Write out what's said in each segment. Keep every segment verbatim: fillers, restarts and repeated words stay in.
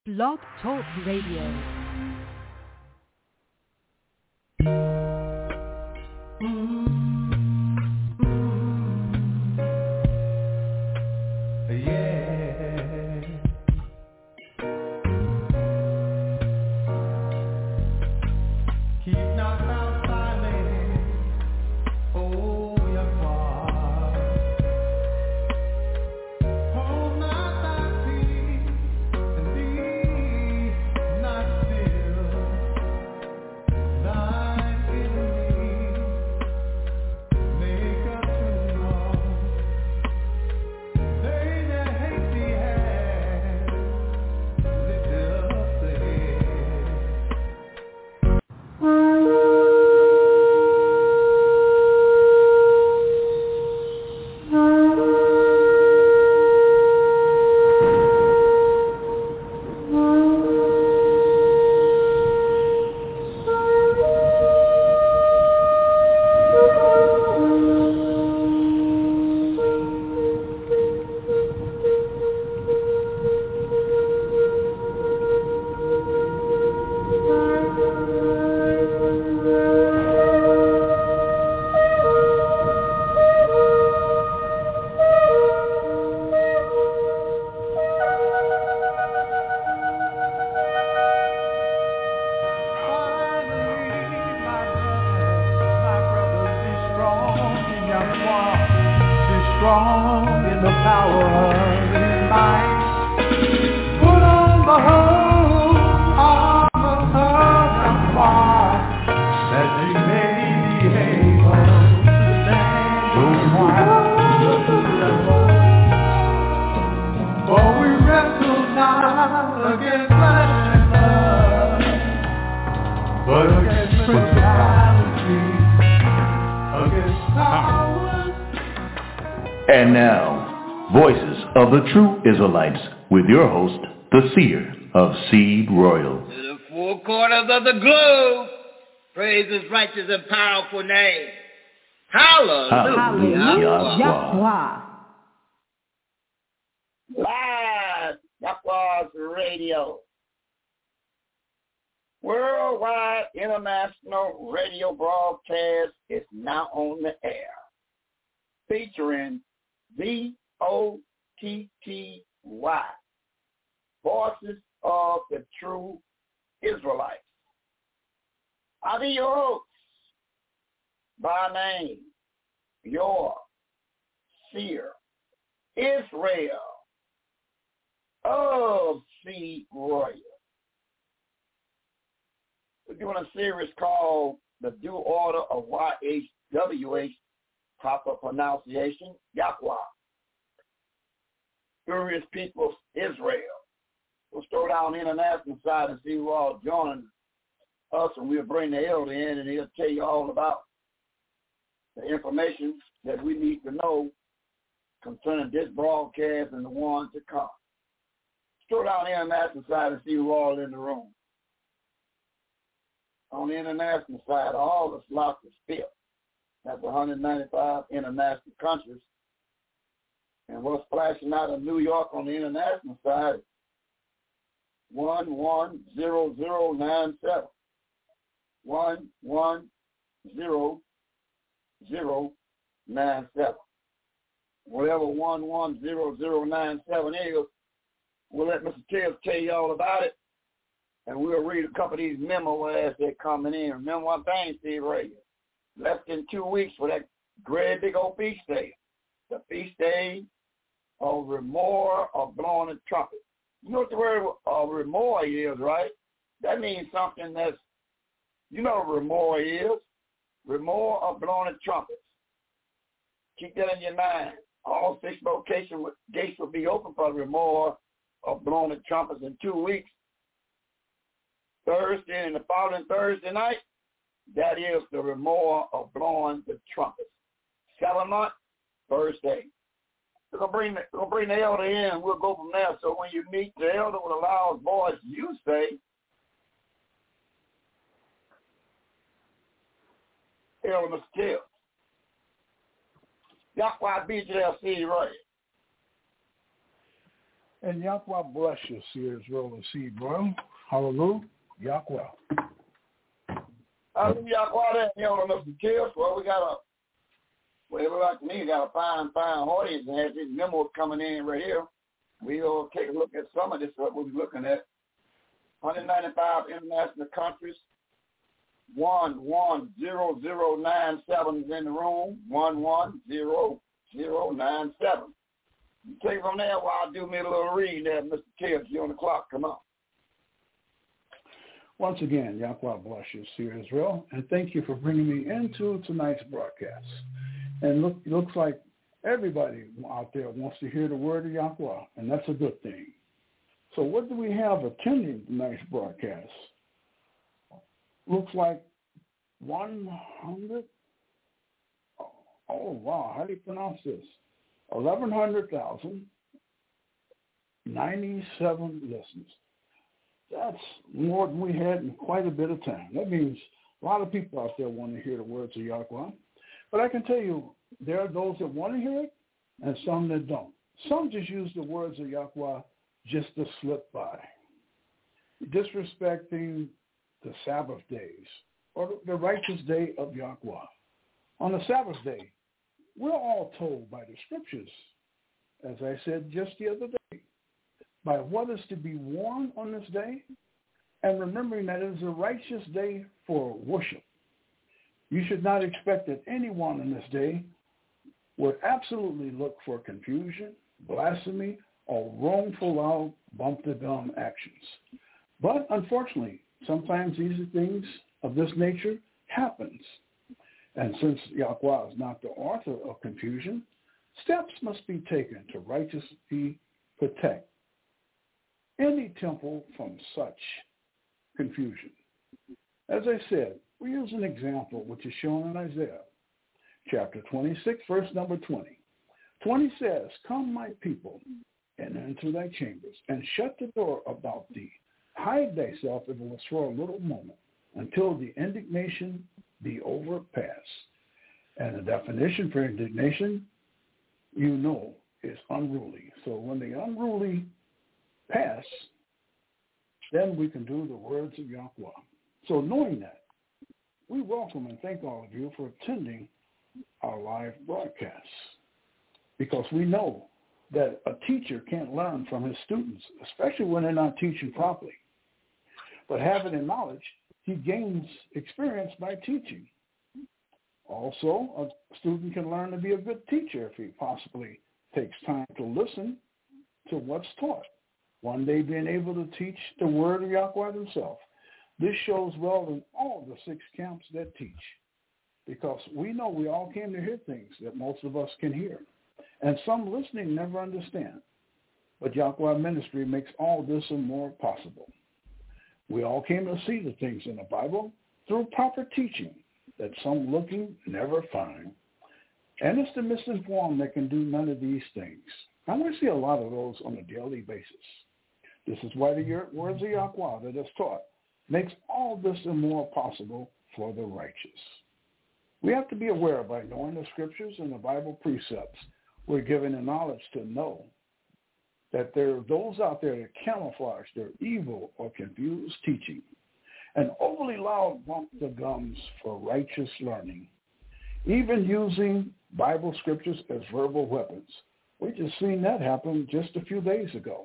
Blog Talk Radio. And now, Voices of the True Israelites, with your host, the Seer of Seed Royal. To the four corners of the globe, praise his righteous and powerful name. Hallelujah. Hallelujah. Live, Yahweh's Radio. Worldwide international radio broadcast is now on the air, featuring V O T T Y, Voices of the True Israelites. I'll be your host, by name, your seer, Israel of Seed Royal. We're doing a series called The Due Order of Y H W H, proper pronunciation, Yahweh. Curious Peoples, Israel. We'll start out on the international side and see who all joining us, and we'll bring the elder in, and he'll tell you all about the information that we need to know concerning this broadcast and the one to come. Start out on the international side and see who all in the room. On the international side, all the slots are still. That's one hundred ninety-five international countries. And what's flashing out of New York on the international side is one one zero zero nine seven. one one zero zero nine seven. Whatever one one zero zero nine seven is, we'll let Mister Tibbs tell you all about it. And we'll read a couple of these memos as they're coming in. Remember one thing, Steve Radio. Less than two weeks for that great big old feast day. The feast day of remor of blowing the trumpet. You know what the word uh, remor is, right? That means something that's, you know what remor is. Remor of blowing the trumpets. Keep that in your mind. All six location gates will be open for remor of blowing the trumpets in two weeks. Thursday and the following Thursday night, that is the remor of blowing the trumpets. Seven months, Thursday. We're gonna bring the, we're gonna bring the elder in, and we'll go from there. So when you meet the elder with a loud voice, you say, Elder Mister Tibbs. Yahweh B J L C right. And Yahweh bless you, Sears Roll and Seed Royal. Hallelujah. Yahweh. Hallelujah. Yahweh. You know, Mister Kills. Well, we got a, well, it looks like me, we got a fine, fine audience and has these memos coming in right here. We'll take a look at some of this, what we'll be looking at. one hundred ninety-five international countries. one one zero zero nine seven is in the room. one one zero zero nine seven. You take from there while I do me a little reading there, Mister Kibbs. You're on the clock. Come on. Once again, Yahweh bless you, Seer Israel, and thank you for bringing me into tonight's broadcast. And look, it looks like everybody out there wants to hear the word of Yahweh, and that's a good thing. So what do we have attending tonight's broadcast? Looks like one hundred. Oh, wow. How do you pronounce this? eleven hundred thousand ninety-seven listens. That's more than we had in quite a bit of time. That means a lot of people out there want to hear the words of Yahweh. But I can tell you, there are those that want to hear it and some that don't. Some just use the words of Yahweh just to slip by, disrespecting the Sabbath days or the righteous day of Yahweh. On the Sabbath day, we're all told by the scriptures, as I said just the other day, by what is to be worn on this day, and remembering that it is a righteous day for worship. You should not expect that anyone on this day would absolutely look for confusion, blasphemy, or wrongful loud bump-the-gum actions. But unfortunately, sometimes these things of this nature happens. And since Yahweh is not the author of confusion, steps must be taken to righteously protect any temple from such confusion. As I said, we use an example which is shown in Isaiah chapter twenty-six, verse number twenty. twenty says, "Come, my people, and enter thy chambers, and shut the door about thee. Hide thyself, if it was for a little moment, until the indignation be overpassed." And the definition for indignation, you know, is unruly. So when the unruly pass, then we can do the words of Yahweh. So knowing that, we welcome and thank all of you for attending our live broadcasts, because we know that a teacher can't learn from his students, especially when they're not teaching properly. But having a knowledge, he gains experience by teaching. Also, a student can learn to be a good teacher if he possibly takes time to listen to what's taught. One day being able to teach the word of Yahweh himself. This shows well in all the six camps that teach, because we know we all came to hear things that most of us can hear, and some listening never understand. But Yahweh ministry makes all this and more possible. We all came to see the things in the Bible through proper teaching that some looking never find. And it's the misinformed that can do none of these things. And we see a lot of those on a daily basis. This is why the words of Yahweh that is taught makes all this and more possible for the righteous. We have to be aware by knowing the scriptures and the Bible precepts, we're given the knowledge to know that there are those out there that camouflage their evil or confused teaching and overly loud bump the gums for righteous learning, even using Bible scriptures as verbal weapons. We just seen that happen just a few days ago.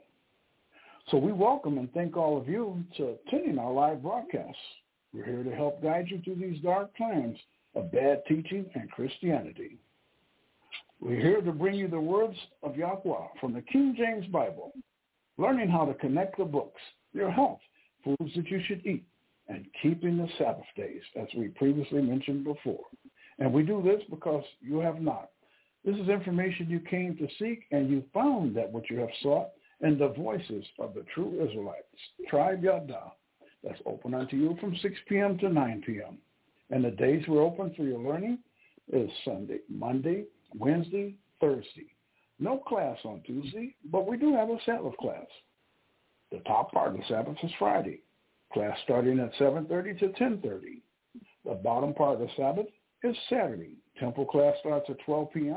So we welcome and thank all of you to attending our live broadcasts. We're here to help guide you through these dark times of bad teaching and Christianity. We're here to bring you the words of Yahweh from the King James Bible, learning how to connect the books, your health, foods that you should eat, and keeping the Sabbath days, as we previously mentioned before. And we do this because you have not. This is information you came to seek, and you found that what you have sought in the voices of the true Israelites, Tribe Yada, that's open unto you from six p.m. to nine p.m. And the days we're open for your learning is Sunday, Monday, Wednesday, Thursday. No class on Tuesday, but we do have a Sabbath class. The top part of the Sabbath is Friday. Class starting at seven thirty to ten thirty. The bottom part of the Sabbath is Saturday. Temple class starts at twelve p.m.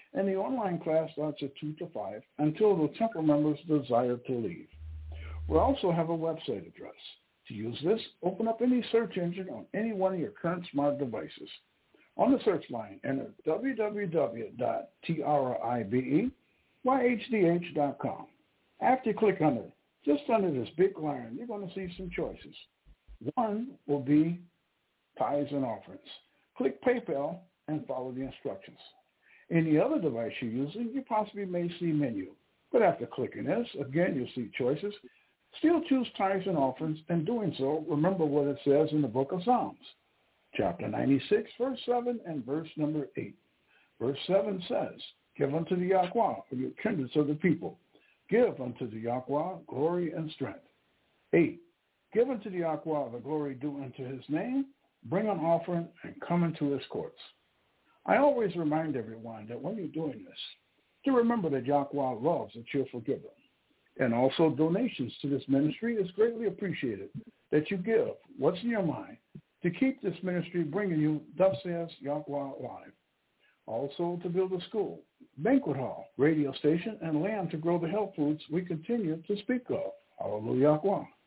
and the online class starts at two to five until the temple members desire to leave. We also have a website address. To use this, open up any search engine on any one of your current smart devices. On the search line, enter w w w dot tribe y h d h dot com. After you click on it, just under this big line, you're going to see some choices. One will be tithes and offerings. Click PayPal and follow the instructions. Any other device you're using, you possibly may see menu. But after clicking this, again, you'll see choices. Still choose tithes and offerings. In doing so, remember what it says in the book of Psalms, chapter ninety-six, verse seven and verse number eight. Verse seven says, give unto the Yahweh, or your kindreds of the people. Give unto the Yahweh glory and strength. Eight, give unto the Yahweh the glory due unto his name. Bring an offering and come into his courts. I always remind everyone that when you're doing this, to remember that Yahweh loves a cheerful giver. And also donations to this ministry is greatly appreciated, that you give what's in your mind to keep this ministry bringing you Thus Says Yahweh Live. Also to build a school, banquet hall, radio station, and land to grow the health foods we continue to speak of. Hallelujah.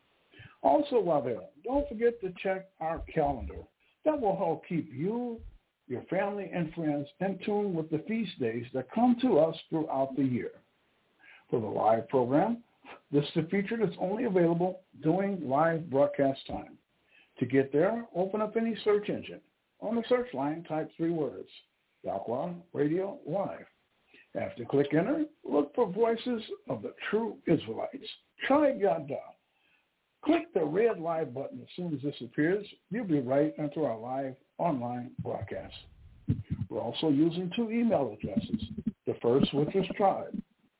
Also while there, don't forget to check our calendar. That will help keep you, your family, and friends in tune with the feast days that come to us throughout the year. For the live program, this is the feature that's only available during live broadcast time. To get there, open up any search engine. On the search line, type three words, Yahweh Radio Live. After click enter, look for Voices of the True Israelites. Tribe Yada. Click the red live button as soon as this appears. You'll be right into our live online broadcast. We're also using two email addresses. The first, which is tribe,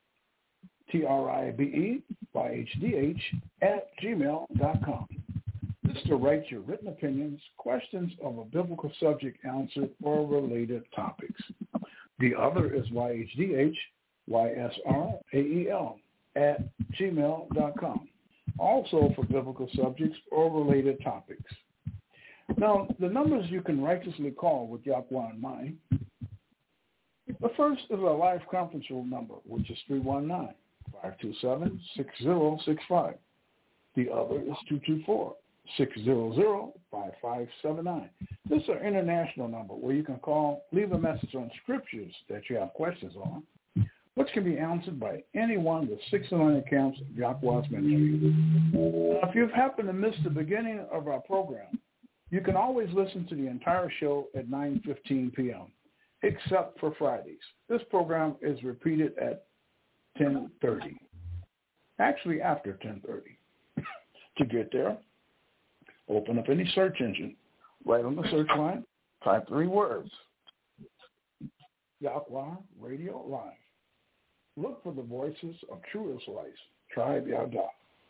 T R I B E Y H D H at gmail dot com. This is to write your written opinions, questions of a biblical subject answered, or related topics. The other is Y H D H Y S R A E L at gmail dot com. Also for biblical subjects or related topics. Now, the numbers you can righteously call with Yahweh in mind. The first is a live conference room number, which is three one nine, five two seven, six zero six five. The other is two two four, six zero zero, five five seven nine. This is an international number where you can call, leave a message on scriptures that you have questions on, which can be answered by any one of the six anointed camps of Yahweh's ministry. Now, if you've happened to miss the beginning of our program, you can always listen to the entire show at nine fifteen p.m., except for Fridays. This program is repeated at ten thirty, actually after ten thirty. To get there, open up any search engine. Right on the search line, type three words, Yahweh Radio Live. Look for the Voices of True Israelites, Tribe Yada.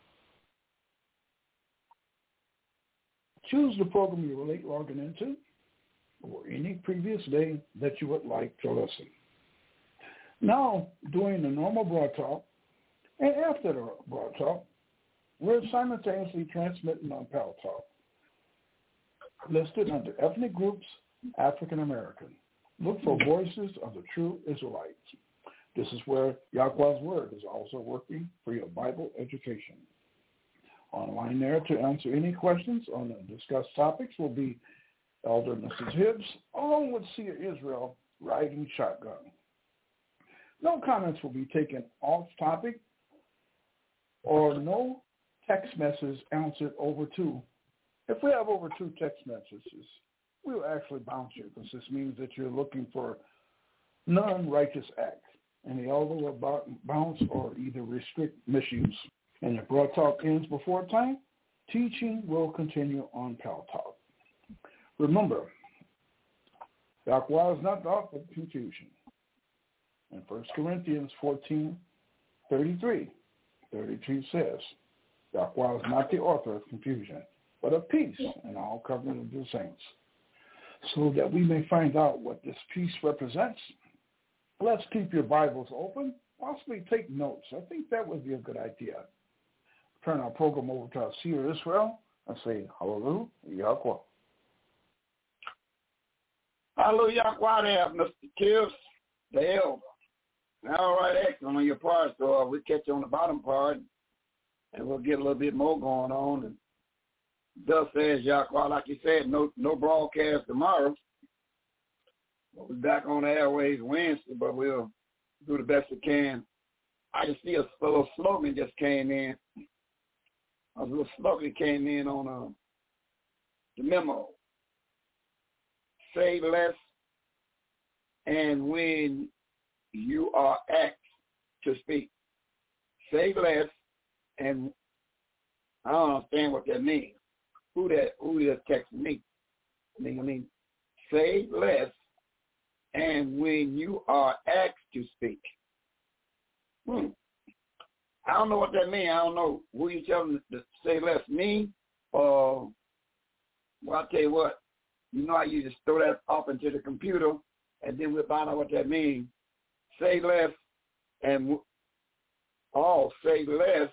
Choose the program you relate logging into or any previous day that you would like to listen. Now, during the normal broad talk and after the broad talk, we're simultaneously transmitting on Pal Talk, listed under ethnic groups, African American. Look for Voices of the True Israelites. This is where Yahweh's Word is also working for your Bible education. Online there to answer any questions on the discussed topics will be Elder Missus Hibbs, along with Seer Israel, riding shotgun. No comments will be taken off topic or no text messages answered over two. If we have over two text messages, we'll actually bounce you because this means that you're looking for non-righteous acts. And the elder will bounce or either restrict misuse. And if broad talk ends before time, teaching will continue on Pal Talk. Remember, Yahweh is not the author of confusion. In First Corinthians fourteen thirty-three, thirty-two says, Yahweh is not the author of confusion, but of peace in all covenant of the saints. So that we may find out what this peace represents, let's keep your Bibles open, possibly take notes. I think that would be a good idea. Turn our program over to our Seer Israel and say, Hallelujah, Yahweh. Hallelujah, Yahweh there, Mister Gibbs. the elder. All right, excellent on your part. So uh, we'll catch you on the bottom part, and we'll get a little bit more going on. And thus says Yahweh, like you said, no no broadcast tomorrow. We'll be back on the airways Wednesday, but we'll do the best we can. I just see a little slogan just came in. A little slogan came in on uh, the memo. Say less, and when you are asked to speak, say less, and I don't understand what that means. Who that? Who that texted me? I mean, I mean, say less, and when you are asked to speak. Hmm. I don't know what that means. I don't know who you tell them to say less, me or, well, I'll tell you what, you know how you just throw that off into the computer and then we'll find out what that means. Say less and, oh, say less,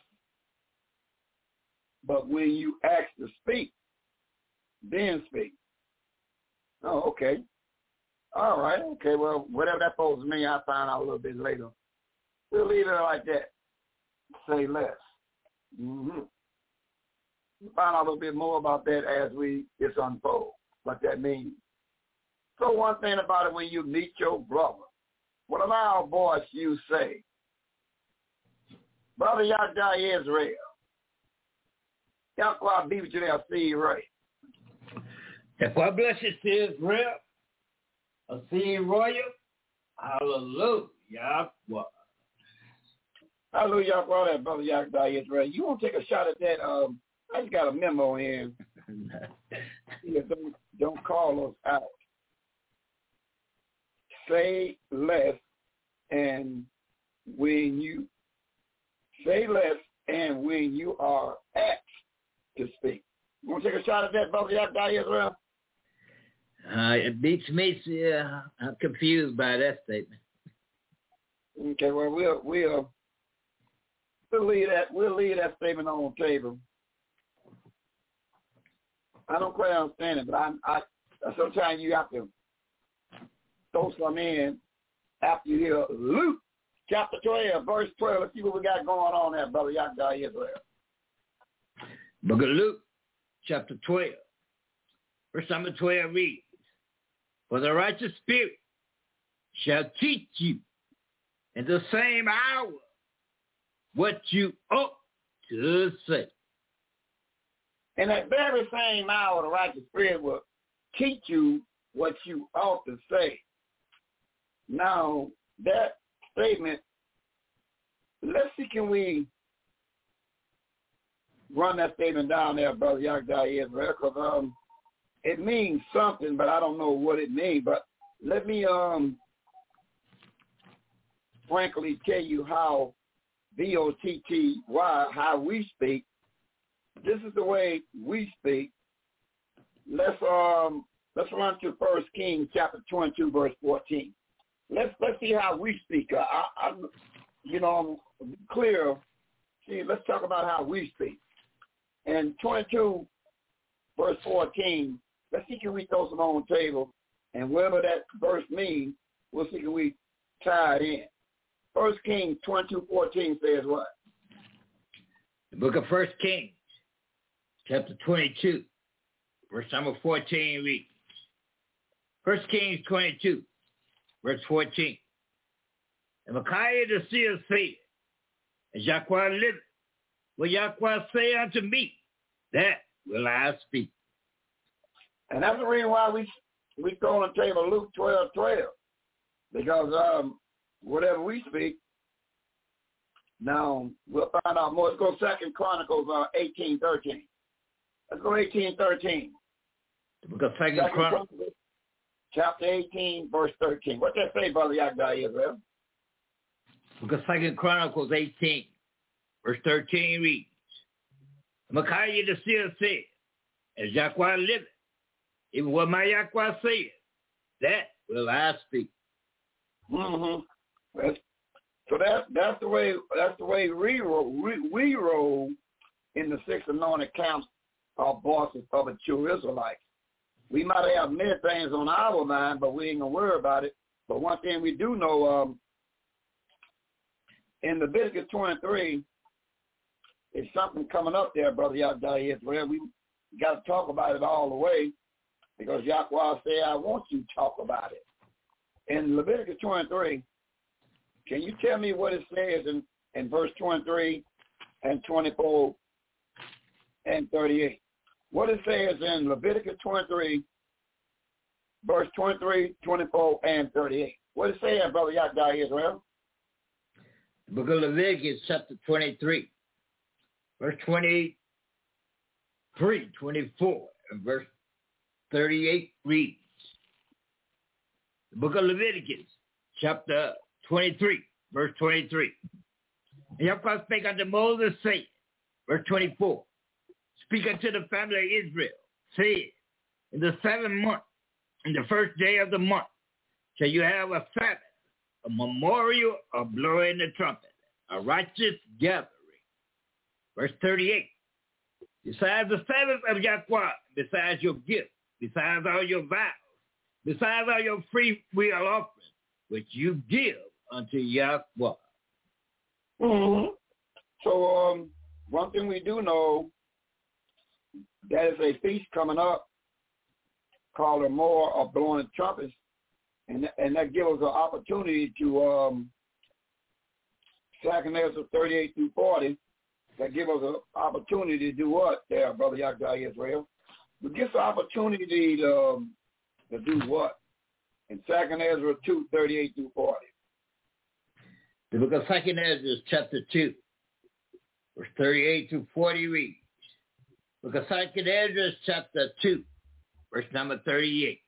but when you ask to speak, then speak. Oh, okay. All right, okay, well, whatever that supposed to mean, I'll find out a little bit later. We'll leave it like that. Say less. Mm-hmm. We'll find out a little bit more about that as we it's unfold, what that means. So one thing about it, when you meet your brother, what a loud voice you say, Brother Yahweh Israel, Yahweh be with you there, see right. Yahweh bless you, see Israel. I see royal. Hallelujah. Yahweh. Hallelujah, Yahweh, that Brother Yahweh Israel. You want to take a shot at that? Um, I just got a memo in. Yeah, don't, don't call us out. Say less, and when you say less, and when you are asked to speak. You want to take a shot at that, Brother Yahweh Israel? Uh, it beats me. See, uh, I'm confused by that statement. Okay, well, we'll we'll we'll leave that we'll leave that statement on the table. I don't quite understand it, but I, I sometimes you have to throw some in after you hear Luke chapter twelve, verse twelve. Let's see what we got going on there, Brother Yahweh Israel. Book of Luke, chapter twelve, verse number twelve reads, "For the righteous spirit shall teach you in the same hour what you ought to say." In that very same hour, the righteous spirit will teach you what you ought to say. Now, that statement, let's see, can we run that statement down there, Brother Yahweh Israel, because um, it means something, but I don't know what it means. But let me um, frankly tell you how V O T T Y, how we speak. This is the way we speak. Let's um let's run to First Kings chapter twenty-two, verse fourteen. Let's let's see how we speak. I, I you know, I'm clear. See, let's talk about how we speak. And twenty-two, verse fourteen. Let's see, can we throw some on the table, and whatever that verse means, we'll see can we tie it in. First Kings twenty-two, fourteen says what? The book of First Kings, chapter twenty-two, verse number fourteen reads, First Kings twenty-two, verse fourteen. And Micaiah the seer said, "As Yahweh liveth, will Yahweh say unto me, that will I speak." And that's the reason why we we throw on the table Luke twelve, twelve. Because um, whatever we speak, now we'll find out more. Let's go Second Chronicles uh, eighteen, thirteen. Let's go eighteen, thirteen. The book of Second Chronicles, chapter eighteen, verse thirteen. What's that say, Brother Yahweh Israel? Book of Second Chronicles eighteen, verse thirteen reads, Micaiah the seer said, "As Yahweh liveth, even what my Yahweh said, that will I speak." Mm-hmm. That's, so that that's the way that's the way we roll. We, we roll in the six anointed camps of bosses of the true Israelites. We might have many things on our mind, but we ain't gonna worry about it But one thing we do know, um, in Leviticus twenty-three, is something coming up there, Brother Yahweh Israel. We got to talk about it all the way because Yahweh said, I want you to talk about it. In Leviticus twenty-three, can you tell me what it says in, in verse twenty-three and twenty-four and thirty-eight? What it says in Leviticus twenty-three, verse twenty-three, twenty-four, and thirty-eight. What it says, Brother Yahweh Israel? The book of Leviticus, chapter twenty-three, verse twenty-three, twenty-four, and verse thirty-eight reads. The book of Leviticus, chapter twenty-three, verse twenty-three. And Yahweh spake unto Moses, saying, verse twenty-four, speak unto the family of Israel, saying, in the seventh month, in the first day of the month, shall you have a Sabbath, a memorial of blowing the trumpet, a righteous gathering. Verse thirty-eight, besides the Sabbath of Yahweh, besides your gift, besides all your vows, besides all your free will offerings, which you give unto Yahweh. Mm-hmm. So um, one thing we do know, that is a feast coming up called a More of Blowing the Trumpets, and, and that gives us an opportunity to, um, Second Ezra thirty-eight through forty, that gives us an opportunity to do what there, Brother Yahweh Israel? It gives us an opportunity to, um, to do what? In Second Ezra two, thirty-eight through forty. The book of Second Ezra, chapter two, verse thirty-eight through forty reads. Book of Second Ezra, chapter two, verse number thirty-eight.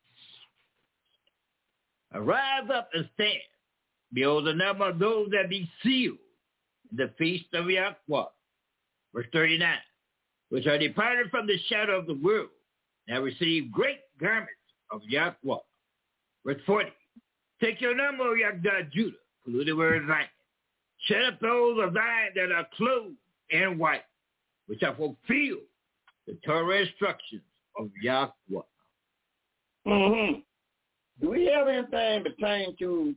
Arise up and stand. Behold the number of those that be sealed in the feast of Yahweh. Verse thirty-nine. Which are departed from the shadow of the world, and have received great garments of Yahweh. Verse forty. Take your number, O Yahweh Judah, polluted word Zion. Shut up those of thine that are clothed in white, which have fulfilled the Torah instructions of Yahweh. Mm-hmm. Do we have anything pertaining to,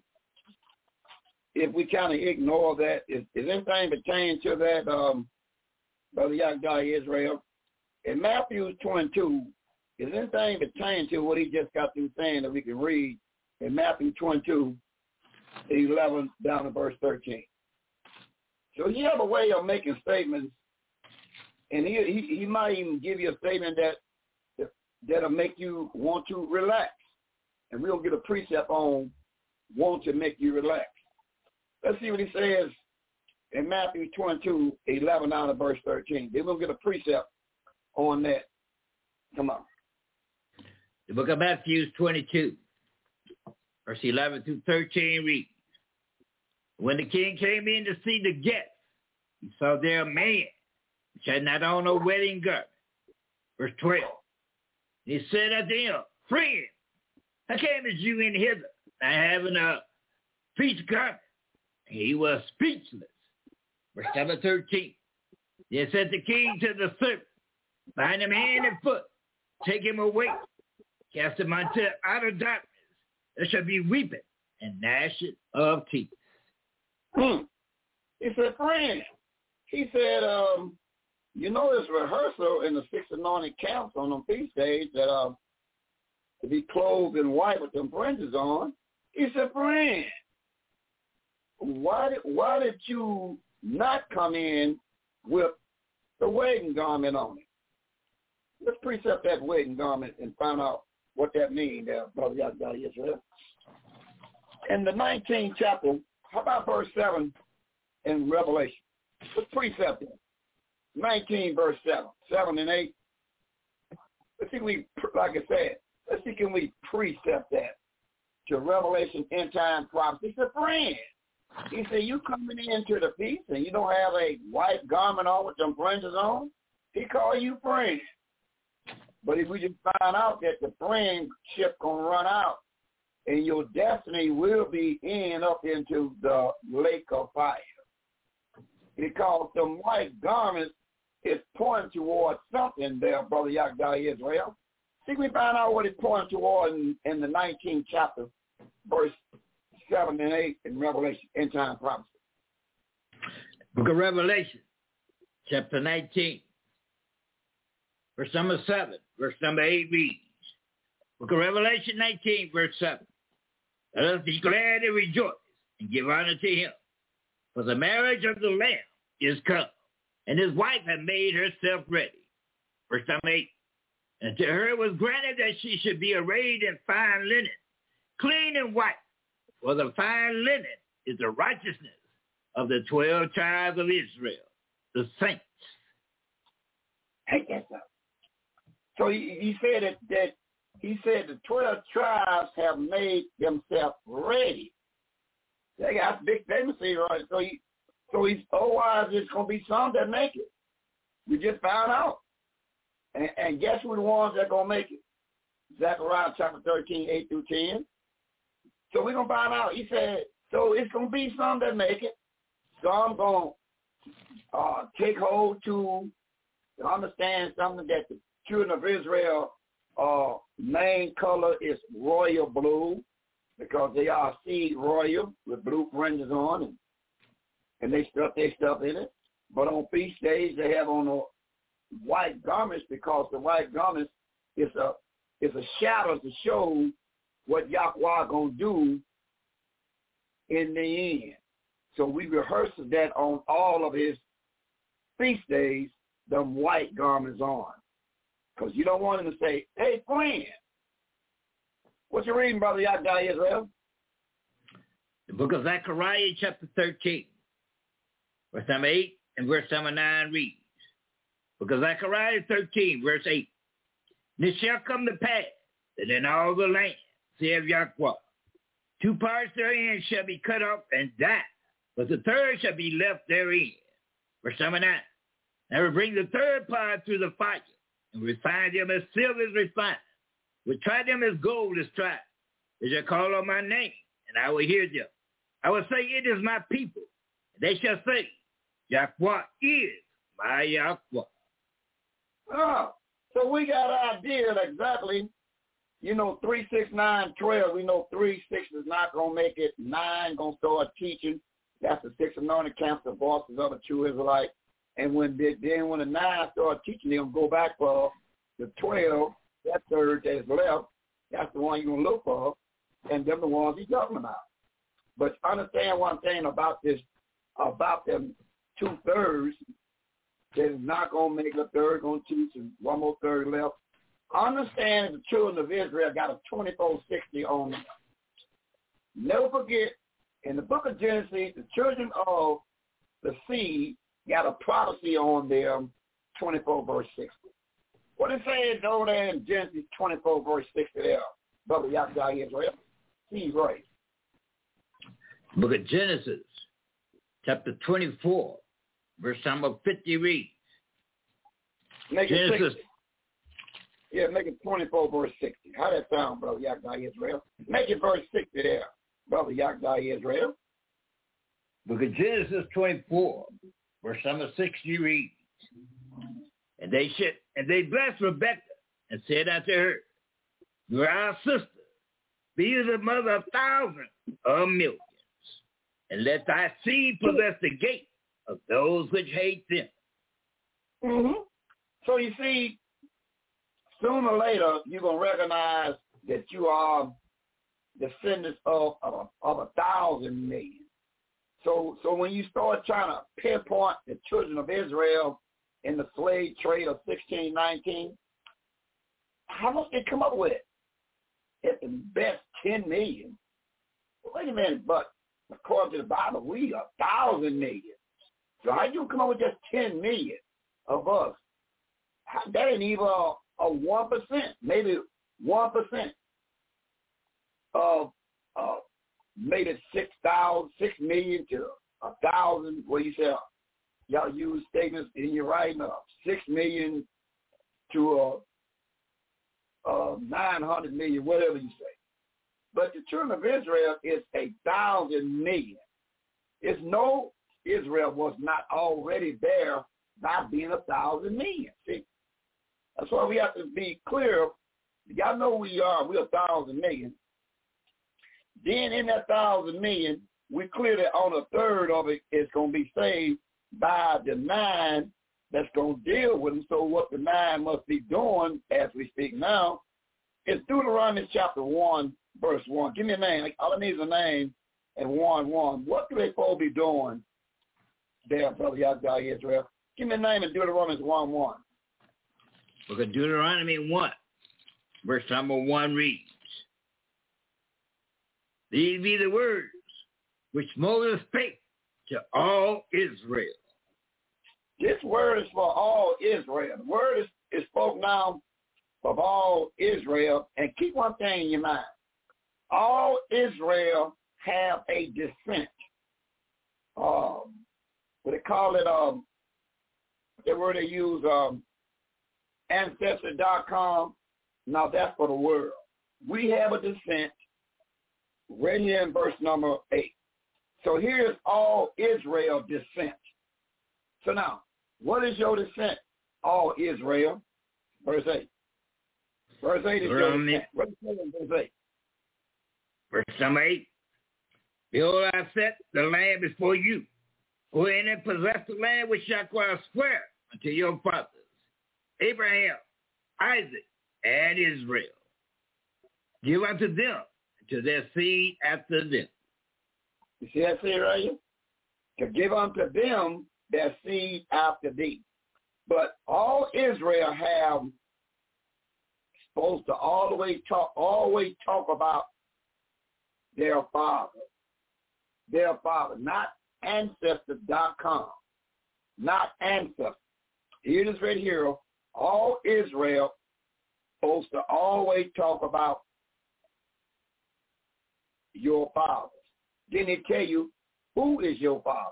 if we kind of ignore that, is, is anything pertaining to that, um, Brother Yahweh Israel? In Matthew twenty-two, is anything pertaining to what he just got through saying that we can read in Matthew twenty-two, eleven down to verse thirteen? So he have a way of making statements, and he, he, he might even give you a statement that, that'll make you want to relax. And we'll get a precept on want to make you relax. Let's see what he says in Matthew twenty-two, eleven down to verse thirteen. Then we'll get a precept on that. Come on. The book of Matthew twenty-two, verse eleven through thirteen reads. When the king came in to see the guests, he saw there a man which had not on a wedding garment. Verse twelve. He said unto him, Friend, how camest you in hither, not having a feast garment? He was speechless. Verse number thirteen. Then said the king to the servant, bind him hand and foot, take him away, cast him unto outer darkness. There shall be weeping and gnashing of teeth. Hmm. He said, friend, he said, um, you know this rehearsal in the six anointed camps on them feast days that uh, to be clothed in white with them fringes on. He said, friend, why did, why did you not come in with the wedding garment on it? Let's precept that wedding garment and find out what that means there, Brother Yahweh Israel. In the nineteenth chapter, how about verse seven in Revelation? Let's precept it. nineteen verse seven, seven and eight. Let's see, we, like I said, let's see, can we precept that to Revelation end time prophecy? He said, friend, he said, you coming into the feast and you don't have a white garment on with some fringes on? He called you friend. But if we just find out that the friendship gonna run out and your destiny will be in up into the lake of fire, because the white garments is pointing towards something there, Brother Yahweh Israel. See, we find out what it's pointing toward in, in the nineteenth chapter verse seven and eight in Revelation, end time prophecy. Book of Revelation, chapter nineteen, verse number seven, verse number eight reads, Book of Revelation nineteen, verse seven. Let us be glad and rejoice and give honor to him. For the marriage of the Lamb is come, and his wife hath made herself ready. Verse number eight. And to her was granted that she should be arrayed in fine linen, clean and white. For the fine linen is the righteousness of the twelve tribes of Israel, the saints. Take that up. So he, he said that, that he said the twelve tribes have made themselves ready. They got big famous here, right? So he, so he's otherwise there's gonna be some that make it. We just found out. And, and guess who the ones that gonna make it? Zechariah chapter thirteen, eight through ten. So we're gonna find out. He said, so it's gonna be some that make it. Some gonna uh, take hold to understand something that the children of Israel uh, main color is royal blue, because they are seed royal with blue fringes on, and, and they stuff their stuff in it. But on feast days, they have on a white garments, because the white garments is a is a shadow to show what Yahweh gonna do in the end. So we rehearse that on all of his feast days, them white garments on, because you don't want him to say, "Hey, friend, what you reading, Brother Yahweh Israel?" The book of Zechariah, chapter thirteen, verse number eight and verse number nine reads, Book of Zechariah thirteen, verse eight. And it shall come to pass that in all the land, saith Yahweh, two parts therein shall be cut off and die, but the third shall be left therein. Verse number nine. And I will bring the third part through the fire, and refine them as silver is refined. Will try them as gold is tried. They shall call on my name, and I will hear them. I will say, it is my people. And they shall say, Yahweh is my Yahweh. Oh, so we got an idea exactly, you know, three, six, nine, twelve. We know three, six is not going to make it. Nine going to start teaching. That's the six anointed camps, the bosses of the true Israelite. And when they, then when the nine start teaching, they're going to go back for the twelve, that third that is left. That's the one you're going to look for, and them the ones he's talking about. But understand one thing about this, about them two-thirds, that is not going to make a third, going to teach, and one more third left. Understand the children of Israel got a twenty-four sixty on them. Never forget, in the book of Genesis, the children of the seed got a prophecy on them, twenty-four verse sixty. What it says over there in Genesis twenty-four verse sixty there, Brother Yahweh Israel? See right. Book of Genesis, chapter twenty-four, verse number fifty reads. Make it Genesis. sixty. Yeah, make it twenty-four verse sixty. How that sound, Brother Yahweh Israel? Make it verse sixty there, Brother Yahweh Israel. Book of Genesis twenty-four, verse number sixty reads. And they should, and they blessed Rebekah and said unto her, You are our sister. Be you the mother of thousands of millions. And let thy seed possess the gate of those which hate them. Mm-hmm. So you see, sooner or later, you're going to recognize that you are descendants of, of, of a thousand million. So, so when you start trying to pinpoint the children of Israel in the slave trade of sixteen nineteen, how much they come up with? At the best ten million. Well, wait a minute, but according to the Bible, we are a thousand million. So how you come up with just ten million of us? How, that ain't even a, a one percent, maybe one percent of uh, made it six thousand, six million to a thousand. What do you say? Y'all use statements in your writing of six million to a, a nine hundred million, whatever you say. But the children of Israel is a thousand million. It's no Israel was not already there by being a thousand million. See, that's why we have to be clear. Y'all know who we are. We're a thousand million. Then in that thousand million, we clear that on a third of it is going to be saved by the nine that's going to deal with them. So what the nine must be doing as we speak now is Deuteronomy chapter one, verse one. Give me a name. All I need is a name and one, one. What do they supposed to be doing there, Brother Yahweh Israel? Give me a name in Deuteronomy one, one. Book of Deuteronomy one, verse number one reads, these be the words which Moses spake to all Israel. This word is for all Israel. The word is, is spoken now of all Israel. And keep one thing in your mind. All Israel have a descent. Um, what they call it, um, the word they use, um, ancestry dot com. Now that's for the world. We have a descent right here in verse number eight. So here's all Israel descent. So now, what is your descent? All Israel. Verse eight. Verse eight is your descent. What is it, verse eight? Verse number eight. Behold, I set the land before you. Go in and possess the land which Yahweh swear unto your fathers, Abraham, Isaac, and Israel. Give unto them, to their seed after them. You see that seed right here? To give unto them their seed after thee. But all Israel have supposed to all the way talk, always talk about their father. Their father, not ancestry dot com. Not ancestry. Here it is right here. All Israel supposed to always talk about your fathers. Then they tell you, who is your father?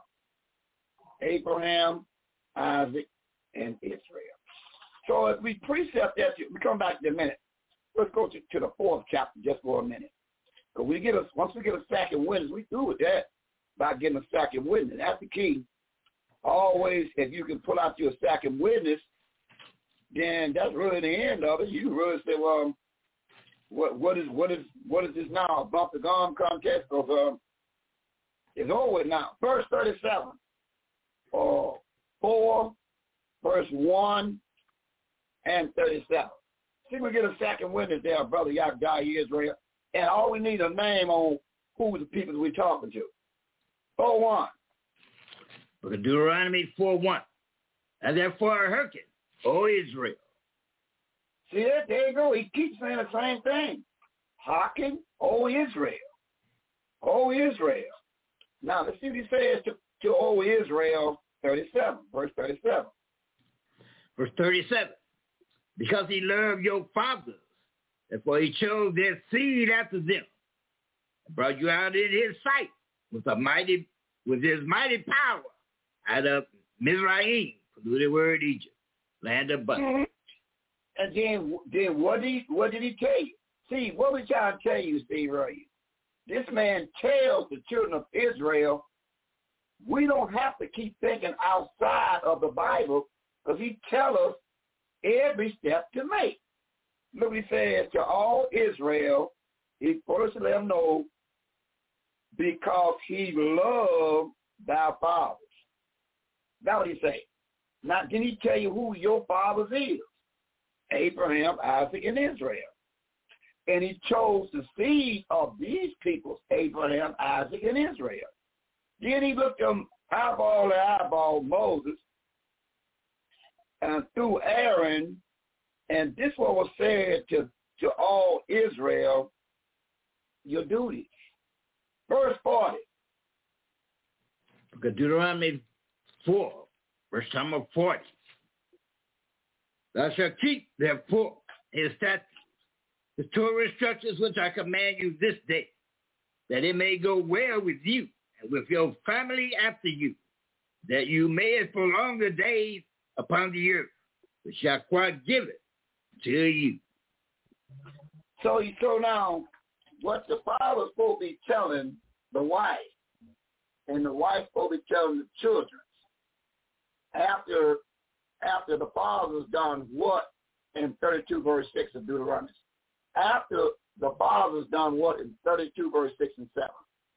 Abraham, Isaac, and Israel. So if we precept that, we come back in a minute. Let's go to, to the fourth chapter just for a minute. Because we get a, once we get a second witness, we do with that by getting a second witness. That's the key. Always, if you can pull out your second witness, then that's really the end of it. You can really say, well, what what is what is what is this now? A bump the gum contest? Because um, it's over now. Verse thirty-seven, uh, four, verse one, and thirty-seven. See, we get a second witness there, Brother Yahweh Israel, and all we need a name on who the people we're talking to. four one. Book of Deuteronomy four one. And therefore hearken, O Israel. See that? There you go. He keeps saying the same thing. Hearken, O Israel. O Israel. Now, let's see what he says to, to O Israel, thirty-seven, verse thirty-seven. Verse thirty-seven. Because he loved your fathers, therefore he chose their seed after them, and brought you out in his sight with a mighty, with his mighty power out of Mizraim, polluted word Egypt, land of butter. Mm-hmm. And then, then what did he, what did he tell you? See, what was trying to tell you, Steve, right? This man tells the children of Israel, we don't have to keep thinking outside of the Bible, because he tells us every step to make. Look, he says to all Israel, he first let them know, because he loved thy fathers. That's what he say. Now, didn't he tell you who your fathers is? Abraham, Isaac, and Israel. And he chose the seed of these peoples, Abraham, Isaac, and Israel. Then he looked them eyeball to eyeball Moses, and through Aaron, and this one was said to, to all Israel, your duty. Verse forty. Book of Deuteronomy four, verse number forty. Thou shalt keep therefore his statutes, the Torah instructions which I command you this day, that it may go well with you and with your family after you, that you may prolong the days upon the earth, which Yahweh giveth to you. So, so now, what the father's supposed to be telling the wife, and the wife's supposed to be telling the children, after after the father's done what in thirty-two verse six of Deuteronomy? After the fathers done what in thirty-two, verse six and seven?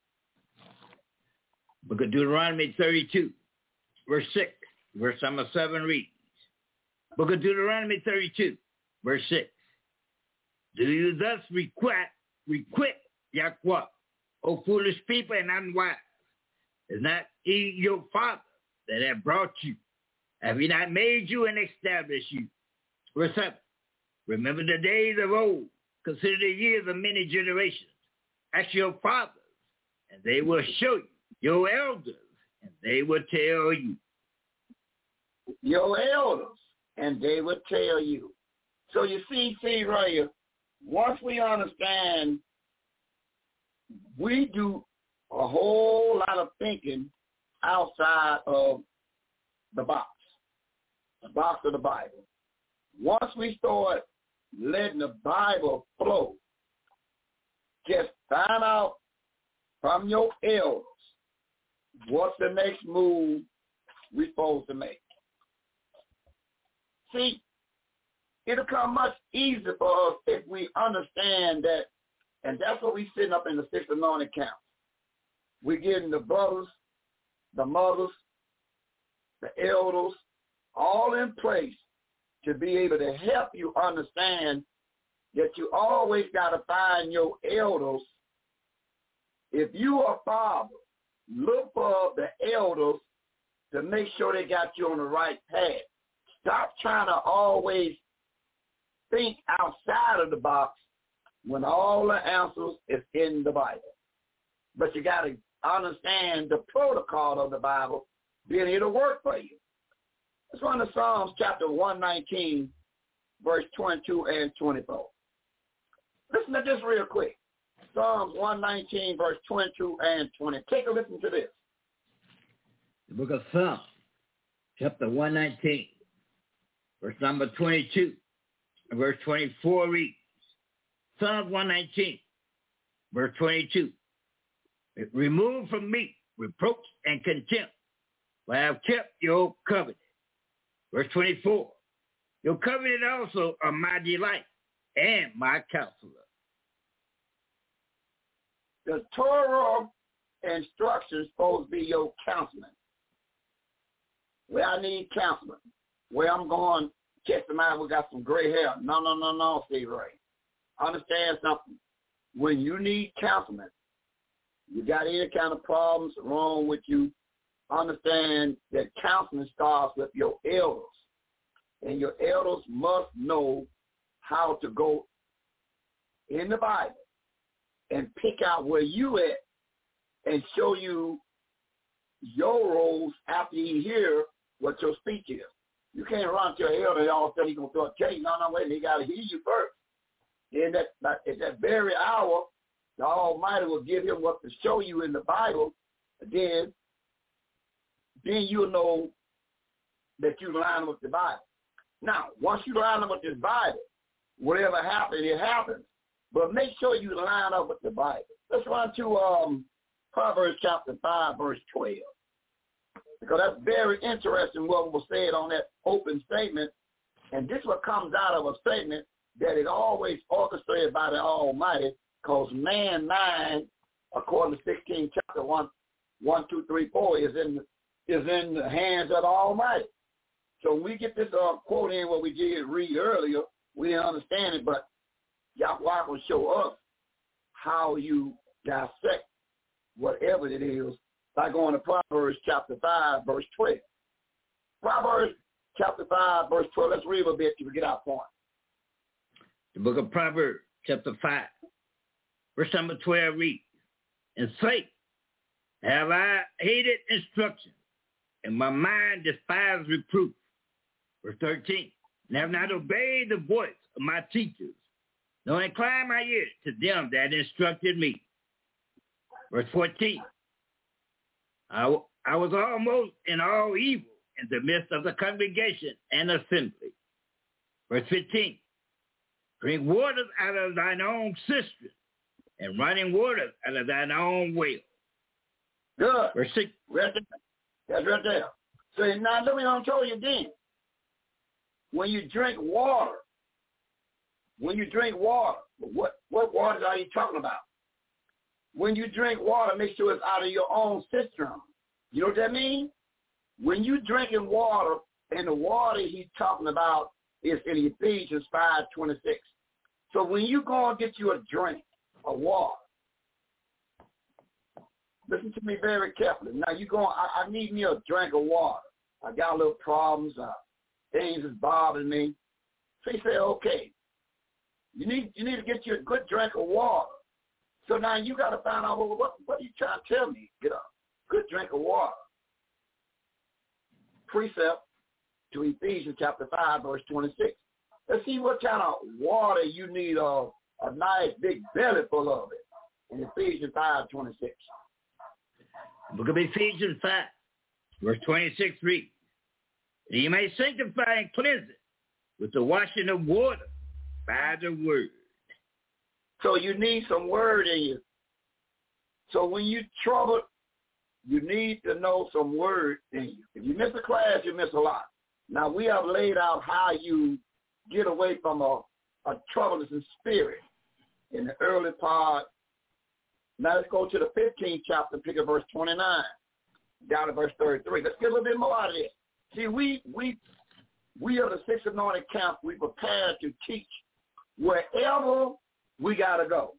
Book of Deuteronomy thirty-two, verse six, verse number seven reads. Book of Deuteronomy thirty-two, verse six. Do you thus requite, requite Yahweh, O foolish people and unwise? Is not he your father that have brought you? Have he not made you and established you? Verse seven. Remember the days of old. Consider the years of many generations. Ask your fathers, and they will show you. Your elders, and they will tell you. Your elders, and they will tell you. So you see, see right here, once we understand, we do a whole lot of thinking outside of the box, the box of the Bible. Once we start letting the Bible flow, just find out from your elders what's the next move we're supposed to make. See, it'll come much easier for us if we understand that, and that's what we're sitting up in the sixth anointing camp. We're getting the brothers, the mothers, the elders, all in place to be able to help you understand that you always got to find your elders. If you are a father, look for the elders to make sure they got you on the right path. Stop trying to always think outside of the box when all the answers is in the Bible. But you got to understand the protocol of the Bible, then it'll work for you. Let's run to Psalms chapter one nineteen, verse twenty-two and twenty-four. Listen to this real quick. Psalms one nineteen, verse twenty-two and twenty. Take a listen to this. The book of Psalms, chapter one nineteen, verse number twenty-two, and verse twenty-four reads, Psalms one nineteen, verse twenty-two. Remove from me reproach and contempt, for I have kept your covenant. Verse twenty-four. Your covenant also are my delight and my counselor. The Torah instructions supposed to be your counseling. Where I need counseling. Where I'm going, check them out, we got some gray hair. No, no, no, no, Steve Ray. Understand something. When you need counseling, you got any kind of problems wrong with you, understand that counseling starts with your elders. And your elders must know how to go in the Bible and pick out where you at and show you your roles after you hear what your speech is. You can't run to your elder and all of a sudden he's going to throw a cake. No, no, wait, he got to hear you first. In that, at that very hour, the Almighty will give him what to show you in the Bible. Then, then you'll know that you line with the Bible. Now, once you line up with this Bible, whatever happens, it happens. But make sure you line up with the Bible. Let's run to um, Proverbs chapter five, verse twelve. Because that's very interesting what was said on that open statement. And this is what comes out of a statement that is always orchestrated by the Almighty, because man mind, according to sixteen chapter one, one, two, three, four, is in is in the hands of the Almighty. So when we get this uh, quote in what we did read earlier, we didn't understand it, but Yahweh will show us how you dissect whatever it is by going to Proverbs chapter five, verse twelve. Proverbs chapter five, verse twelve. Let's read a bit to get our point. The book of Proverbs chapter five, verse number twelve reads, and say, have I hated instruction, and my mind despised reproof. Verse thirteen, and have not obeyed the voice of my teachers, nor inclined my ear to them that instructed me. Verse fourteen, I, I was almost in all evil in the midst of the congregation and assembly. Verse fifteen, drink waters out of thine own cistern, and running waters out of thine own well. Good. Verse six. Right there. That's right there. So now let me show you then. When you drink water, when you drink water, what, what waters are you talking about? When you drink water, make sure it's out of your own cistern. You know what that means? When you drinking water, and the water he's talking about is in Ephesians five twenty-six. So when you go and get you a drink of water, listen to me very carefully. Now you go, I, I need me a drink of water. I got a little problems, uh, things is bothering me. So he said, okay, you need you need to get you a good drink of water. So now you got to find out, well, what, what are you trying to tell me? Get a good drink of water. Precept to Ephesians chapter five, verse twenty-six. Let's see what kind of water you need, a, a nice big belly full of it. In Ephesians five twenty-six. Book of Ephesians five, verse twenty-six reads, that you may sanctify and cleanse it with the washing of water by the word. So you need some word in you. So when you trouble, you need to know some word in you. If you miss a class, you miss a lot. Now, we have laid out how you get away from a, a troublesome spirit in the early part. Now, let's go to the fifteenth chapter, pick up verse twenty-nine, down to verse thirty-three. Let's get a little bit more out of this. See, we we we are the six anointed camp. We prepared to teach wherever we got to go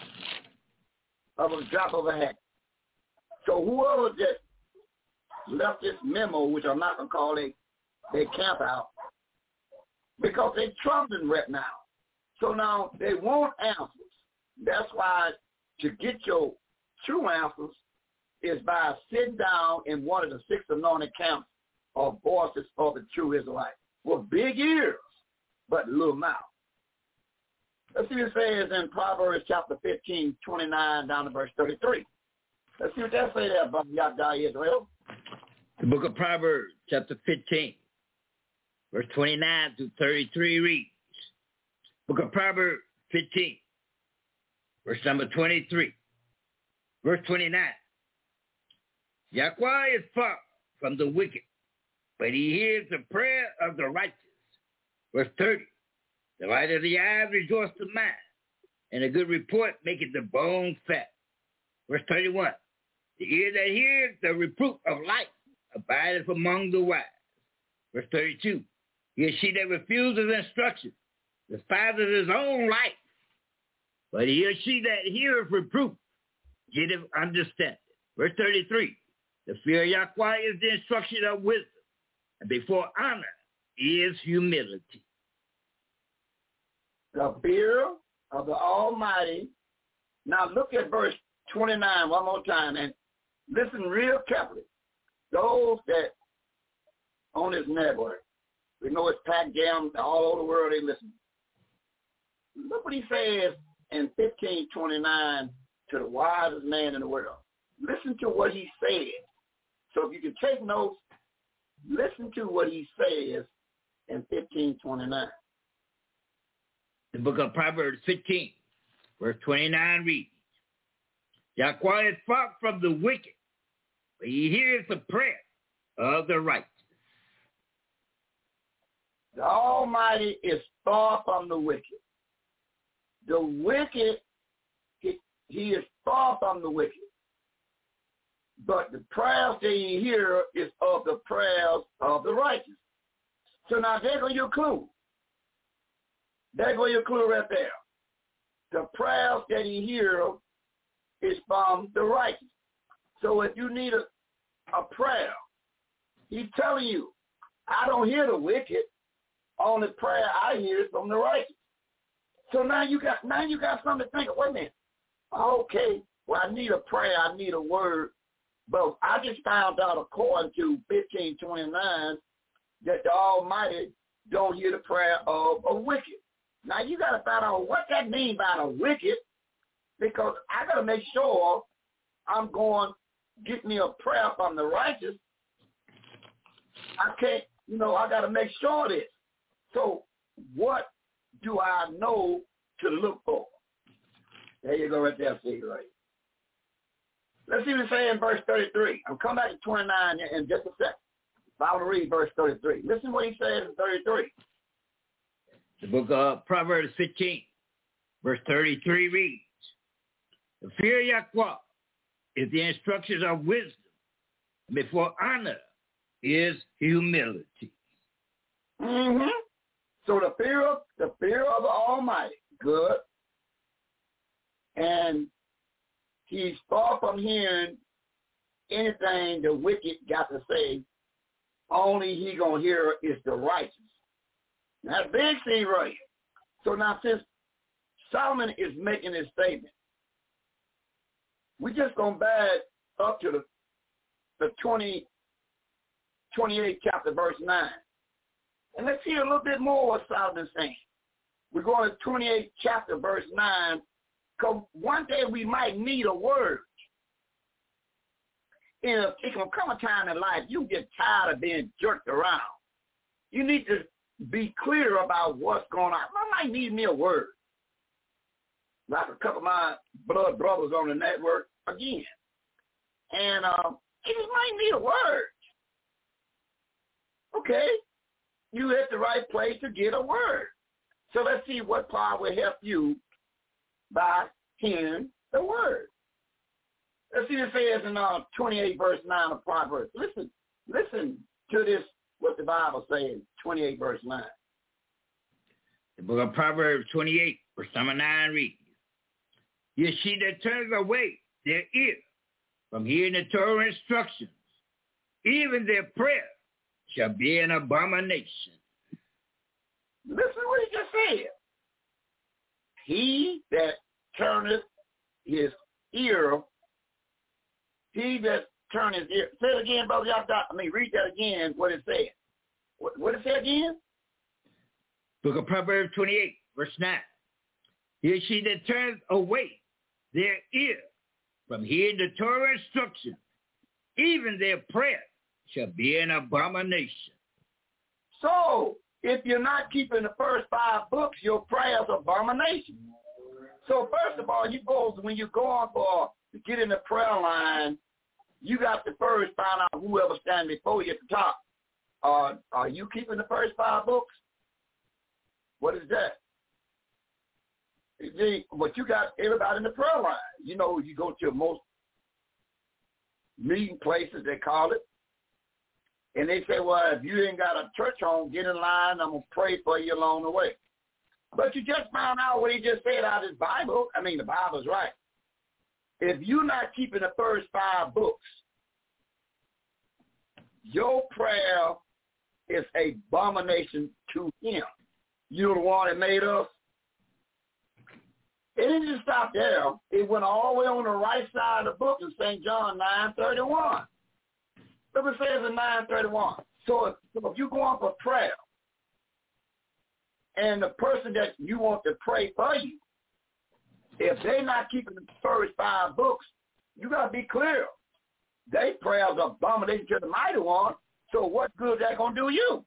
of a drop of a hat. So whoever just left this memo, which I'm not going to call it, they camp out, because they're troubling right now. So now they want answers. That's why to get your true answers is by sitting down in one of the six anointed camps of voices of the true Israelite with big ears but little mouth. Let's see what it says in Proverbs chapter fifteen, twenty-nine down to verse thirty-three. Let's see what that say there about Yahweh Israel. The book of Proverbs chapter fifteen, verse twenty-nine to thirty-three reads, book of Proverbs fifteen, verse number twenty-three, verse twenty-nine. Yahweh is far from the wicked, but he hears the prayer of the righteous. Verse thirty. The light of the eye rejoices the mind, and a good report maketh the bones fat. Verse thirty-one. The ear that hears the reproof of life abideth among the wise. Verse thirty-two. He is she that refuses instruction, despises his own life. But he or she that heareth reproof getteth understanding. Verse thirty-three. The fear of Yahweh is the instruction of wisdom, and before honor is humility. The fear of the Almighty. Now look at verse twenty-nine one more time and listen real carefully. Those that on this network, we know it's packed down all over the world, they listen. Look what he says in fifteen twenty-nine to the wisest man in the world. Listen to what he said. So if you can take notes, listen to what he says in fifteen twenty-nine. The book of Proverbs fifteen, verse twenty-nine reads, Yahweh is far from the wicked, but he hears the prayer of the righteous. The Almighty is far from the wicked. The wicked, he, he is far from the wicked. But the prayers that you hear is of the prayers of the righteous. So now there go your clue. There go your clue right there. The prayers that you hear is from the righteous. So if you need a, a prayer, he's telling you, I don't hear the wicked. Only prayer I hear is from the righteous. So now you got now you got something to think of. Wait a minute. Okay, well, I need a prayer. I need a word. But I just found out, according to fifteen twenty-nine, that the Almighty don't hear the prayer of a wicked. Now, you got to find out what that means by the wicked, because I got to make sure I'm going to get me a prayer from the righteous. I can't, you know, I got to make sure of this. So what do I know to look for? There you go right there, see, right? Let's see what it says in verse thirty-three. I'll come back to twenty-nine in just a second. I will read verse thirty-three. Listen to what he says in thirty-three. The book of Proverbs fifteen, verse thirty-three reads, the fear of Yahweh is the instructions of wisdom. Before honor is humility. Mm-hmm. So the fear of the fear of the Almighty, good. And he's far from hearing anything the wicked got to say. Only he gonna hear is the righteous. That's big thing right here. So now since Solomon is making this statement, we just gonna back up to the the twenty, twenty-eighth chapter, verse nine. And let's hear a little bit more what Solomon's saying. We're going to twenty-eighth chapter, verse nine, because one day we might need a word. And it can come a time in life you get tired of being jerked around. You need to be clear about what's going on. I might need me a word. Like a couple of my blood brothers on the network again. And um, you just might need a word. Okay. You at the right place to get a word. So let's see what part will help you by hearing the word. Let's see what it says in uh, twenty-eight verse nine of Proverbs. Listen, listen to this, what the Bible says, twenty-eight verse nine. The book of Proverbs twenty-eight, verse number nine reads, yet she that turns away their ear from hearing the Torah instructions, even their prayer shall be an abomination. Listen to what he just said. He that turneth his ear, he that turneth his ear. Say it again, brother. Y'all got, I mean, read that again, what it said. What, what it said again? Book of Proverbs twenty-eight, verse nine. Yet she that turns away their ear from hearing the Torah instruction, even their prayer shall be an abomination. So, if you're not keeping the first five books, your prayer's abomination. So, first of all, you go when you go on for to get in the prayer line, you got to first find out whoever standing before you at the top. Uh, are you keeping the first five books? What is that? See, but you got everybody in the prayer line. You know, you go to most meeting places, they call it, and they say, well, if you ain't got a church home, get in line. I'm going to pray for you along the way. But you just found out what he just said out of his Bible. I mean, the Bible's right. If you're not keeping the first five books, your prayer is an abomination to him. You're the one that made us. It didn't just stop there. It went all the way on the right side of the book in Saint John nine thirty-one. Look what it says in nine thirty-one. So if, so if you're going for prayer, and the person that you want to pray for you, if they're not keeping the first five books, you got to be clear. They prayers are abomination to the mighty one, so what good is that going to do you?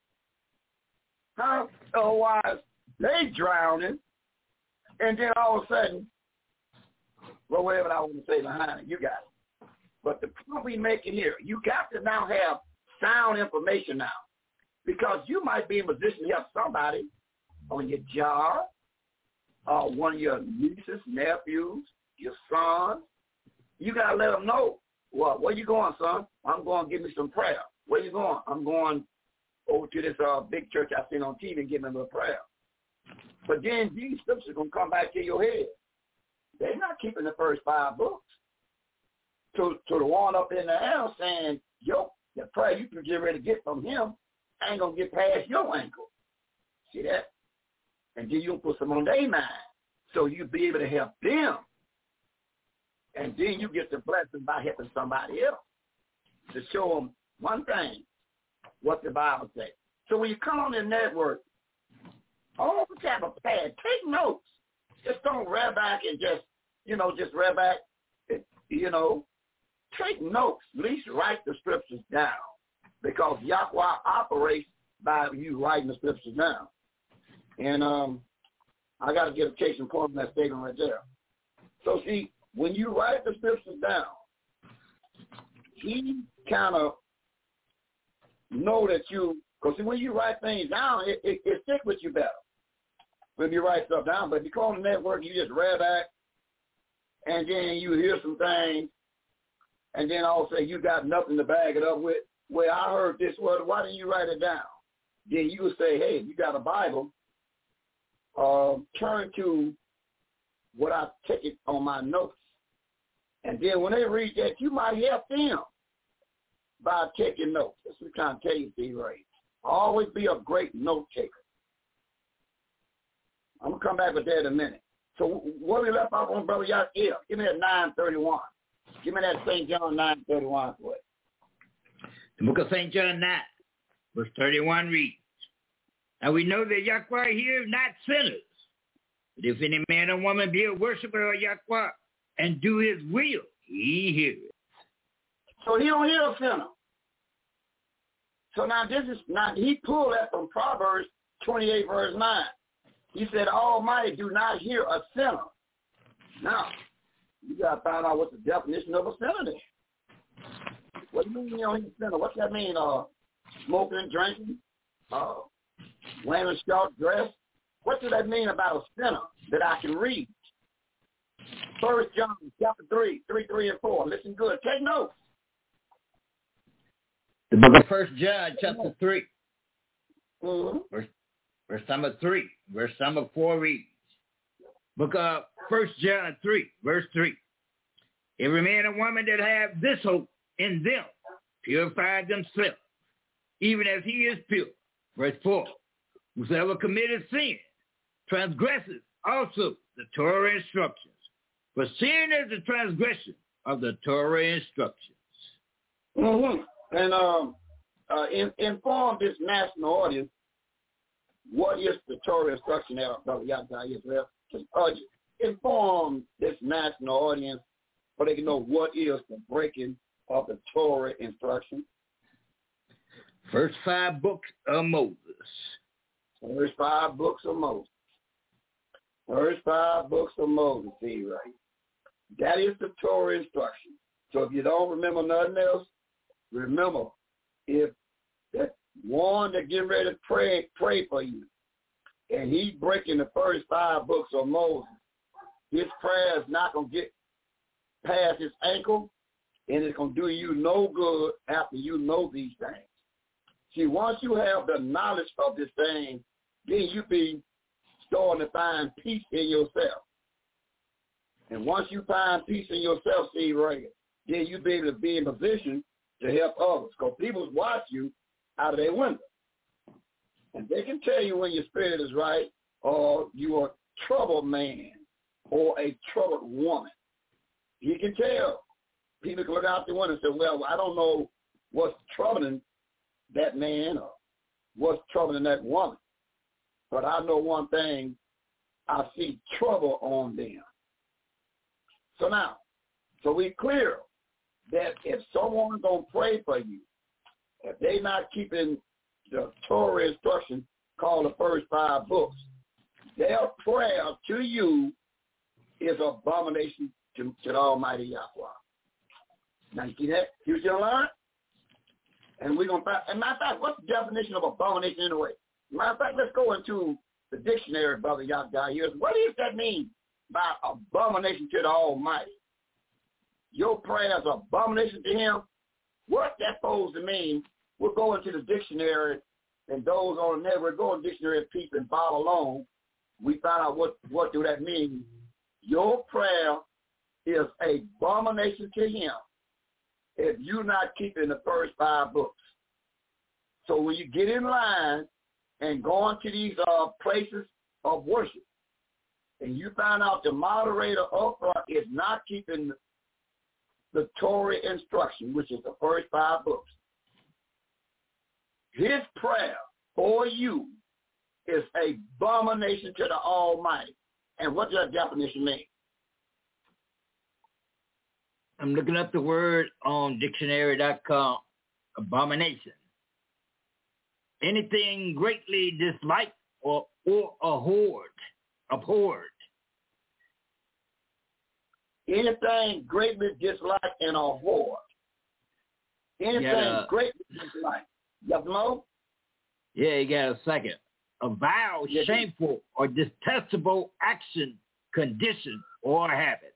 Huh? Otherwise, they drowning, and then all of a sudden, well, whatever I want to say behind it, you got it. But the point we making here, you got to now have sound information now, because you might be in a position to help somebody on your job, uh, one of your nieces, nephews, your sons. You got to let them know, well, where you going, son? I'm going to give me some prayer. Where you going? I'm going over to this uh, big church I seen on T V and give me a little prayer. But then these scriptures are going to come back to your head. They're not keeping the first five books. To, to the one up in the air saying, yo, the prayer you can get ready to get from him ain't going to get past your ankle. See that? And then you'll put some on their mind so you'll be able to help them. And then you get the blessing by helping somebody else to show them one thing, what the Bible says. So when you come on the network, always have a pad. Take notes. Just don't read back and just, you know, just read back. It, you know, take notes. At least write the scriptures down, because Yahweh operates by you writing the scriptures down. And um, I got to get a case in point on that statement right there. So see, when you write the scriptures down, he kind of know that you, because when you write things down, it, it, it sticks with you better. when you write stuff down. But if you call the network, you just read back, and then you hear some things, and then all of a sudden you got nothing to bag it up with. Well, I heard this word. Why didn't you write it down? Then you would say, hey, you got a Bible, uh, turn to what I take it on my notes. And then when they read that, you might help them by taking notes. That's what I'm trying to tell you, Steve Ray. Always be a great note taker. I'm going to come back with that in a minute. So what we left off on, Brother Yacht? Yeah, give me that nine thirty-one. Give me that Saint John nine thirty-one for it. The book of Saint John nine, verse thirty-one reads, "And we know that Yahweh hears not sinners, but if any man or woman be a worshiper of Yahweh and do his will, he hears." So he don't hear a sinner. So now this is, now he pulled that from Proverbs twenty-eight, verse nine. He said, Almighty do not hear a sinner. Now, you got to find out what the definition of a sinner is. What do you mean you don't hear a sinner? What's that mean? Uh, smoking and drinking? Uh, wearing a short dress? What does that mean about a sinner that I can read? First John chapter three, three, three, and four. Listen good. Take notes. The book of First John chapter three, Mm-hmm. verse, verse number three, verse number four reads, book of First John three, verse three. Every man and woman that have this hope in them purify themselves, even as he is pure. Verse four. Whosoever committed sin transgresses also the Torah instructions. For sin is the transgression of the Torah instructions. Mm-hmm. And um, uh, in, inform this national audience what is the Torah instruction there, Brother Yahweh Israel. Just uh, inform this national audience so they can know what is the breaking of the Torah instruction. First five books of Moses. First five books of Moses. First five books of Moses, see, right? That is the Torah instruction. So if you don't remember nothing else, remember, if that one that get ready to pray, pray for you, and he's breaking the first five books of Moses, his prayer is not going to get past his ankle, and it's going to do you no good after you know these things. See, once you have the knowledge of this thing, then you be starting to find peace in yourself. And once you find peace in yourself, see, right, then you'll be able to be in position to help others. Because people watch you out of their window. And they can tell you when your spirit is right, or you are a troubled man or a troubled woman. You can tell. People can look out the window and say, well, I don't know what's troubling that man or what's troubling that woman. But I know one thing, I see trouble on them. So now, so we clear that if someone's going to pray for you, if they not keeping the Torah instruction called the first five books, their prayer to you is abomination to, to the Almighty Yahweh. Now you see that? You still learn? And we're going to find, and matter of fact, what's the definition of abomination anyway? Matter of fact, let's go into the dictionary, Brother Yahweh here. What does that mean by abomination to the Almighty? Your prayer is abomination to him. What that supposed to mean, we'll go into the dictionary, and those on the network go in the dictionary of peace and follow along. We find out what, what do that mean. Your prayer is a abomination to him if you're not keeping the first five books. So when you get in line and go into these uh, places of worship, and you find out the moderator up front is not keeping the Torah instruction, which is the first five books, his prayer for you is a abomination to the Almighty. And what does that definition mean? I'm looking up the word on dictionary dot com. Abomination. Anything greatly disliked or, or abhorred. Abhorred. Anything greatly disliked and abhorred. Anything Yeah. greatly disliked. Yes, Mo? Yeah, you got a second. a vile, Yes. shameful, or detestable action, condition, or habit.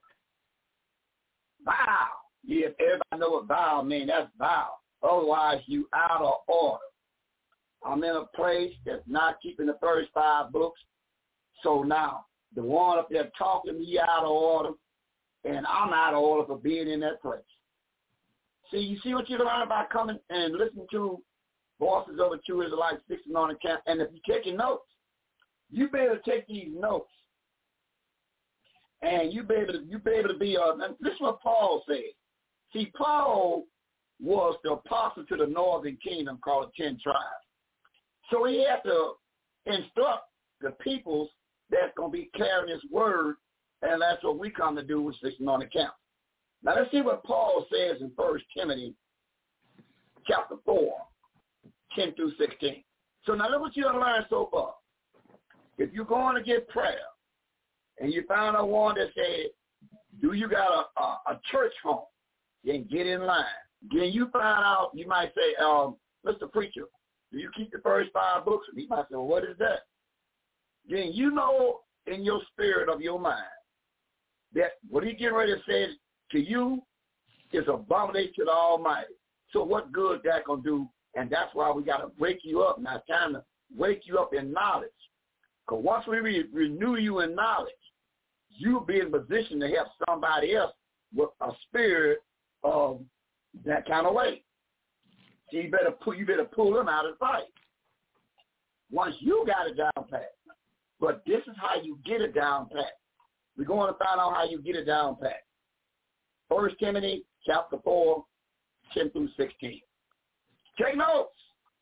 Vile. Yes, everybody know what vile means. That's vile. Otherwise, you out of order. I'm in a place that's not keeping the first five books. So now, the one up there talking to me out of order, and I'm out of order for being in that place. See, you see what you learn by coming and listening to Voices of a True Israelite, sixteen on the camp. And if you're taking notes, you better take these notes. And you be able to, you be able to be, uh, this is what Paul said. See, Paul was the apostle to the northern kingdom called the ten tribes. So he had to instruct the peoples that's going to be carrying his word, and that's what we come to do with sixteen on the camp. Now let's see what Paul says in First Timothy chapter four, ten through sixteen. So now look what you have learned so far. If you're going to get prayer, and you found out one that said, do you got a, a, a church home? Then get in line. Then you find out, you might say, um, Mister Preacher, do you keep the first five books? And he might say, well, what is that? Then you know in your spirit of your mind that what he getting ready to say to you is abomination to the Almighty. So what good that going to do? And that's why we got to wake you up. Now it's time to wake you up in knowledge. Because once we re- renew you in knowledge, you'll be in position to help somebody else with a spirit of that kind of way. So you better pull, you better pull them out of the fight. Once you got it down pat. But this is how you get it down pat. We're going to find out how you get it down pat. First Timothy chapter four, ten through sixteen. Take notes.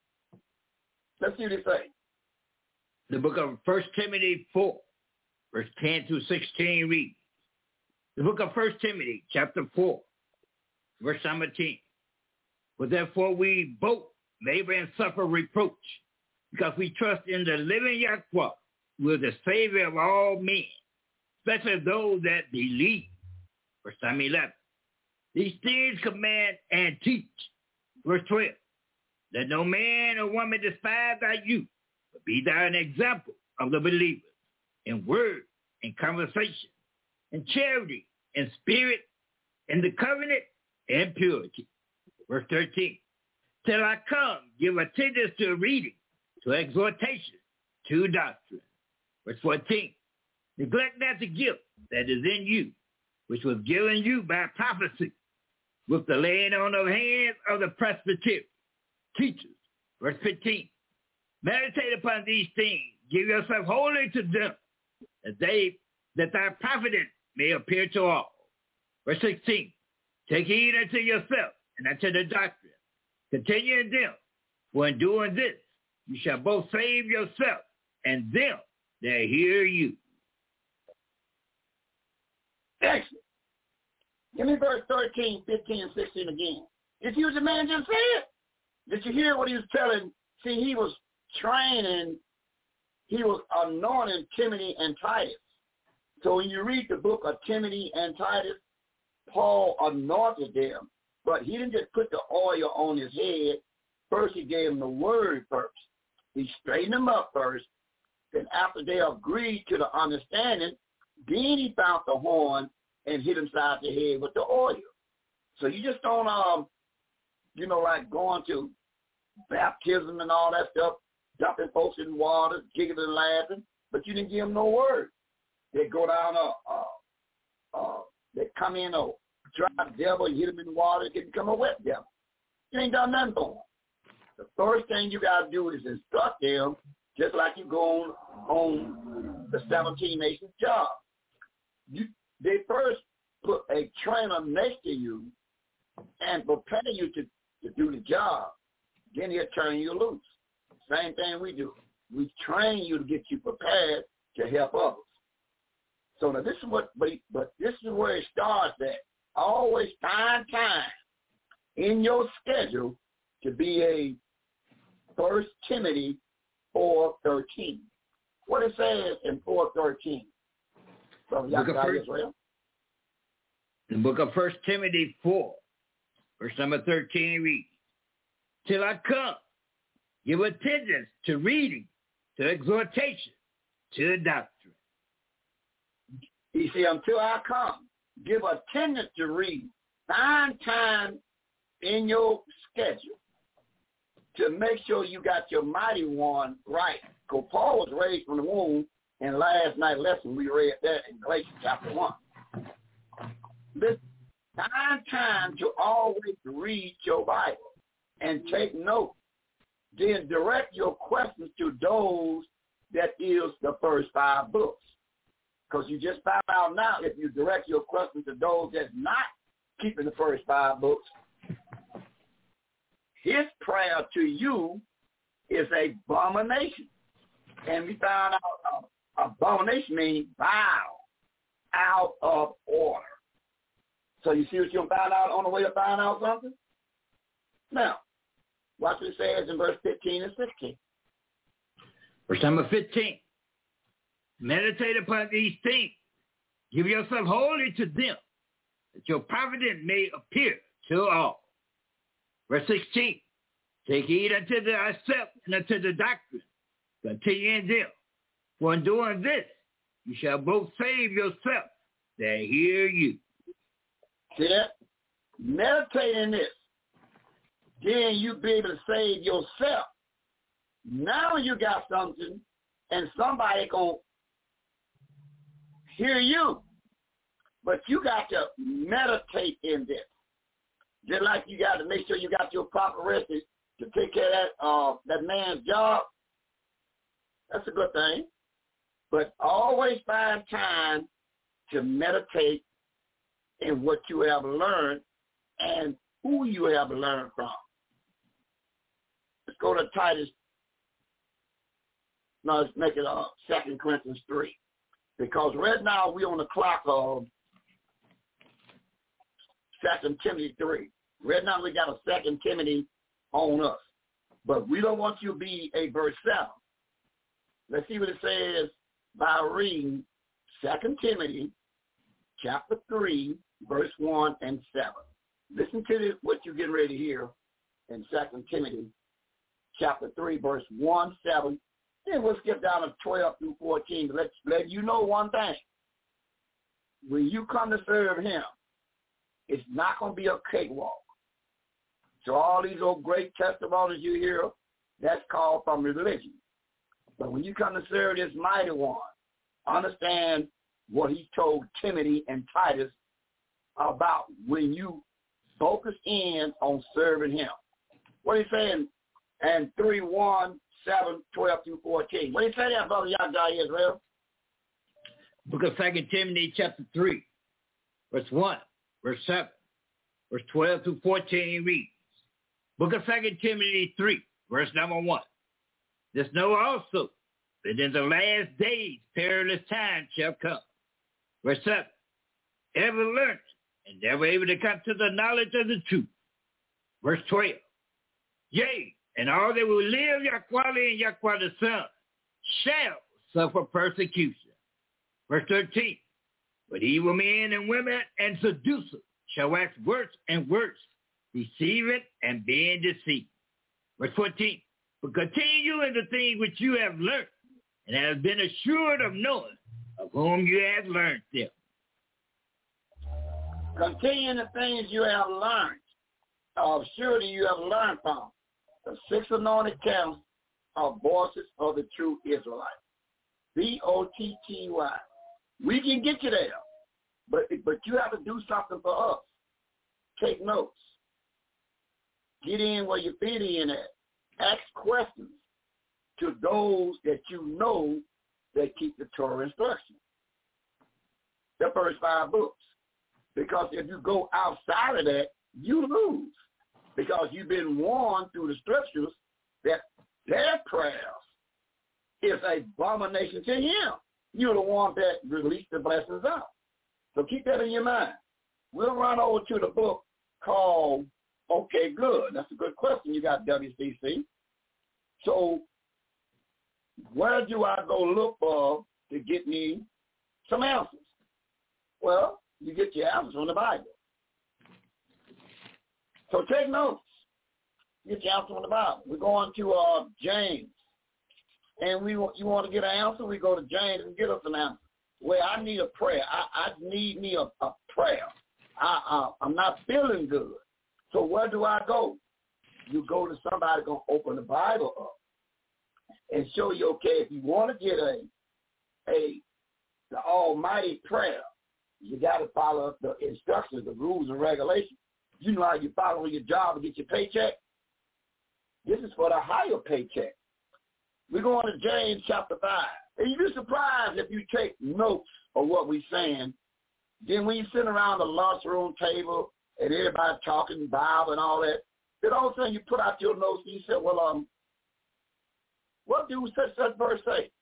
Let's see what it says. The book of First Timothy four, verse ten through sixteen reads. The book of First Timothy chapter four, verse seventeen. For therefore we both labor and suffer reproach, because we trust in the living Yahweh, who is the Savior of all men, especially those that believe. Verse eleven. These things command and teach. Verse twelve. Let no man or woman despise thy youth, but be thou an example of the believers in word, in conversation, in charity, in spirit, in the covenant, and purity. Verse thirteen. Till I come, give attendance to reading, to exhortation, to doctrine. Verse fourteen. Neglect not the gift that is in you, which was given you by prophecy, with the laying on of hands of the presbytery, teachers. Verse fifteen. Meditate upon these things, give yourself wholly to them, that they that thy providence may appear to all. Verse sixteen. Take heed unto yourself and unto the doctrine. Continue in them, for in doing this you shall both save yourself and them that hear you. Excellent. Give me verse thirteen, fifteen, and sixteen again. Did you, the man just say it? Did you hear what he was telling? See, he was training, he was anointing Timothy and Titus. So when you read the book of Timothy and Titus, Paul anointed them, but he didn't just put the oil on his head. First, he gave them the word first. He straightened them up first. Then after they agreed to the understanding, then he found the horn and hit him side the head with the oil. So you just don't, um, you know, like going to baptism and all that stuff, dumping folks in water, giggling and laughing, but you didn't give them no word. They go down, uh, uh, uh, they come in a dry devil, you hit them in the water, they become a wet devil. You ain't done nothing for them. The first thing you got to do is instruct them, just like you go on, on the seventeen Nations job. You, they first put a trainer next to you and prepare you to, to do the job. Then he'll turn you loose. Same thing we do. We train you to get you prepared to help others. So now this is what, but, but this is where it starts at. Always find time in your schedule to be a First Timothy four thirteen. What it says in four thirteen. So y'all got Israel. The book of First Timothy four, verse number thirteen reads, till I come, give attendance to reading, to exhortation, to doctrine. He said, until I come, give attendance to read. Find time in your schedule to make sure you got your mighty one right. Because Paul was raised from the womb, and last night's lesson we read that in Galatians chapter one. This find time to always read your Bible and take notes. Then direct your questions to those that is the first five books. Because you just found out now, if you direct your questions to those that's not keeping the first five books, his prayer to you is a abomination. And we found out uh, abomination means vile, out of order. So you see what you found out on the way to find out something? Now, watch what it says in verse fifteen and sixteen. Verse number fifteen. Meditate upon these things. Give yourself wholly to them, that your providence may appear to all. Verse sixteen. Take heed unto thyself and unto the doctrine. Continue in them. For in doing this, you shall both save yourself that hear you. See that? Meditate in this. Then you'll be able to save yourself. Now you got something, and somebody going to hear you. But you got to meditate in this. Just like you got to make sure you got your proper records to take care of that, uh, that man's job. That's a good thing. But always find time to meditate in what you have learned and who you have learned from. Let's go to Titus. No, let's make it uh, Second Corinthians three. Because right now we're on the clock of Second Timothy three. Right now we got a Second Timothy on us. But we don't want you to be a verse seven. Let's see what it says by reading Second Timothy chapter three, verse one and seven. Listen to this, what you're getting ready to hear in Second Timothy chapter three, verse one, seven. Then we'll skip down to twelve through fourteen to let, let you know one thing. When you come to serve him, it's not going to be a cakewalk. So all these old great testimonies you hear, that's called from religion. But when you come to serve this mighty one, understand what he told Timothy and Titus about when you focus in on serving him. What are you saying? And three, one, seven, twelve through fourteen. What do you say there, Brother Yahweh Israel? Book of Second Timothy chapter three, verse one, verse seven, verse twelve through fourteen reads. Book of Second Timothy three, verse number one. This know also that in the last days perilous times shall come. Verse seven. Ever learned and never able to come to the knowledge of the truth. Verse twelve. Yea, and all that will live Yahweh and Yahweh the Son shall suffer persecution. Verse thirteen. But evil men and women and seducers shall wax worse and worse, deceiving and being deceived. Verse fourteen. But continue in the things which you have learned and have been assured of knowing of whom you have learned them. Continue in the things you have learned, of surety you have learned from. The six anointed camps are voices of the true Israelites. B O T T Y. We can get you there, but, but you have to do something for us. Take notes. Get in where you fit in at. Ask questions to those that you know that keep the Torah instruction. The first five books. Because if you go outside of that, you lose. Because you've been warned through the scriptures that their prayers is an abomination to him. You're the one that released the blessings out. So keep that in your mind. We'll run over to the book called Okay, Good. That's a good question you got, W C C. So where do I go look for to get me some answers? Well, you get your answers from the Bible. So take notes. Get your answers from the Bible. We're going to uh, James. and we want, you want to get an answer, we go to James and get us an answer. Well, I need a prayer. I, I need me a, a prayer. I, I, I'm not feeling good. So where do I go? You go to somebody going to open the Bible up and show you, okay, if you want to get a, a the almighty prayer, you got to follow the instructions, the rules and regulations. You know how you follow your job and get your paycheck? This is for the higher paycheck. We're going to James chapter five. And you'd be surprised if you take notes of what we're saying. Then when you sit around the lunchroom table and everybody talking Bible and all that, then all of a sudden you put out your notes and you say, well, um, what do such such verse say?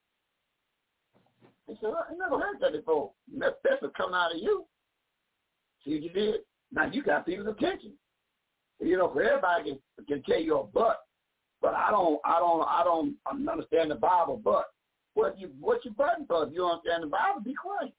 He said, well, I never heard that before. That that's what come out of you. See what you did? Now you got people's attention. You know, for everybody can, can tell you a but, but I don't, I don't, I don't understand the Bible. But what you, what you button for? If you don't understand the Bible, be quiet.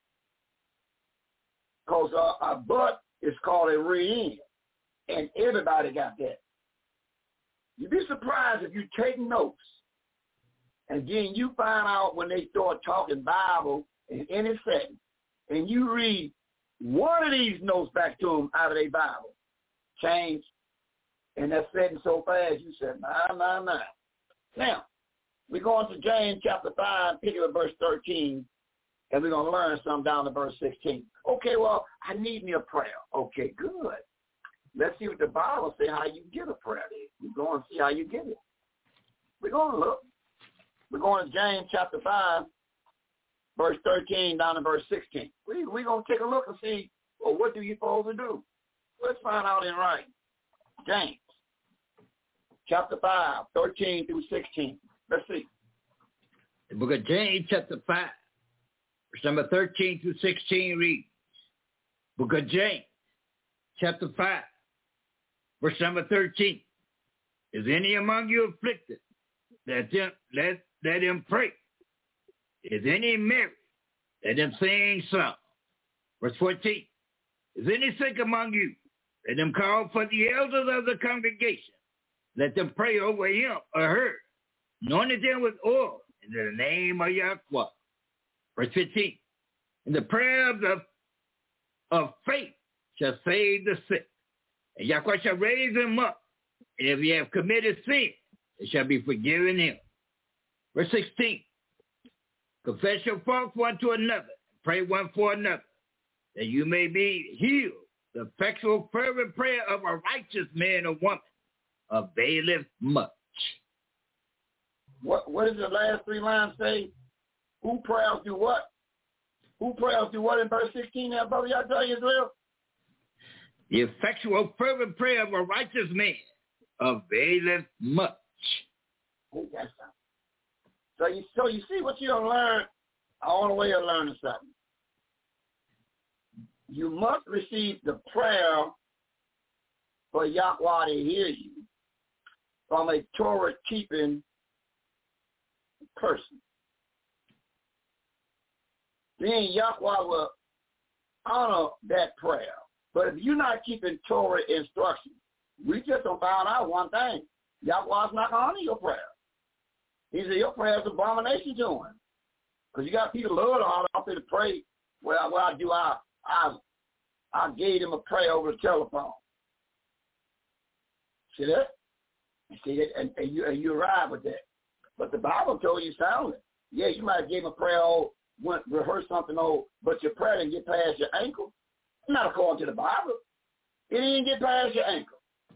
Because uh, a but is called a re-in, and everybody got that. You'd be surprised if you take notes, and then you find out when they start talking Bible in any setting, and you read one of these notes back to them out of their Bible, change, and that's setting so fast, you said, nah, nah, nah. Now, we're going to James chapter five, picking up verse thirteen, and we're going to learn something down to verse sixteen. Okay, well, I need me a prayer. Okay, good. Let's see what the Bible says, how you get a prayer. We're going to see how you get it. We're going to look. We're going to James chapter five, verse thirteen down to verse sixteen. We, we're going to take a look and see, well, what do you supposed to do? Let's find out in writing. James chapter five, thirteen through sixteen. Let's see. The book of James chapter five, verse number thirteen through sixteen reads, book of James chapter five, verse number thirteen. Is any among you afflicted? Let them, let, let him pray. Is any merry? Let them sing song. Verse fourteen. Is any sick among you? Let them call for the elders of the congregation. Let them pray over him or her, anointing them with oil in the name of Yahweh. Verse fifteen. And the prayer of, the, of faith shall save the sick, and Yahweh shall raise him up. And if he have committed sin, it shall be forgiven him. Verse sixteen. Confess your faults one to another, and pray one for another, that you may be healed. The effectual fervent prayer of a righteous man or woman availeth much. What what does the last three lines say? Who prayers do what? Who prayers do what in verse sixteen there, brother? Y'all tell you Israel? The effectual fervent prayer of a righteous man availeth much. Oh, that's something. So you so you see what you don't learn on the way of learning something. You must receive the prayer for Yahweh to hear you from a Torah-keeping person. Then Yahweh will honor that prayer. But if you're not keeping Torah instructions, we just don't find out one thing. Yahweh's not going to honor your prayer. He said your prayer is an abomination to him. Because you got people love to honor out there to pray. Well, what I do, I, I, I gave him a prayer over the telephone. See that? See that? And, and, you, and you arrive with that. But the Bible told you soundly. Yeah, you might have gave him a prayer, oh, went rehearse something, oh, but your prayer didn't get past your ankle. Not according to the Bible. It didn't get past your ankle.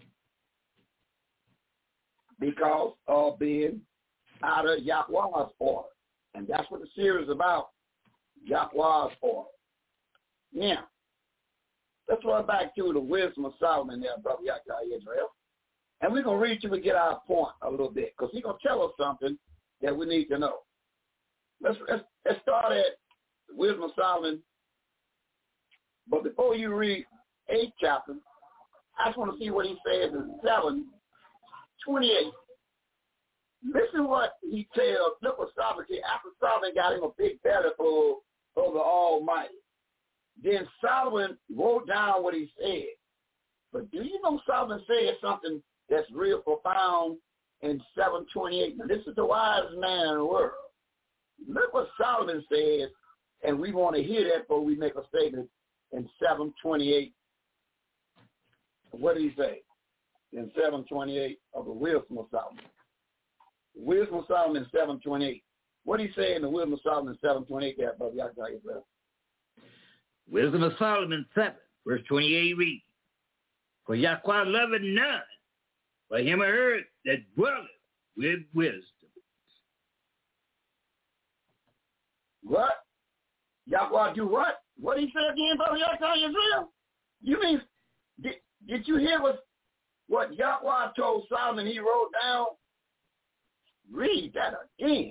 Because of being out of Yahweh's order. And that's what the series is about. Yahweh's order. Now, let's run back to the wisdom of Solomon there, brother Yahweh Israel. And we're going to read till we get our point a little bit, because he's going to tell us something that we need to know. Let's, let's, let's start at the wisdom of Solomon. But before you read eighth chapter, I just want to see what he says in seven twenty-eight. Listen what he tells, look what Solomon said. After Solomon got him a big belly full of the Almighty, then Solomon wrote down what he said. But do you know Solomon said something that's real profound in seven twenty-eight. Now, this is the wisest man in the world. Look what Solomon says, and we want to hear that before we make a statement in seven twenty-eight. What did he say in seven twenty-eight of the Wisdom of Solomon? Wisdom of Solomon in seven twenty-eight. What did he say in the Wisdom of Solomon in seven twenty-eight there, brother? Y'all got it, brother. Wisdom of Solomon seven, verse twenty-eight reads, For Yahweh loveth none, but him or her that dwelleth with wisdom. What? Yahweh do what? What did he say again, brother? Y'all tell Israel? You mean, did, did you hear what, what Yahweh told Solomon he wrote down? Read that again.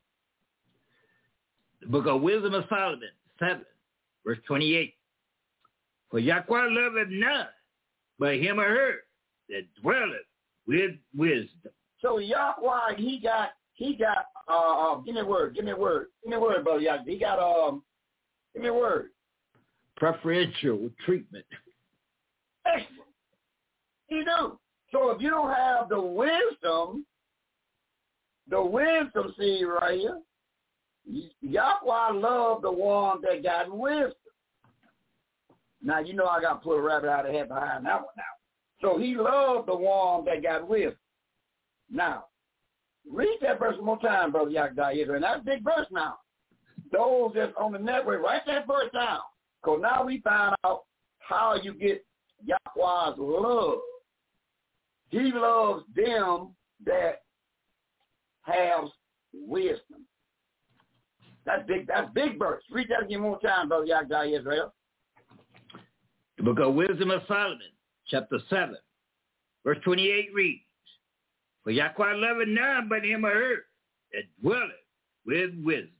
The book of Wisdom of Solomon, seven, verse twenty-eight. For Yahweh loveth none, but him or her that dwelleth with wisdom. So Yahweh, he got, he got, uh, uh, give me a word, give me a word, give me a word, brother. He got, um, give me a word. Preferential treatment. Excellent. You do. So if you don't have the wisdom, the wisdom seed right here, Yahweh loved the one that got wisdom. Now, you know I got to put a rabbit out of head behind that one now. So he loved the one that got wisdom. Now, read that verse one more time, Brother Yahweh. And that's a big verse now. Those that's on the network, write that verse down. Because now we find out how you get Yahweh's love. He loves them that have wisdom. That's big. That's big verse. Read that again one more time, Brother Yahweh Israel. The book of Wisdom of Solomon, chapter seven, verse twenty-eight reads, For Yahweh loveth none but him or her that dwelleth with wisdom.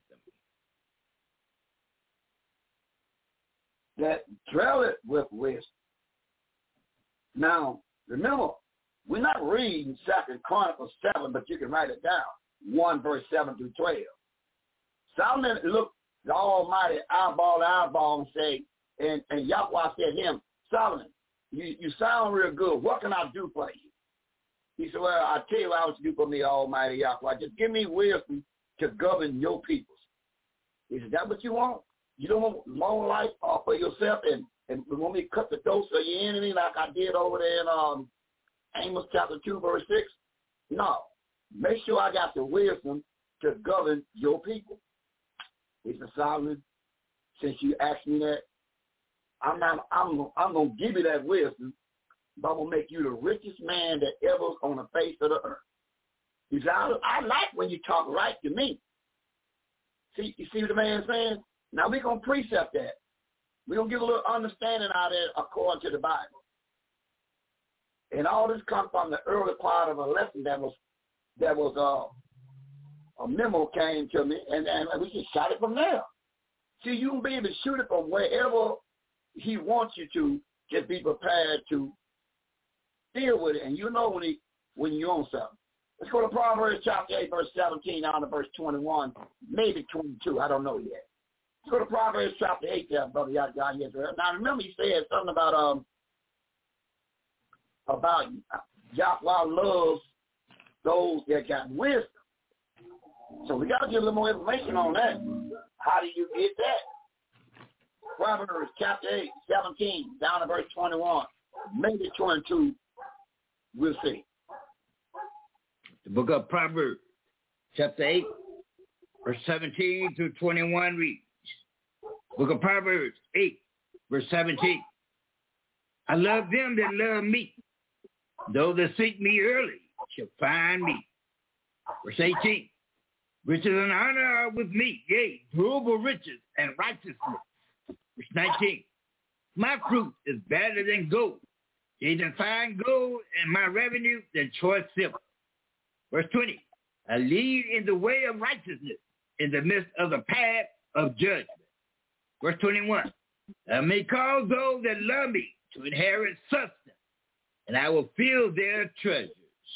That dwelleth with wisdom. Now, remember, we're not reading Second Chronicles seven, but you can write it down. one verse seven through twelve. Solomon looked the Almighty eyeball to eyeball and say, and, and Yahweh said to him, Solomon, you, you sound real good. What can I do for you? He said, well, I'll tell you what I want you to do for me, Almighty Yahweh. Just give me wisdom to govern your peoples. He said, that what you want? You don't want long life for yourself and, and you want me to cut the dose of your enemy like I did over there in um, Amos chapter two, verse six? No. Make sure I got the wisdom to govern your people. He said, Solomon, since you asked me that, I'm not, I'm, I'm going to give you that wisdom, but I'm going to make you the richest man that ever was on the face of the earth. He said, I, I like when you talk right to me. See, you see what the man's saying? Now we're going to precept that. We're going to give a little understanding out of it according to the Bible. And all this comes from the early part of a lesson that was, that was, uh, a memo came to me, and, and we just shot it from there. See, you can be able to shoot it from wherever he wants you to, just be prepared to deal with it. And you know when he when you own something. Let's go to Proverbs chapter eight, verse seventeen, down to verse twenty-one, maybe twenty-two. I don't know yet. Let's go to Proverbs chapter eight there, Brother Yahweh Israel. Now remember he said something about um about Yahweh loves those that got wisdom. So we got to get a little more information on that. How do you get that? Proverbs chapter eight, seventeen, down to verse twenty-one, maybe twenty-two, we'll see. The book of Proverbs, chapter eight, verse seventeen through twenty-one reads, book of Proverbs eight, verse seventeen, I love them that love me. Those that seek me early shall find me. Verse eighteen, riches and honor are with me, yea, durable riches and righteousness. Verse nineteen, my fruit is better than gold, yea, than fine gold, and my revenue than choice silver. Verse twenty, I lead in the way of righteousness in the midst of the path of judgment. Verse twenty-one, I may cause those that love me to inherit substance, and I will fill their treasures.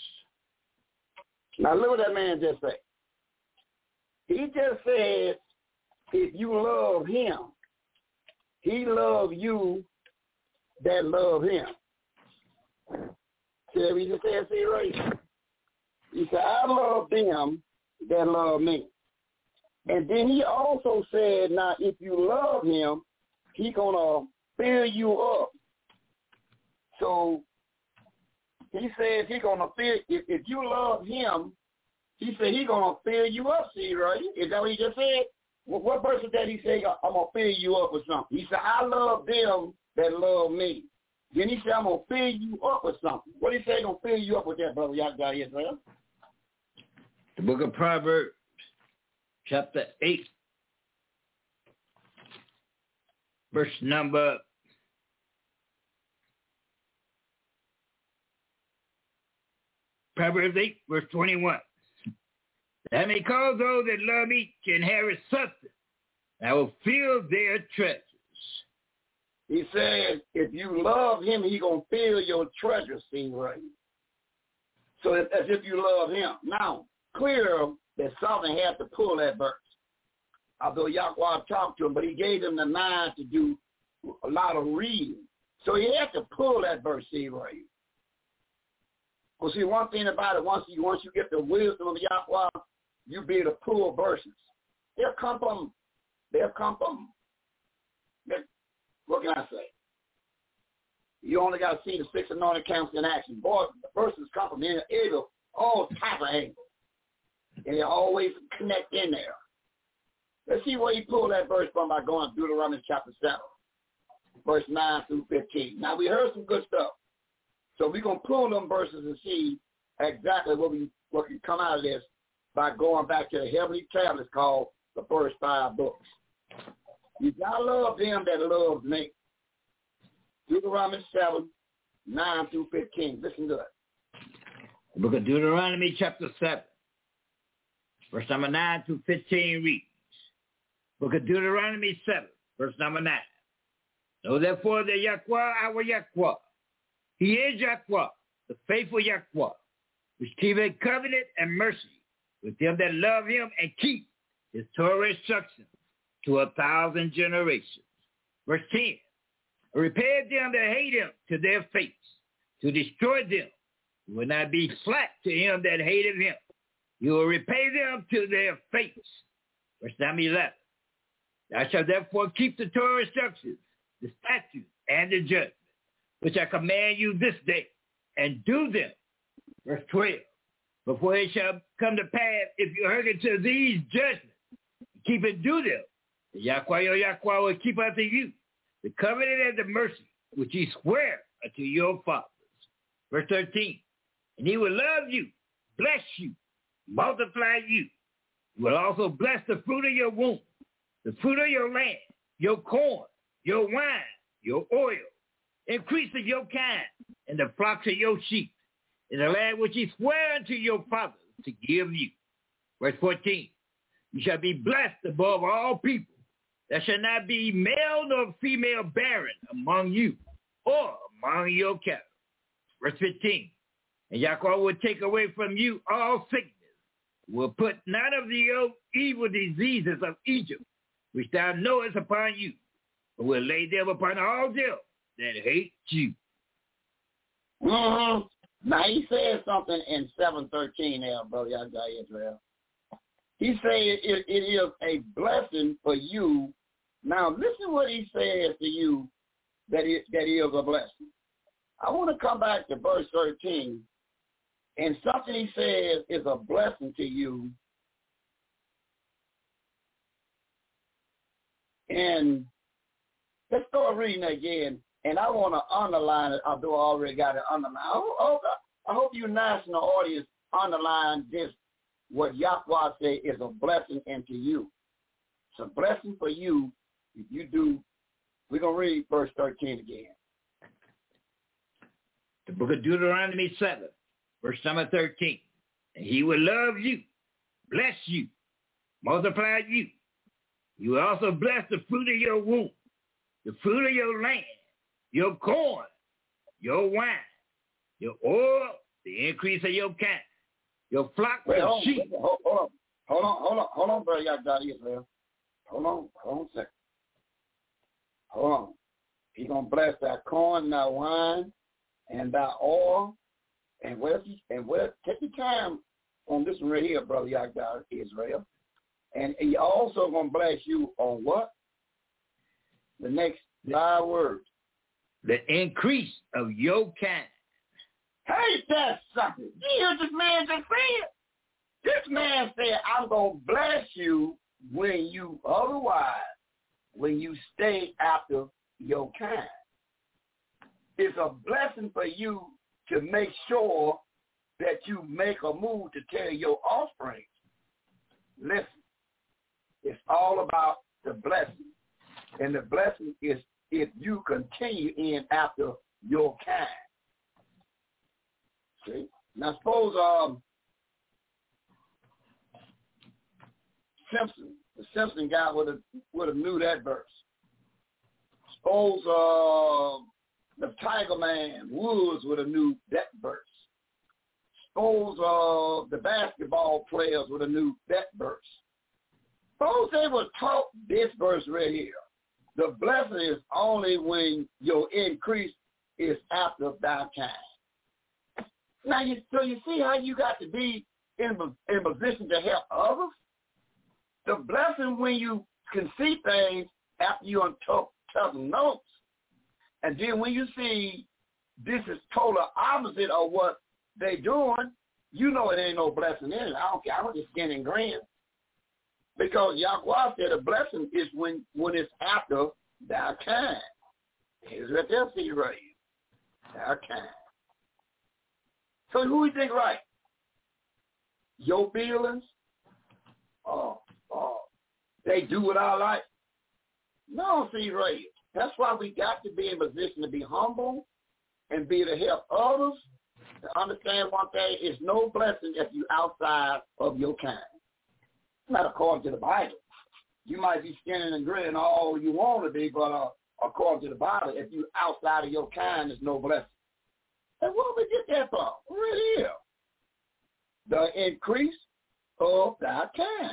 Now look what that man just said. He just said, if you love him, he love you that love him. See what he just said, see right? He said, I love them that love me. And then he also said, now, if you love him, he going to fill you up. So he says he going to fill, if, if you love him, he said he going to fill you up, see, right? Is that what he just said? What verse is that he said, I'm going to fill you up with something? He said, I love them that love me. Then he said, I'm going to fill you up with something. What did he say, going to fill you up with that, brother? Y'all got Israel? The book of Proverbs, chapter eight, verse number Proverbs eight, verse twenty-one. That I may cause those that love me to inherit substance. I will fill their treasures. He says, if you love him, he's going to fill your treasures, see, right? So it's as if you love him. Now, clear that something had to pull that verse. Although Yahweh talked to him, but he gave him the mind to do a lot of reading. So he had to pull that verse, see, right? Well, see, one thing about it, once you once you get the wisdom of Yahweh, you'll be able to pull verses. They'll come from, they'll come from, what can I say? You only got to see the six anointed camps in action. Boy, the verses come from in the all type of angles. And they always connect in there. Let's see where he pulled that verse from by going to Deuteronomy chapter seven, verse nine through fifteen. Now, we heard some good stuff. So we're going to pull them verses and see exactly what we what can come out of this by going back to the heavenly tablets called the first five books. You got to love them that love me. Deuteronomy seven, nine through fifteen. Listen to it. The book of Deuteronomy chapter seven, verse number nine through fifteen reads. Book of Deuteronomy seven, verse number nine. Know therefore that Yahweh, our Yahweh, he is Yahweh, the faithful Yahweh, which keepeth covenant and mercy with them that love him and keep his Torah instructions to a thousand generations. Verse ten. Repay them that hate him to their face, to destroy them. You will not be slack to him that hated him. You will repay them to their face. Verse number eleven. Thou shalt therefore keep the Torah instructions, the statutes, and the judgment, which I command you this day, and do them. Verse twelve. Before it shall come to pass, if you hearken to these judgments, keep and do them, the Yahweh your Yahweh will keep unto you the covenant and the mercy which he sware unto your fathers. Verse thirteen. And he will love you, bless you, multiply you. He will also bless the fruit of your womb, the fruit of your land, your corn, your wine, your oil, increase of your kind, and the flocks of your sheep, in the land which he sware unto your fathers to give you. Verse fourteen. You shall be blessed above all people. There shall not be male nor female barren among you or among your cattle. Verse fifteen. And Yahweh will take away from you all sickness, will put none of the old evil diseases of Egypt, which thou knowest upon you, but will lay them upon all them that hate you. Mm-hmm. Now, he said something in seven thirteen there, brother Yahweh Israel. He said it, it is a blessing for you. Now, listen what he says to you that it, that is a blessing. I want to come back to verse thirteen, and something he says is a blessing to you. And let's start reading again, and I want to underline it, although I already got it underlined. I hope, I hope you national audience underline this, what Yahweh say is a blessing unto you. It's a blessing for you if you do. We're going to read verse thirteen again. The book of Deuteronomy seven, verse number thirteen. And he will love you, bless you, multiply you. He will also bless the fruit of your womb, the fruit of your land, your corn, your wine, your oil, the increase of your kind, your flock Wait, of hold, sheep. Hold, hold on, hold on, hold on, hold on, brother Yahweh Israel. Hold on, hold on a second. Hold on. He's going to bless thy corn, thy wine, and thy oil. And where, and where, take your time on this one right here, Brother Yagdar, Israel. And he also going to bless you on what? The next five words. The increase of your kind. Hey, that's something. You hear this man just said? This man said, I'm going to bless you when you otherwise, when you stay after your kind. It's a blessing for you to make sure that you make a move to tell your offspring. Listen, it's all about the blessing. And the blessing is if you continue in after your kind. See? Now suppose um, Simpson, the Simpson guy would have would have knew that verse. Suppose uh, the Tiger Man Woods would have knew that verse. Suppose uh, the basketball players would have knew that verse. Suppose they were taught this verse right here. The blessing is only when your increase is after thy kind. Now, you, so you see how you got to be in, in position to help others? The blessing when you can see things after you on tough, tough notes. And then when you see this is total opposite of what they doing, you know it ain't no blessing in it. I don't care. I don't just skin and grin. Because Yahweh said a blessing is when, when it's after thy kind. Here's what they'll see right here. Thy kind. So who you think right? Your feelings? Oh, oh, they do what I like? No, see right here. That's why we got to be in position to be humble and be to help others. To understand one thing, it's no blessing if you're outside of your kind. Not according to the Bible. You might be skinning and grinning all you want to be, but uh, according to the Bible, if you're outside of your kind, there's no blessing. And where we get that from? Right here. The increase of thy kind.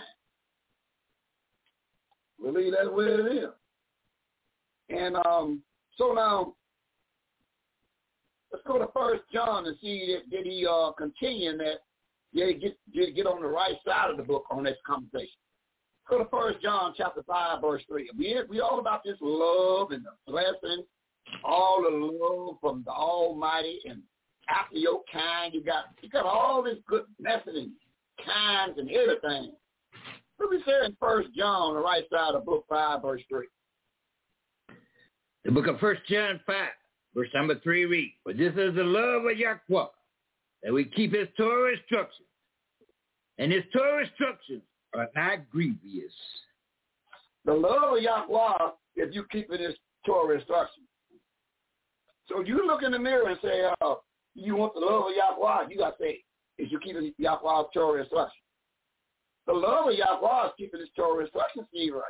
We'll leave that where it is. And um, so now, let's go to First John and see that did he uh, continue in that. Yeah, get, get get on the right side of the book on this conversation. Go to First John chapter five, verse three. We we all about this love and the blessing, all the love from the Almighty, and after your kind, you got you got all this good blessing and kinds and everything. What we say in First John, the right side of book five, verse three. The book of First John five, verse number three reads, "For this is the love of Yahweh, that we keep his Torah instructions, and his Torah instructions are not grievous." The love of Yahweh, if you keep his Torah instructions. So you look in the mirror and say, uh, you want the love of Yahweh, you got to say, is you keeping Yahweh's Torah instructions. The love of Yahweh is keeping his Torah instructions, see right.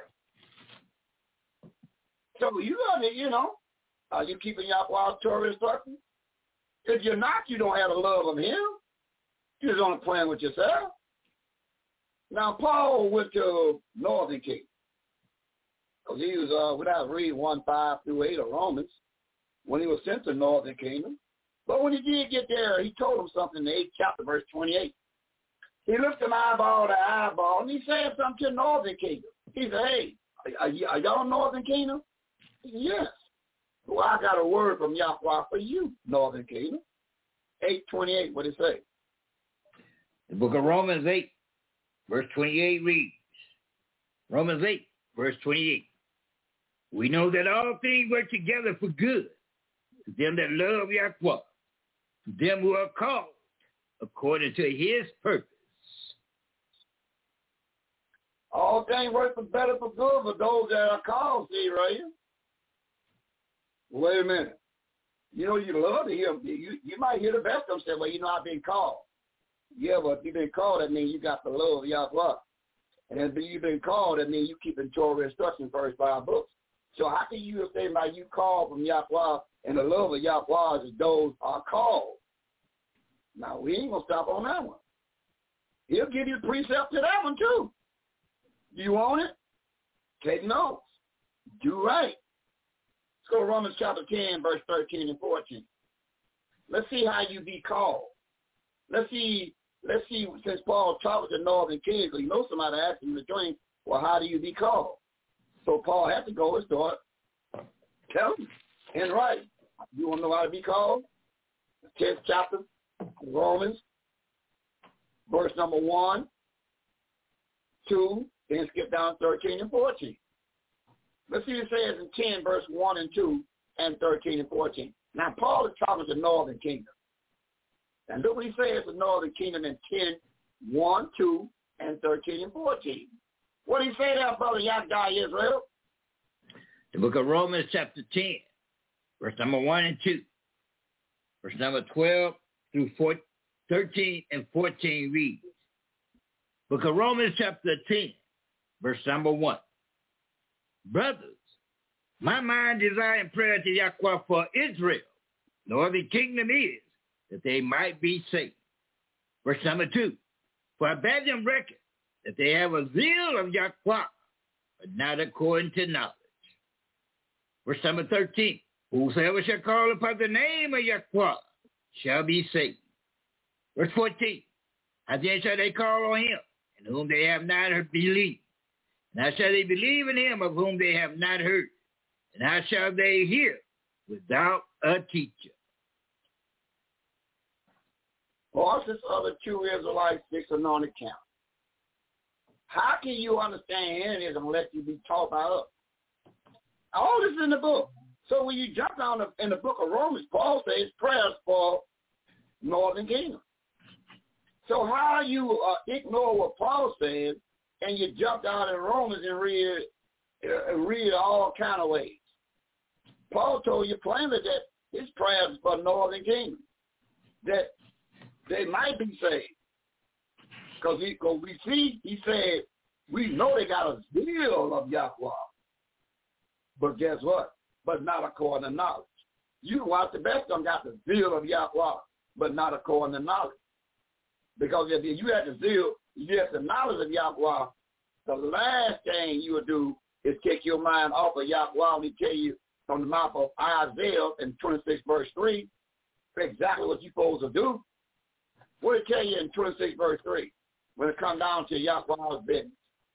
So you got to, you know, are you keeping Yahweh's Torah instructions? If you're not, you don't have the love of him. You're just only playing with yourself. Now, Paul went to Northern Kingdom. Because he was, uh, without reading one, five through eight of Romans, when he was sent to Northern Kingdom. But when he did get there, he told him something in the eighth chapter, verse twenty-eight. He looked him eyeball to eyeball, and he said something to Northern Kingdom. He said, hey, are, y- are y'all Northern Kingdom? He said, yes. Well, I got a word from Yahweh for you, Northern Kingdom. eight twenty-eight, what did it say? The book of Romans eight, verse twenty-eight reads, Romans eight, verse twenty-eight. "We know that all things work together for good to them that love Yahweh, to them who are called according to his purpose." All things work for better for good for those that are called, see, right? Wait a minute. You know, you love to hear, you, you might hear the best of them say, well, you know, I've been called. Yeah, but if you've been called, that means you got the love of Yahweh. And if you've been called, that means you keeping Torah instructions first five books. So how can you say about you called from Yahweh and the love of Yahweh is those are called? Now, we ain't going to stop on that one. He'll give you precept to that one, too. You want it? Take notes. Do right. Let's go to Romans chapter ten, verse thirteen and fourteen. Let's see how you be called. Let's see let's see, since Paul taught the northern kingdom, you know somebody asked him in the dream, well, how do you be called? So Paul had to go and start tell him and write. You want to know how to be called? The tenth chapter of Romans, verse number one, two, then skip down thirteen and fourteen. Let's see what it says in ten, verse one and two, and thirteen and fourteen. Now, Paul is talking to the northern kingdom. And look what he says the northern kingdom in ten, one, two, and thirteen and fourteen. What do he say there, brother Yagdai Israel? The book of Romans chapter ten, verse number one and two. Verse number twelve through fourteen, thirteen and fourteen reads. Book of Romans chapter ten, verse number one. Brothers, my mind desire and prayer to Yahweh for Israel, northern kingdom is, that they might be saved. Verse number two. For I bear them record that they have a zeal of Yahweh, but not according to knowledge. Verse number thirteen. Whosoever shall call upon the name of Yahweh shall be saved. Verse fourteen. How then shall they call on him, in whom they have not believed? And how shall they believe in him of whom they have not heard? And how shall they hear without a teacher? Voices of the true Israelites, six anointed count. How can you understand any of this unless you be taught by us? All this is in the book. So when you jump down in the book of Romans, Paul says prayers for northern kingdom. So how you uh, ignore what Paul says and you jump down in Romans and read, uh, read all kind of ways? Paul told you plainly that his prayers for northern kingdom, that they might be saved. Because we see, he said, we know they got a zeal of Yahweh. But guess what? But not according to knowledge. You watch the best of them got the zeal of Yahweh, but not according to knowledge. Because if you had the zeal, you had the knowledge of Yahweh, the last thing you would do is take your mind off of Yahweh and he tell you from the mouth of Isaiah in twenty-six verse three exactly what you're supposed to do. What did it tell you in twenty-six verse three when it comes down to Yahweh's business?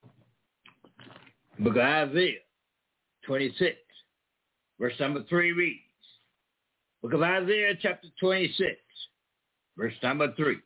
Book of Isaiah twenty-six, verse number three reads. Book of Isaiah chapter twenty-six, verse number three.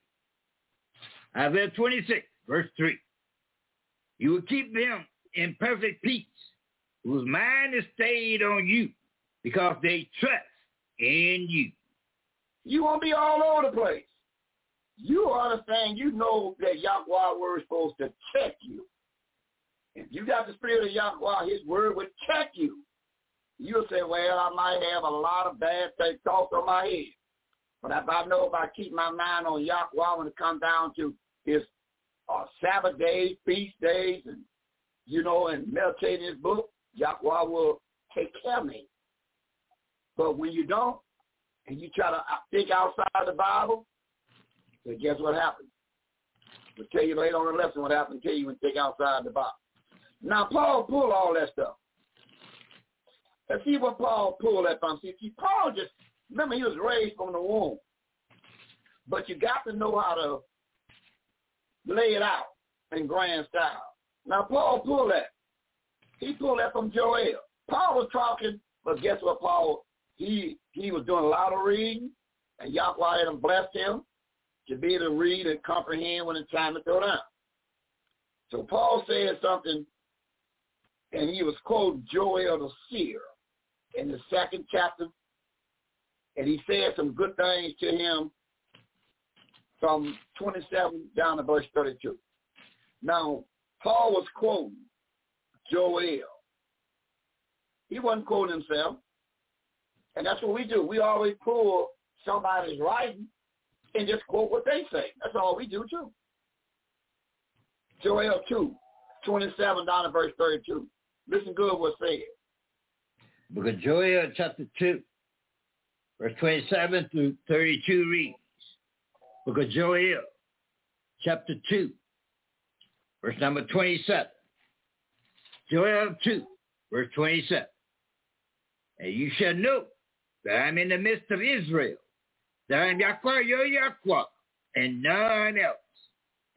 Isaiah twenty-six, verse three. You will keep them in perfect peace, whose mind is stayed on you, because they trust in you. You won't be all over the place. You understand, you know that Yahweh word is supposed to check you. If you got the spirit of Yahweh, his word would check you. You'll say, well, I might have a lot of bad thoughts on my head. But if I know if I keep my mind on Yahweh when it comes down to his uh, Sabbath days, feast days, and, you know, and meditate in his book, Yahweh will take care of me. But when you don't, and you try to think outside the Bible, so guess what happens? We'll tell you later on in the lesson what happens to you when you think outside the Bible. Now, Paul pulled all that stuff. Let's see what Paul pulled that from. See, see, Paul just, remember he was raised from the womb. But you got to know how to lay it out in grand style. Now, Paul pulled that. He pulled that from Joel. Paul was talking, but guess what, Paul? He he was doing a lot of reading, and Yahweh had blessed him to be able to read and comprehend when it's time to throw down. So Paul said something, and he was quoting Joel the seer in the second chapter, and he said some good things to him from twenty-seven down to verse thirty-two. Now, Paul was quoting Joel. He wasn't quoting himself, and that's what we do. We always pull somebody's writing and just quote what they say. That's all we do, too. Joel two, twenty-seven down to verse thirty-two. Listen good what it says. Book of Joel chapter two, verse twenty-seven through thirty-two reads. Book of Joel chapter two, verse number twenty-seven. Joel two, verse twenty-seven. And you shall know that I am in the midst of Israel, that I am Yahweh, your Yahweh, and none else.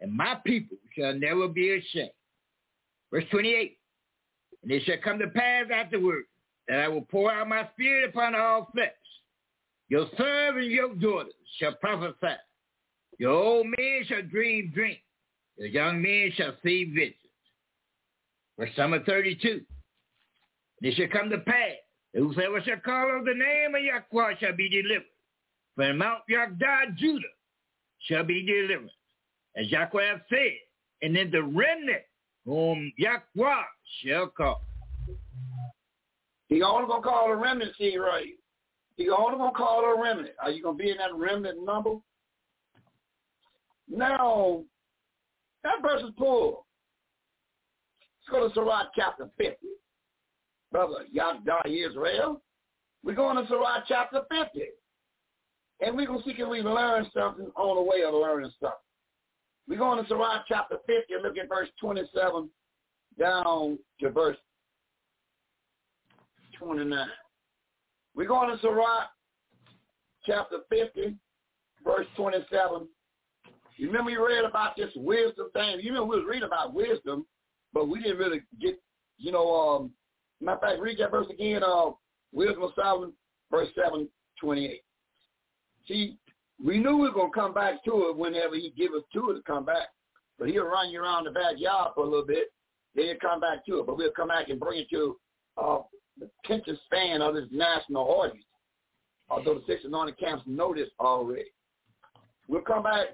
and my people shall never be ashamed. Verse twenty-eight, and it shall come to pass afterward that I will pour out my spirit upon all flesh. Your sons and your daughters shall prophesy. Your old men shall dream dreams. Your young men shall see visions. Verse number thirty-two, and it shall come to pass that whosoever shall call on the name of Yahweh shall be delivered. From Mount Yahdah, Judah shall be delivered, as Yahweh hath said, and in the remnant whom Yahweh shall call. He only going to call a remnant, see, right? He only going to call a remnant. Are you going to be in that remnant number? Now, that verse is pulled. Let's go to Sirach chapter fifty. Brother Yahdah Israel. We're going to Sirach chapter fifty. And we're going to see if we learn something on the way of learning something. We're going to Sirach chapter fifty and look at verse twenty-seven down to verse twenty-nine. We're going to Sirach chapter fifty, verse twenty-seven. You remember you read about this wisdom thing? You remember we was reading about wisdom, but we didn't really get, you know, um, matter of fact, read that verse again, uh, Wisdom of Solomon, verse seven, twenty-eight. See, we knew we were going to come back to it whenever he give us to it to come back. But he'll run you around the backyard for a little bit, then he'll come back to it. But we'll come back and bring it to uh, the attention span of this national audience, although the six anointed camps know this already. We'll come back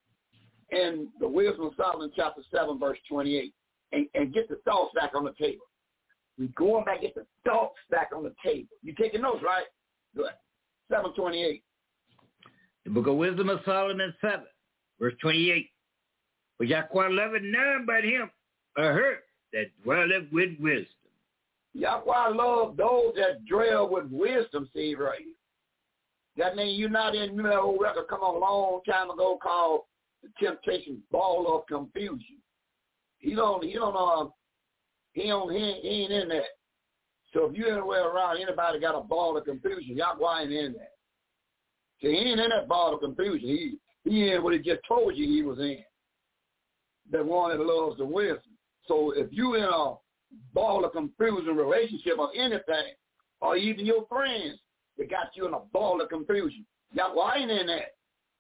in the Wisdom of Solomon, chapter seven, verse twenty-eight, and, and get the thoughts back on the table. We're going back get the thoughts back on the table. You taking notes, right? Good. seven twenty-eight. The book of Wisdom of Solomon seven, verse twenty-eight. For Yahweh loveth none but him, or her, that dwelleth with wisdom. Yahweh loved those that dwell with wisdom, see, right? That means you're not in, you know, old record come on a long time ago called The Temptation Ball of Confusion. He don't, he don't, uh, he don't, he ain't, he ain't in that. So if you anywhere around, anybody got a ball of confusion, Yahweh ain't in that. See, he ain't in that ball of confusion. He, he in what he just told you he was in. The one that loves the wisdom. So if you in a ball of confusion relationship or anything, or even your friends that got you in a ball of confusion, Yahweh ain't in that.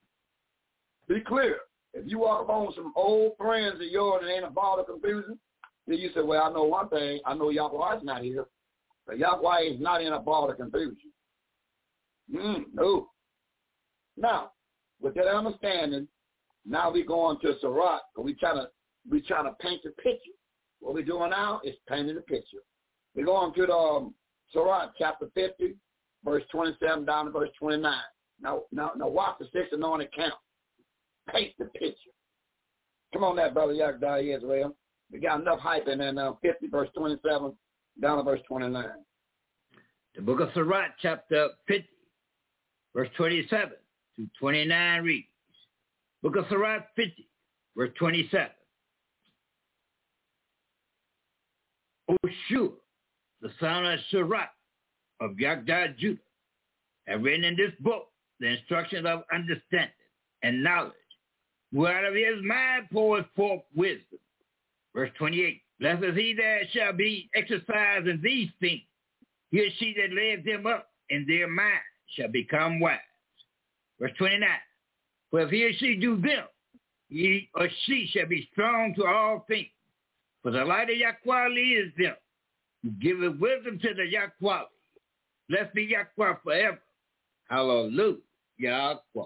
Be clear. If you walk on some old friends of yours that ain't a ball of confusion, then you say, well, I know one thing. I know Yahweh's not here. But Yahweh is not in a ball of confusion. Mm, no. Now, with that understanding, now we're going to Sirach, and we trying to we trying to paint the picture. What we're doing now is painting the picture. We're going to the um, Sirach chapter fifty, verse twenty-seven down to verse twenty-nine. Now, now, now watch the six anointed count. Paint the picture. Come on, that brother Yahdah Israel. We got enough hype in there now. fifty, verse twenty-seven down to verse twenty-nine. The book of Sirach chapter fifty, verse twenty-seven to twenty-nine reads. Book of Sirach fifty, verse twenty-seven. Oshua, the son of Sirach of Yahdah Judah, have written in this book the instructions of understanding and knowledge, who out of his mind pours forth wisdom. Verse twenty-eight. Blessed is he that shall be exercised in these things. He or she that lays them up in their mind shall become wise. Verse twenty-nine. For if he or she do them, he or she shall be strong to all things. For the light of Yahweh is them, who giveth wisdom to the Yahweh. Blessed be Yahweh forever. Hallelujah, Yahweh.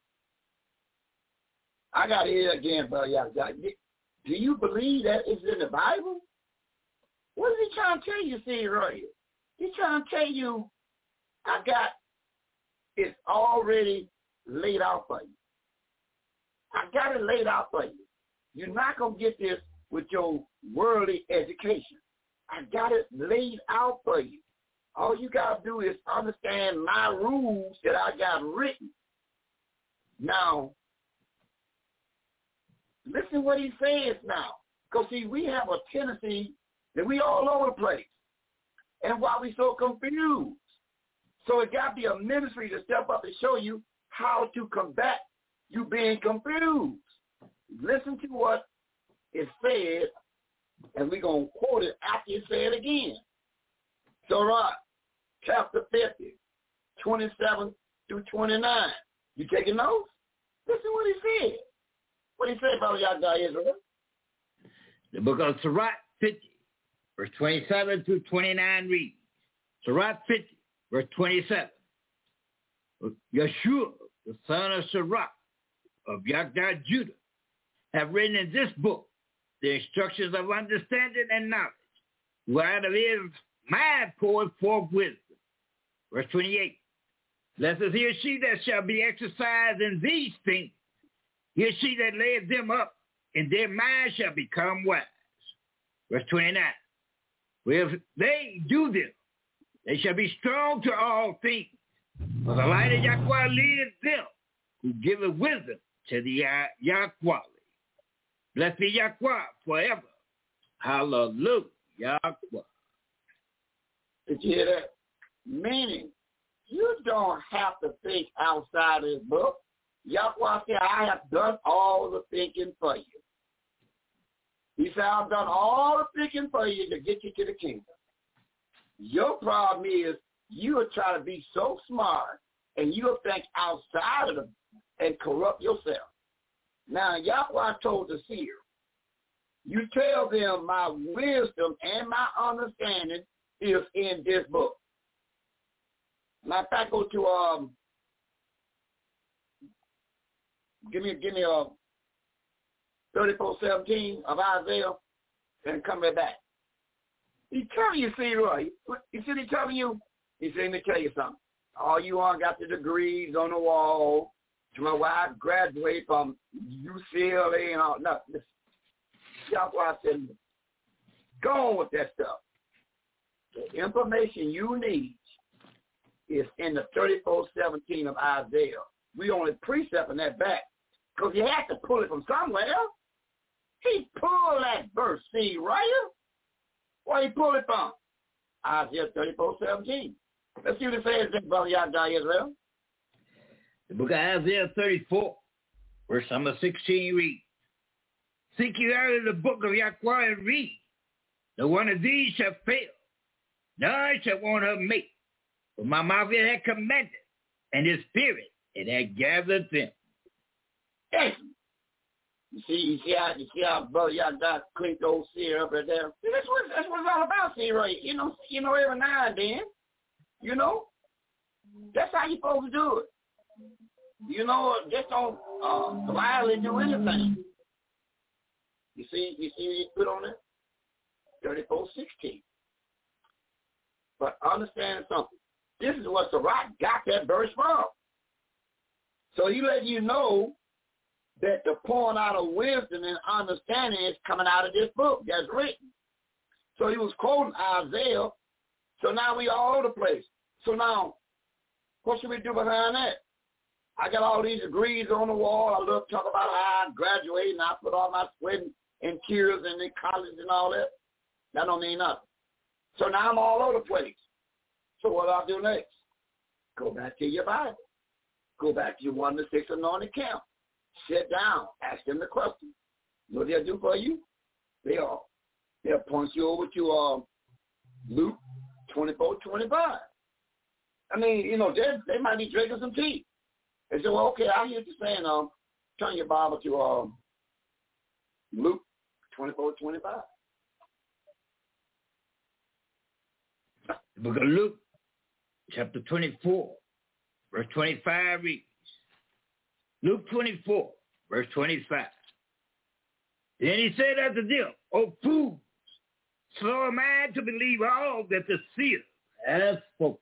I got to hear it again, brother Yahweh. Do you believe that it's in the Bible? What is he trying to tell you, see, right here? He's trying to tell you, I got, it's already laid out for you. I got it laid out for you. You're not going to get this with your worldly education. I got it laid out for you. All you got to do is understand my rules that I got written. Now, listen what he says now. Because, see, we have a tendency that we all over the place. And why we so confused. So it got to be a ministry to step up and show you how to combat you being confused. Listen to what is said, and we're going to quote it after you say it again. Sirach, chapter fifty, twenty-seven through twenty-nine. You taking notes? Listen what he said. What he said about Yahweh Israel? The book of Sirach fifty, verse twenty-seven through twenty-nine reads, Sirach fifty, verse twenty-seven. Yeshua, the son of Sirach, of Yahweh Judah, have written in this book the instructions of understanding and knowledge, who out of his mind poureth forth wisdom. Verse twenty-eight. Blessed is he or she that shall be exercised in these things. He or she that layeth them up, and their mind shall become wise. Verse twenty-nine. For if they do them, they shall be strong to all things. For the light of Yahweh leadeth them, who giveth wisdom to the Yahweh. Blessed be Yahweh forever. Hallelujah. Yahweh. Did you hear that? Meaning, you don't have to think outside this book. Yahweh said, I have done all the thinking for you. He said, I've done all the thinking for you to get you to the kingdom. Your problem is you will try to be so smart and you'll think outside of them and corrupt yourself. Now, Yahweh told the seer, you tell them my wisdom and my understanding is in this book. Matter of fact, go to, um, give me, give me a thirty-four seventeen of Isaiah and come right back. He telling you, see, right? He said he telling you, he said, let me tell you something. All you on got the degrees on the wall. To my wife graduate from U C L A and all. No, listen. That's why I said, go on with that stuff. The information you need is in the thirty-four seventeen of Isaiah. We only precepting that back because you have to pull it from somewhere. He pulled that verse, see, right here? Where he pull it from? Isaiah thirty-four seventeen. Let's see what it says there, brother Yahweh Israel. The book of Isaiah thirty-four, verse number sixteen reads, seek you out of the book of Yahweh and read. No one of these shall fail. None shall want her mate. For my mouth it had commanded, and his spirit it had gathered them. Yes. You see, you see how you see how brother Yahweh cleaned those seer up right there. See, that's what that's what it's all about, see, right? You know, you know, every now and then, you know, that's how you supposed to do it. You know, just don't uh, blindly do anything. You see, you see what you put on it? thirty-four sixteen. But understand something. This is what Sirach got that verse from. So he let you know that the pouring out of wisdom and understanding is coming out of this book that's written. So he was quoting Isaiah. So now we all over the place. So now, what should we do behind that? I got all these degrees on the wall. I love to talk about how I graduated and I put all my sweat and tears in the college and all that. That don't mean nothing. So now I'm all over the place. So what do I do next? Go back to your Bible. Go back to your one to six anointed camp. Sit down. Ask them the question. You know what they'll do for you? They'll, they'll point you over to uh, Luke twenty-four twenty-five. I mean, you know, they, they might be drinking some tea. They say, well, okay, I hear you saying, um, turn your Bible to um, Luke twenty-four twenty-five. The book of Luke, chapter twenty-four, verse twenty-five reads, Luke twenty-four, verse twenty-five. Then he said unto them, O fools, slow am I to believe all that the seer has spoken.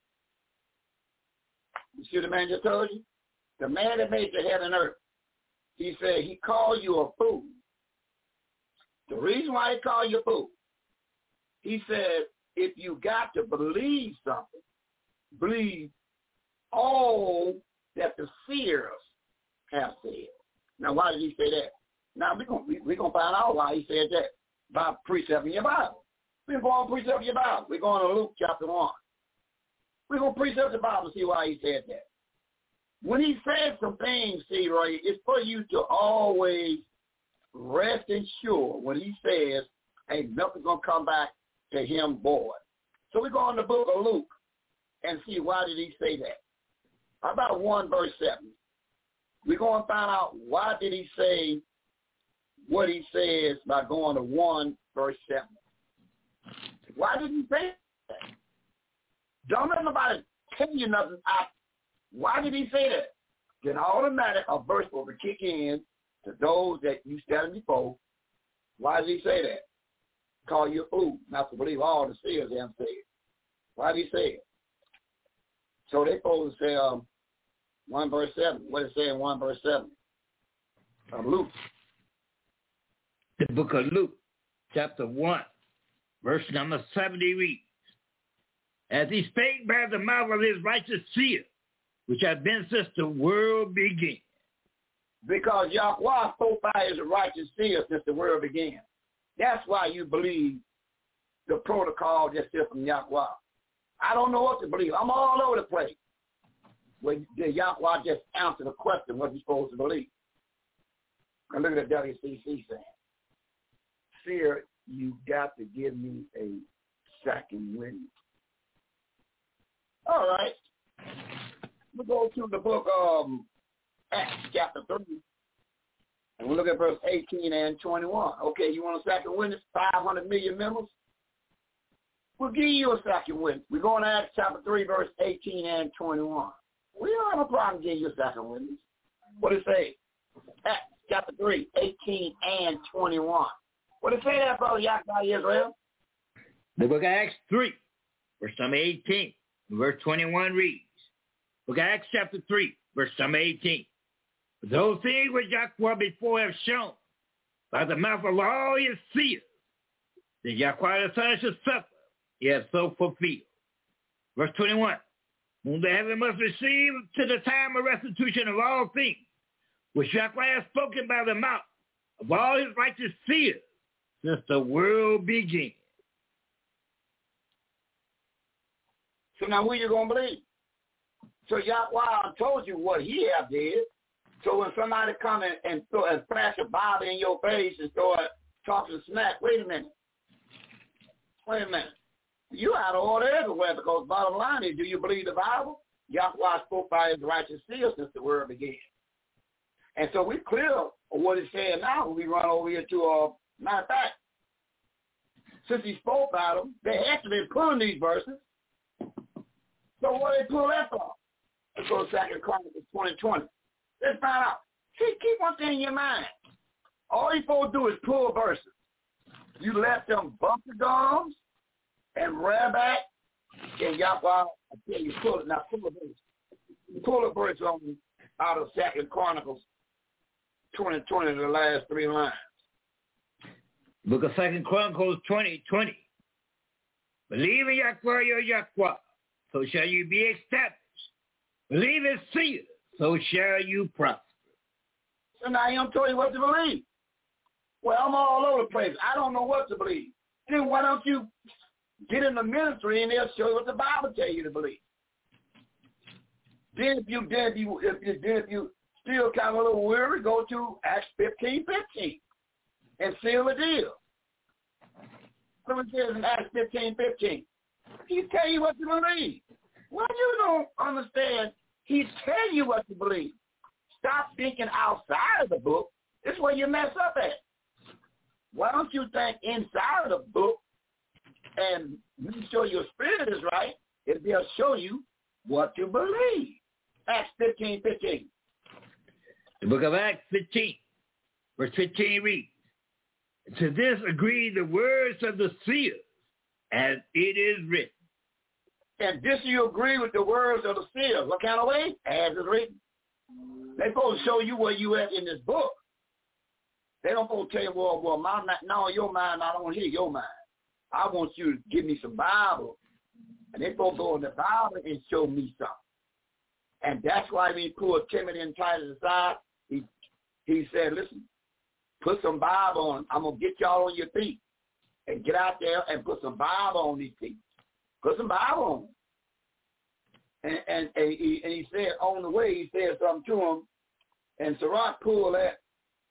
You see what the man just told you? The man that made the heaven and earth, he said he called you a fool. The reason why he called you a fool, he said, if you got to believe something, believe all that the seers have said. Now, why did he say that? Now, we're going we, we're gonna find out why he said that by precepting your Bible. We're going to precept your Bible. We're going to Luke chapter one. We're going to precept the Bible and see why he said that. When he said some things, see, right, it's for you to always resting sure when he says, ain't nothing going to come back to him void. So we go in the book of Luke and see why did he say that. How about one verse seven? We're going to find out why did he say what he says by going to one verse seven. Why did he say that? Don't let nobody tell you nothing. I, why did he say that? Then automatic a verse will kick in to those that you standing before. Why did he say that? Call you a fool, not to believe all the seers have said. Why did he say it? So they supposed to say um, one verse seven. What it say in one verse seven? Of Luke. The book of Luke, chapter one, verse number seventy reads, as he spake by the mouth of his righteous seer, which have been since the world began. Because Yahweh spoke by his righteous seer since the world began. That's why you believe the protocol just here from Yahweh. I don't know what to believe. I'm all over the place. Well, did Yahweh just answer the question, what you supposed to believe? And look at the W C C saying, Seer, you got to give me a second witness. All right. We'll go to the book of um, Acts, chapter three. And we'll look at verse eighteen and twenty-one. Okay, you want a second witness? five hundred million members? We'll give you a second witness. We're going to Acts chapter three, verse eighteen and twenty-one. We don't have a problem giving you a second witness. What does it say? Acts chapter three, eighteen and twenty-one. What does it say there, brother Yahweh Israel? The book of Acts three, verse number eighteen, verse twenty-one reads, book of Acts chapter three, verse number eighteen. Those things which Yahweh before have shown by the mouth of all his seers, that Yahweh the Son should suffer, he has so fulfilled. Verse twenty-one, whom the heaven must receive to the time of restitution of all things, which Yahweh has spoken by the mouth of all his righteous seers since the world began. So now who you going to believe? So Yahweh told you what he have did. So when somebody come in and, throw, and flash a Bible in your face and start talking smack, wait a minute. Wait a minute. You out of order everywhere because bottom line is, do you believe the Bible? Yahweh spoke by his righteous seal since the world began. And so we clear what it's saying now when we run over here to, uh, matter of fact, since he spoke by them, they actually been pulling these verses. So what they pull that from? Let's go to Second Chronicles twenty twenty. Let's find out. See, keep one thing in your mind. All you supposed to do is pull verses. You let them bump the gums and rear back, and Yahweh, I tell you, pull it. Now pull a verse. Pull a verse on out of Second Chronicles twenty twenty, the last three lines. Book of Second Chronicles twenty twenty. Believe in Yahweh your Yahweh, so shall you be established. Believe in seer, so shall you prosper. So now I'm telling you what to believe. Well, I'm all over the place. I don't know what to believe. Then why don't you get in the ministry and they'll show you what the Bible tells you to believe. Then if you then if you if you then if you still kind of a little weary, go to Acts fifteen fifteen and seal the deal. What it says in Acts fifteen fifteen. He tell you what to believe. Well, you don't understand. He tell you what to believe. Stop thinking outside of the book. This is where you mess up at. Why don't you think inside of the book and make sure your spirit is right? It'll be able to show you what to believe. Acts fifteen fifteen. The book of Acts fifteen, verse fifteen reads, to this agree the words of the seers, as it is written. And this you agree with the words of the seers. What kind of way? As it's written. They're supposed to show you where you at in this book. They don't supposed to tell you, well, well, my mind, no, your mind, I don't want to hear your mind. I want you to give me some Bible. And they're supposed to go in the Bible and show me something. And that's why we pulled Timothy and Titus aside. He, he said, listen, put some Bible on. I'm going to get y'all on your feet. And get out there and put some Bible on these people. Put some Bible on them. And, and, and, he, and he said, on the way, he said something to him. And Sirach pulled that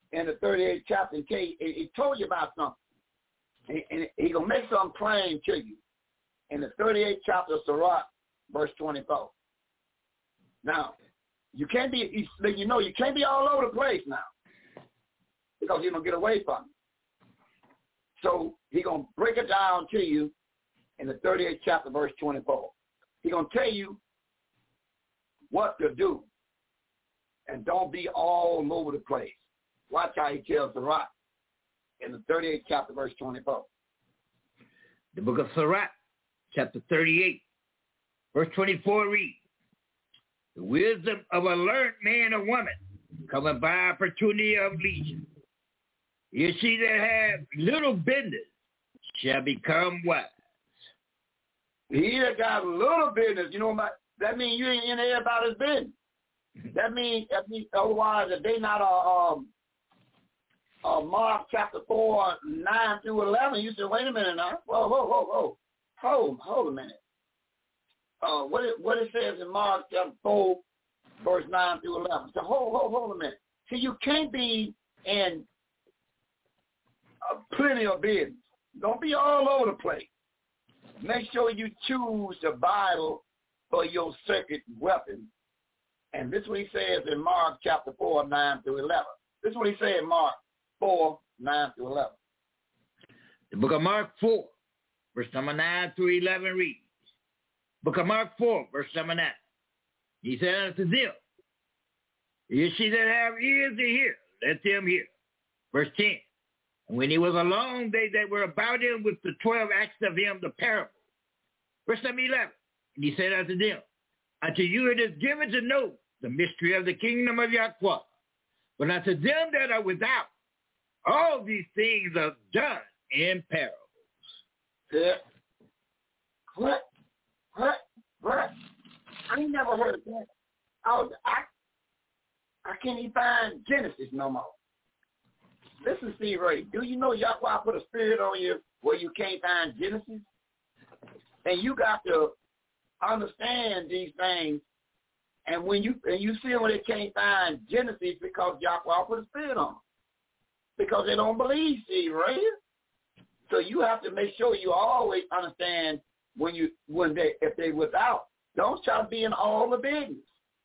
in the thirty-eighth chapter, he, he told you about something. And he, he going to make something plain to you. In the thirty-eighth chapter of Sirach, verse twenty-four. Now, you can't be, you know, you can't be all over the place now. Because you're going to get away from it. So he's going to break it down to you in the thirty-eighth chapter, verse twenty-four. He's going to tell you what to do. And don't be all over the place. Watch how he tells Sirach in the thirty-eighth chapter, verse twenty-four. The book of Sirach, chapter thirty-eight, verse twenty-four reads, the wisdom of a learned man or woman coming by opportunity of leisure. You see that have little business shall become wise. He that got little business, you know, my, that means you ain't in there about his business. That means, that means otherwise, if they not uh, um, uh, Mark chapter four, nine through eleven, you say, wait a minute now. Whoa, whoa, whoa, whoa. Hold, hold a minute. Uh, what it, what it says in Mark chapter four, verse nine through eleven. So hold, hold, hold a minute. See, you can't be in uh, plenty of business. Don't be all over the place. Make sure you choose the Bible for your secret weapon. And this is what he says in Mark chapter four, nine through eleven. This is what he said in Mark four, nine through eleven. The book of Mark four, verse number nine through eleven reads. Book of Mark four, verse number nine. He said unto them, you see that have ears to hear, let them hear. Verse ten. And when he was alone, they that were about him with the twelve asked of him the parable. Verse number eleven. And he said unto them, unto you it is given to know the mystery of the kingdom of Yahweh. But unto them that are without, all these things are done in parables. Yeah. What? What? What? I ain't never heard of that. I, was, I, I can't even find Genesis no more. Listen, Steve Ray, do you know Yahweh put a spirit on you where you can't find Genesis? And you got to understand these things. And when you and you see when they can't find Genesis because Yahweh put a spirit on them. Because they don't believe, Steve Ray. So you have to make sure you always understand when you when they if they without. Don't try to be in all the business.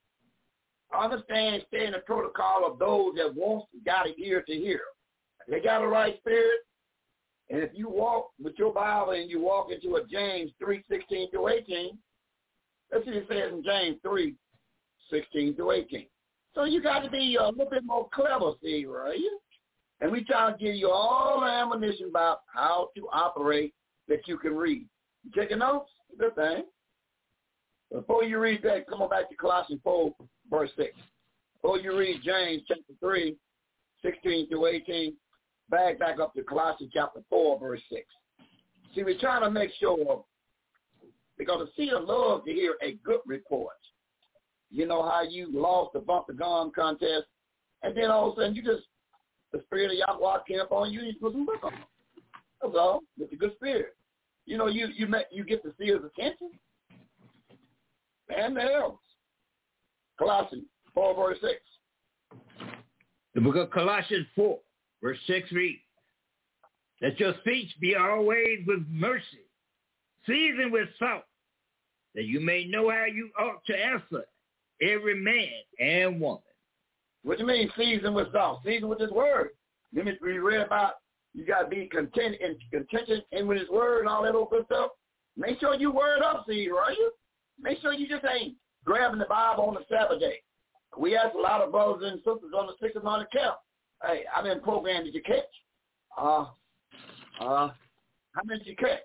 Understand, stay in the protocol of those that wants got an ear to hear. They got a right spirit. And if you walk with your Bible and you walk into a James three, sixteen through eighteen, let's see what it says in James three, sixteen through eighteen. So you got to be a little bit more clever, Steve, right? And we try to give you all the ammunition about how to operate that you can read. You taking notes? Good thing. Before you read that, come on back to Colossians four, verse six. Before you read James chapter three, sixteen through eighteen, back back up to Colossians chapter four, verse six. See, we're trying to make sure, because the seer loves to hear a good report. You know how you lost the bump the gun contest, and then all of a sudden you just, the spirit of Yahweh came upon you and you put some book on. That's all. It's a good spirit. You know, you you met, you get the seer's attention. And the else. Colossians four, verse six. The book of Colossians four, verse six reads, let your speech be always with mercy, seasoned with salt, that you may know how you ought to answer every man and woman. What do you mean seasoned with salt? Seasoned with his word. Let me we read about you got to be content and contention in with his word and all that old good stuff. Make sure you word up, see, right? Make sure you just ain't grabbing the Bible on the Sabbath day. We ask a lot of brothers and sisters on the six hundred count. Hey, I've been programmed. Did you catch? Uh, uh, how many did you catch?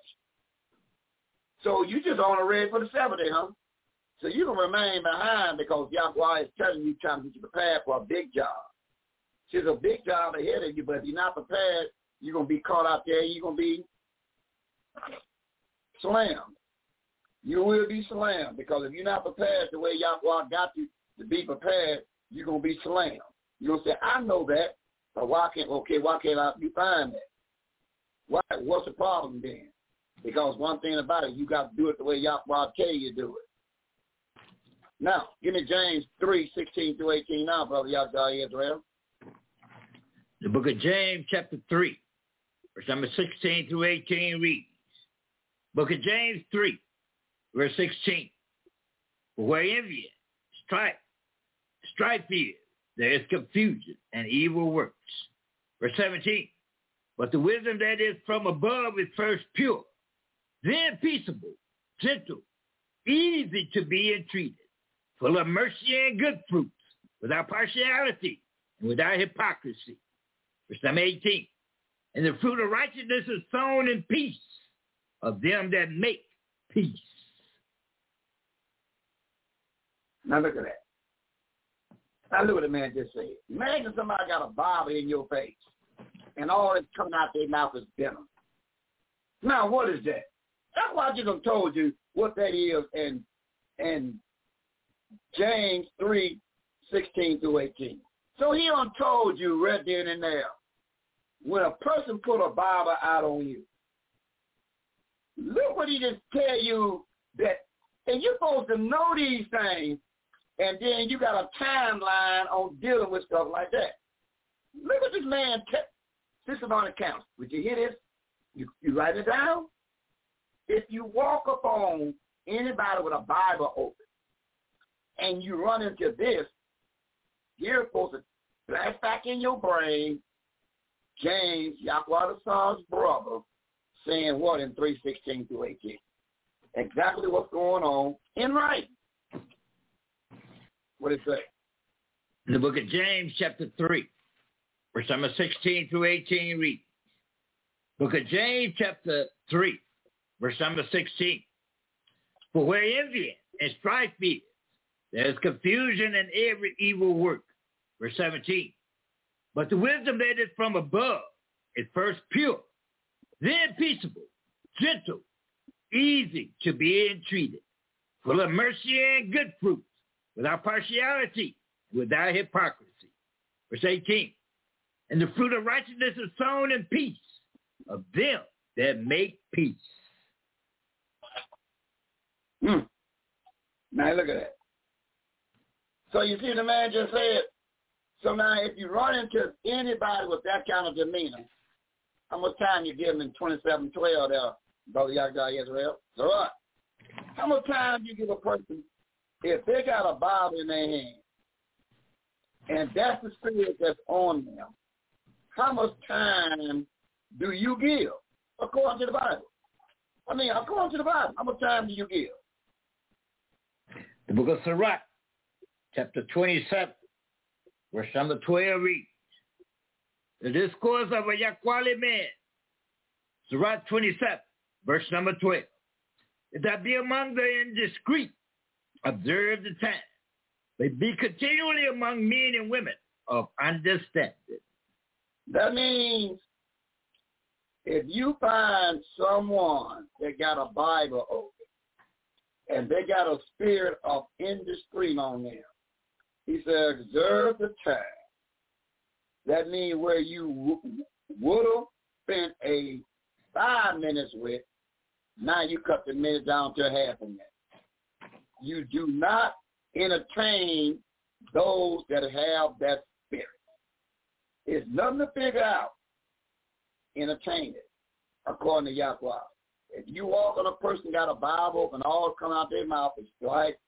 So you just on a ready for the Sabbath day, huh? So you can remain behind because Yahweh is telling you, trying to get you prepared for a big job. There's a big job ahead of you, but if you're not prepared, you're going to be caught out there. You're going to be slammed. You will be slammed because if you're not prepared the way Yahweh got you to be prepared, you're going to be slammed. You're going to say, I know that, but why can't, okay, why can't I be find that? Why? What's the problem then? Because one thing about it, you got to do it the way Yahweh tell you to do it. Now, give me James three, sixteen through eighteen now, Brother Yahweh Israel. The book of James, chapter three, verse number sixteen through eighteen reads, book of James three, verse sixteen, where envy, strife, strife is, there is confusion and evil works. Verse seventeen, but the wisdom that is from above is first pure, then peaceable, gentle, easy to be entreated, full of mercy and good fruits, without partiality and without hypocrisy. Verse number eighteen, and the fruit of righteousness is sown in peace of them that make peace. Now look at that. Now look what the man just said. Imagine somebody got a Bible in your face and all that's coming out their mouth is venom. Now what is that? That's why I just have told you what that is in, in James three, sixteen through eighteen. So he done told you right there and there, when a person put a Bible out on you, look what he just tell you that, and you're supposed to know these things, and then you got a timeline on dealing with stuff like that. Look what this man kept. This is on account. Would you hear this? You, you write it down? If you walk up on anybody with a Bible open and you run into this, you're supposed to flash back in your brain James, Yahweh the Son's brother, saying what in three sixteen through eighteen? Exactly what's going on in writing. What did it say? In the book of James, chapter three, verse number sixteen through eighteen reads, book of James, chapter three, verse number sixteen, for where envy and strife is, there is confusion in every evil work. Verse seventeen, but the wisdom that is from above is first pure, then peaceable, gentle, easy to be entreated, full of mercy and good fruits, without partiality, without hypocrisy. Verse eighteen, and the fruit of righteousness is sown in peace of them that make peace. Hmm. Now look at that. So you see the man just said, so now if you run into anybody with that kind of demeanor, how much time you give them in twenty-seven twelve there, Brother Yahweh Israel? So what? How much time you give a person if they got a Bible in their hand and that's the spirit that's on them? How much time do you give according to the Bible? I mean, according to the Bible, how much time do you give? The book of Sirach, chapter twenty-seven, verse number twelve reads, the discourse of a Yaquali man, Sirach twenty-seven, verse number twelve, if that be among the indiscreet, observe the time, but be continually among men and women of understanding. That means if you find someone that got a Bible open and they got a spirit of indiscreet on them, he said, observe the time. That means where you w- would have spent a five minutes with, now you cut the minute down to half a minute. You do not entertain those that have that spirit. It's nothing to figure out. Entertain it, according to Yahweh. If you walk on a person got a Bible and all come out their mouth is right,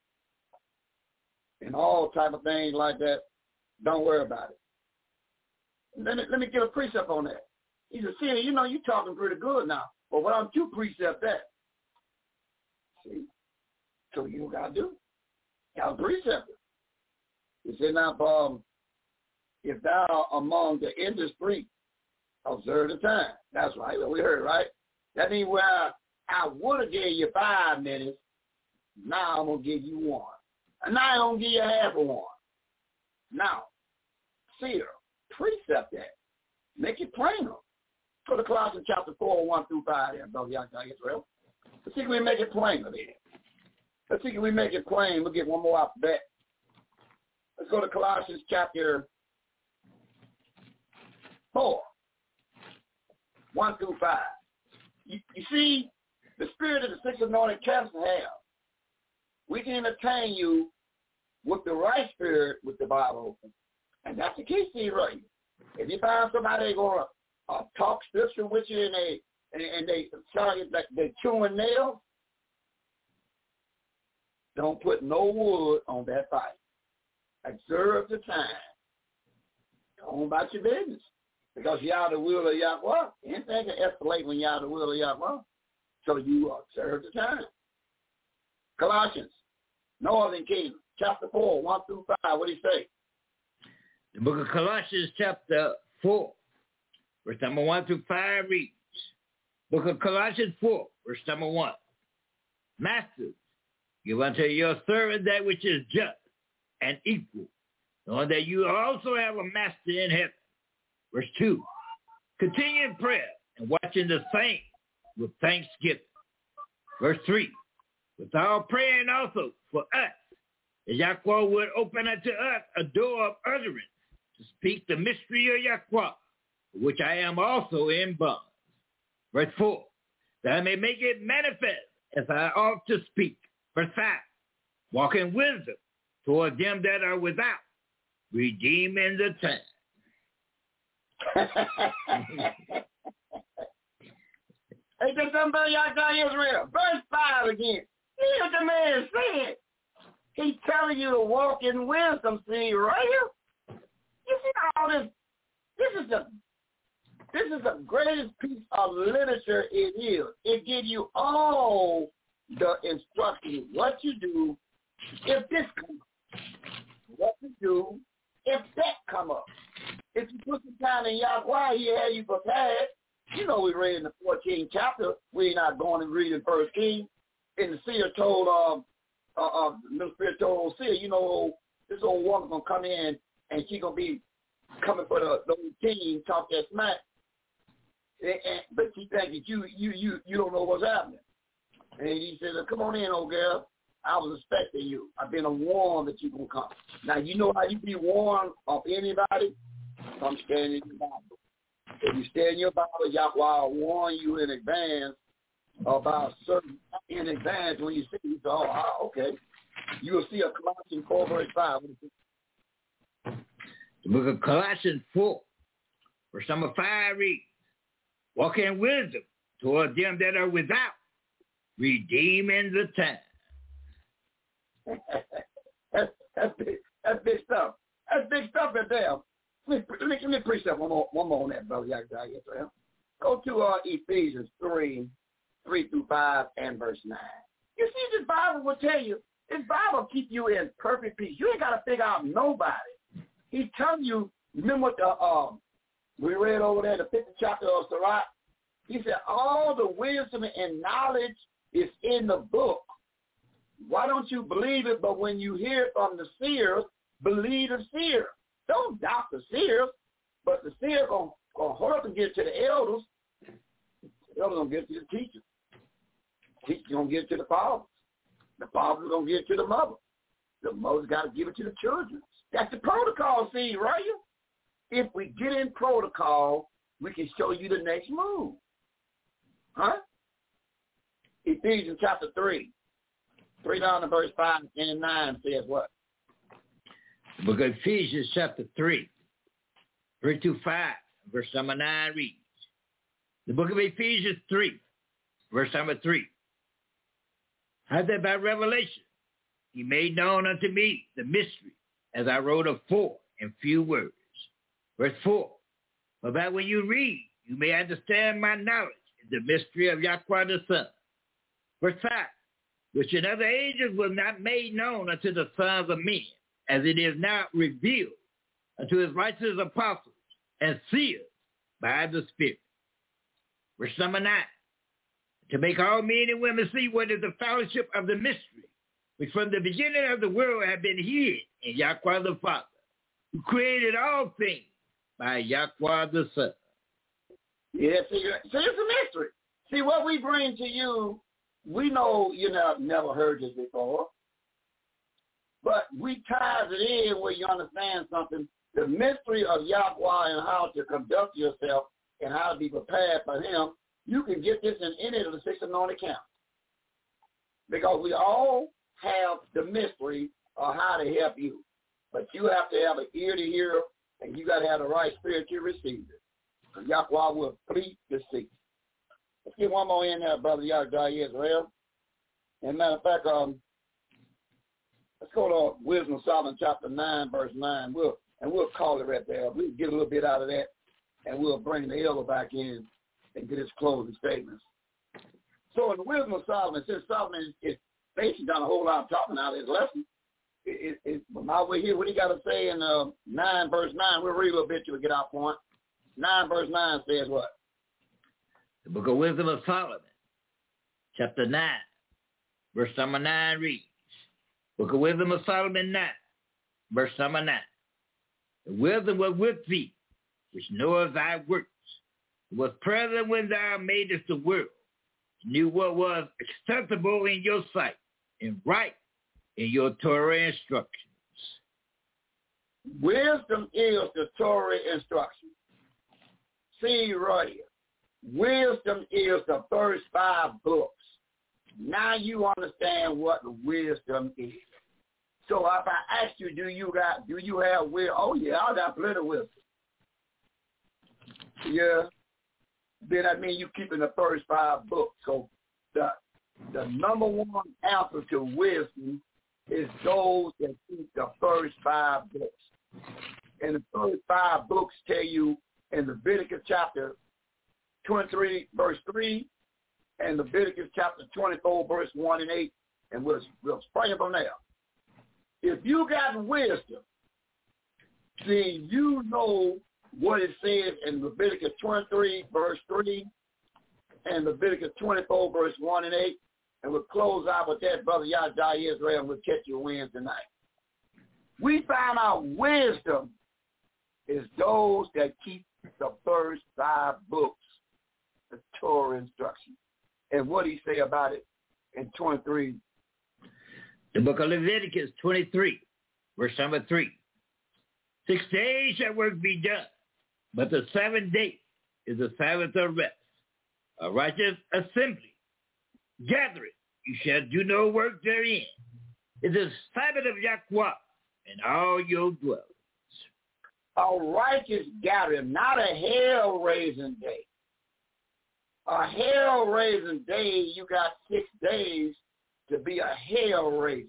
and all type of things like that, don't worry about it. Let me, let me get a precept on that. He said, see, you know, you're talking pretty good now, but why don't you precept that? See? So you got to do. You got to precept it. He said, now, um, if thou art among the indiscreet, observe the time. That's right. We heard, right? That means where I, I would have gave you five minutes, now I'm going to give you one. And now I'm going to give you half of one. Now, seer, precept that. Make it plainer. Go to Colossians chapter four, one through five there, Brother Yahweh Israel. Let's see if we make it plainer there. Let's see if we make it plain. We'll get one more off the bat. Let's go to Colossians chapter four, one through five. You, you see, the spirit of the six anointed captains have. We can entertain you with the right spirit with the Bible open. And that's the key, see, right? If you find somebody going to uh, talk scripture with you and they and, and they sorry like they chewing nails, don't put no wood on that fire. Observe the time. Go on about your business. Because you're out of the will of Yahweh. Anything can escalate when you're out of the will of Yahweh. So you observe the time. Colossians, Northern Kingdom, chapter four, one through five. What do you say? The book of Colossians, chapter four, verse number one through five reads. Book of Colossians four, verse number one. Masters, give unto your servant that which is just and equal, knowing that you also have a master in heaven. Verse two, continue in prayer and watching the same with thanksgiving. Verse three, with all prayer and also for us, that Yahweh would open unto us a door of utterance to speak the mystery of Yahweh, for which I am also in bonds. Verse four, that I may make it manifest as I ought to speak. Verse five, walk in wisdom toward them that are without, redeeming the time. Hey, there's somebody y'all got Israel. Verse five again. See what the man said. He's telling you to walk in wisdom, see, right here. You see all this? This is the this is the greatest piece of literature it is. It gives you all the instructions, what you do if this comes up, what to do if that come up. If you put some time in Yahweh, he had you prepared. You know we read in the fourteenth chapter. We're not going and reading First King. And the seer told, um, uh, uh, the spirit told seer, you know, this old woman going to come in and she going to be coming for the, the old king, talk that smack. And, and, but she thinking you, you, you, you don't know what's happening. And he said, come on in, old girl. I was expecting you. I've been warned that you're going to come. Now, you know how you be warned of anybody? Come stand in your Bible. If you stand in your Bible, Yahweh will warn you in advance about certain, in advance when you see it. So, oh, okay. You will see a Colossians four, verse five. The book of Colossians four, verse number five reads, walk in wisdom toward them that are without, redeeming the time. that's, that's, big, that's big stuff. That's big stuff right there. Let me, let me preach that one more, one more on that, brother. Go to uh, Ephesians three, three through five, and verse nine. You see, this Bible will tell you, this Bible will keep you in perfect peace. You ain't got to figure out nobody. He's telling you, remember what the, uh, we read over there, the fifth chapter of Sirach? He said, all the wisdom and knowledge is in the book. Why don't you believe it? But when you hear it from the seers, believe the seer. Don't doubt the seers, but the seer going to hold up and give it to the elders. The elders going to give it to the teachers. The teachers going to give it to the fathers. The fathers going to give it to the mother. The mother's got to give it to the children. That's the protocol, see, right? If we get in protocol, we can show you the next move. Huh? Ephesians chapter three. three down to verse five and nine says what? The book of Ephesians chapter three, three to five, verse number nine reads. The book of Ephesians three, verse number three. How that by revelation he made known unto me the mystery, as I wrote afore in few words. Verse four. But that when you read, you may understand my knowledge in the mystery of Yahweh the Son. Verse five. Which in other ages was not made known unto the sons of men, as it is now revealed unto his righteous apostles and seers by the Spirit. Verse number nine. To make all men and women see what is the fellowship of the mystery, which from the beginning of the world had been hid in Yahweh the Father, who created all things by Yahweh the Son. Yeah, see, see, it's a mystery. See, what we bring to you, we know you know, never heard this before, but we ties it in where you understand something, the mystery of Yahweh and how to conduct yourself and how to be prepared for him. You can get this in any of the six anointed camps because we all have the mystery of how to help you, but you have to have an ear to hear And you got to have the right spirit to receive it. So Yahweh will plead the seat. Let's get one more in there, Brother Yahweh Israel. And matter of fact, um, let's go to Wisdom of Solomon chapter nine, verse nine. We'll and we'll call it right there. We'll get a little bit out of that, and we'll bring the elder back in and get his closing statements. So in the Wisdom of Solomon, since Solomon is basically done a whole lot of talking out of his lesson, it, it, it, now we're here, what he got to say in uh, nine, verse nine. We'll read a little bit till we get our point. nine, verse nine says what? The Book of Wisdom of Solomon, chapter nine, verse number nine reads, Book of Wisdom of Solomon nine, verse number nine. The wisdom was with thee, which knoweth thy works. It was present when thou madest the world. It knew what was acceptable in your sight and right in your Torah instructions. Wisdom is the Torah instruction. See right here. Wisdom is the first five books. Now you understand what wisdom is. So if I ask you, do you got, do you have wisdom? Oh yeah, I got plenty of wisdom. Yeah. Then that means you keeping the first five books. So the the number one answer to wisdom is those that keep the first five books. And the first five books tell you in Leviticus chapter twenty-three, verse three, and Leviticus chapter twenty-four, verse one and eight, and we'll, we'll spring from there. If you got wisdom, see, you know what it says in Leviticus twenty-three, verse three, and Leviticus twenty-four, verse one and eight, and we'll close out with that, Brother Yahweh Israel, and we'll catch your wins tonight. We found out wisdom is those that keep the first five books, the Torah instruction. And what he say about it in twenty-three? The book of Leviticus twenty-three, verse number three. Six days shall work be done, but the seventh day is the Sabbath of rest, a righteous assembly. Gathering, you shall do no work therein. It is the Sabbath of Yahweh in all your dwellings. A righteous gathering, not a hell-raising day. A hell-raising day, you got six days to be a hell-raiser.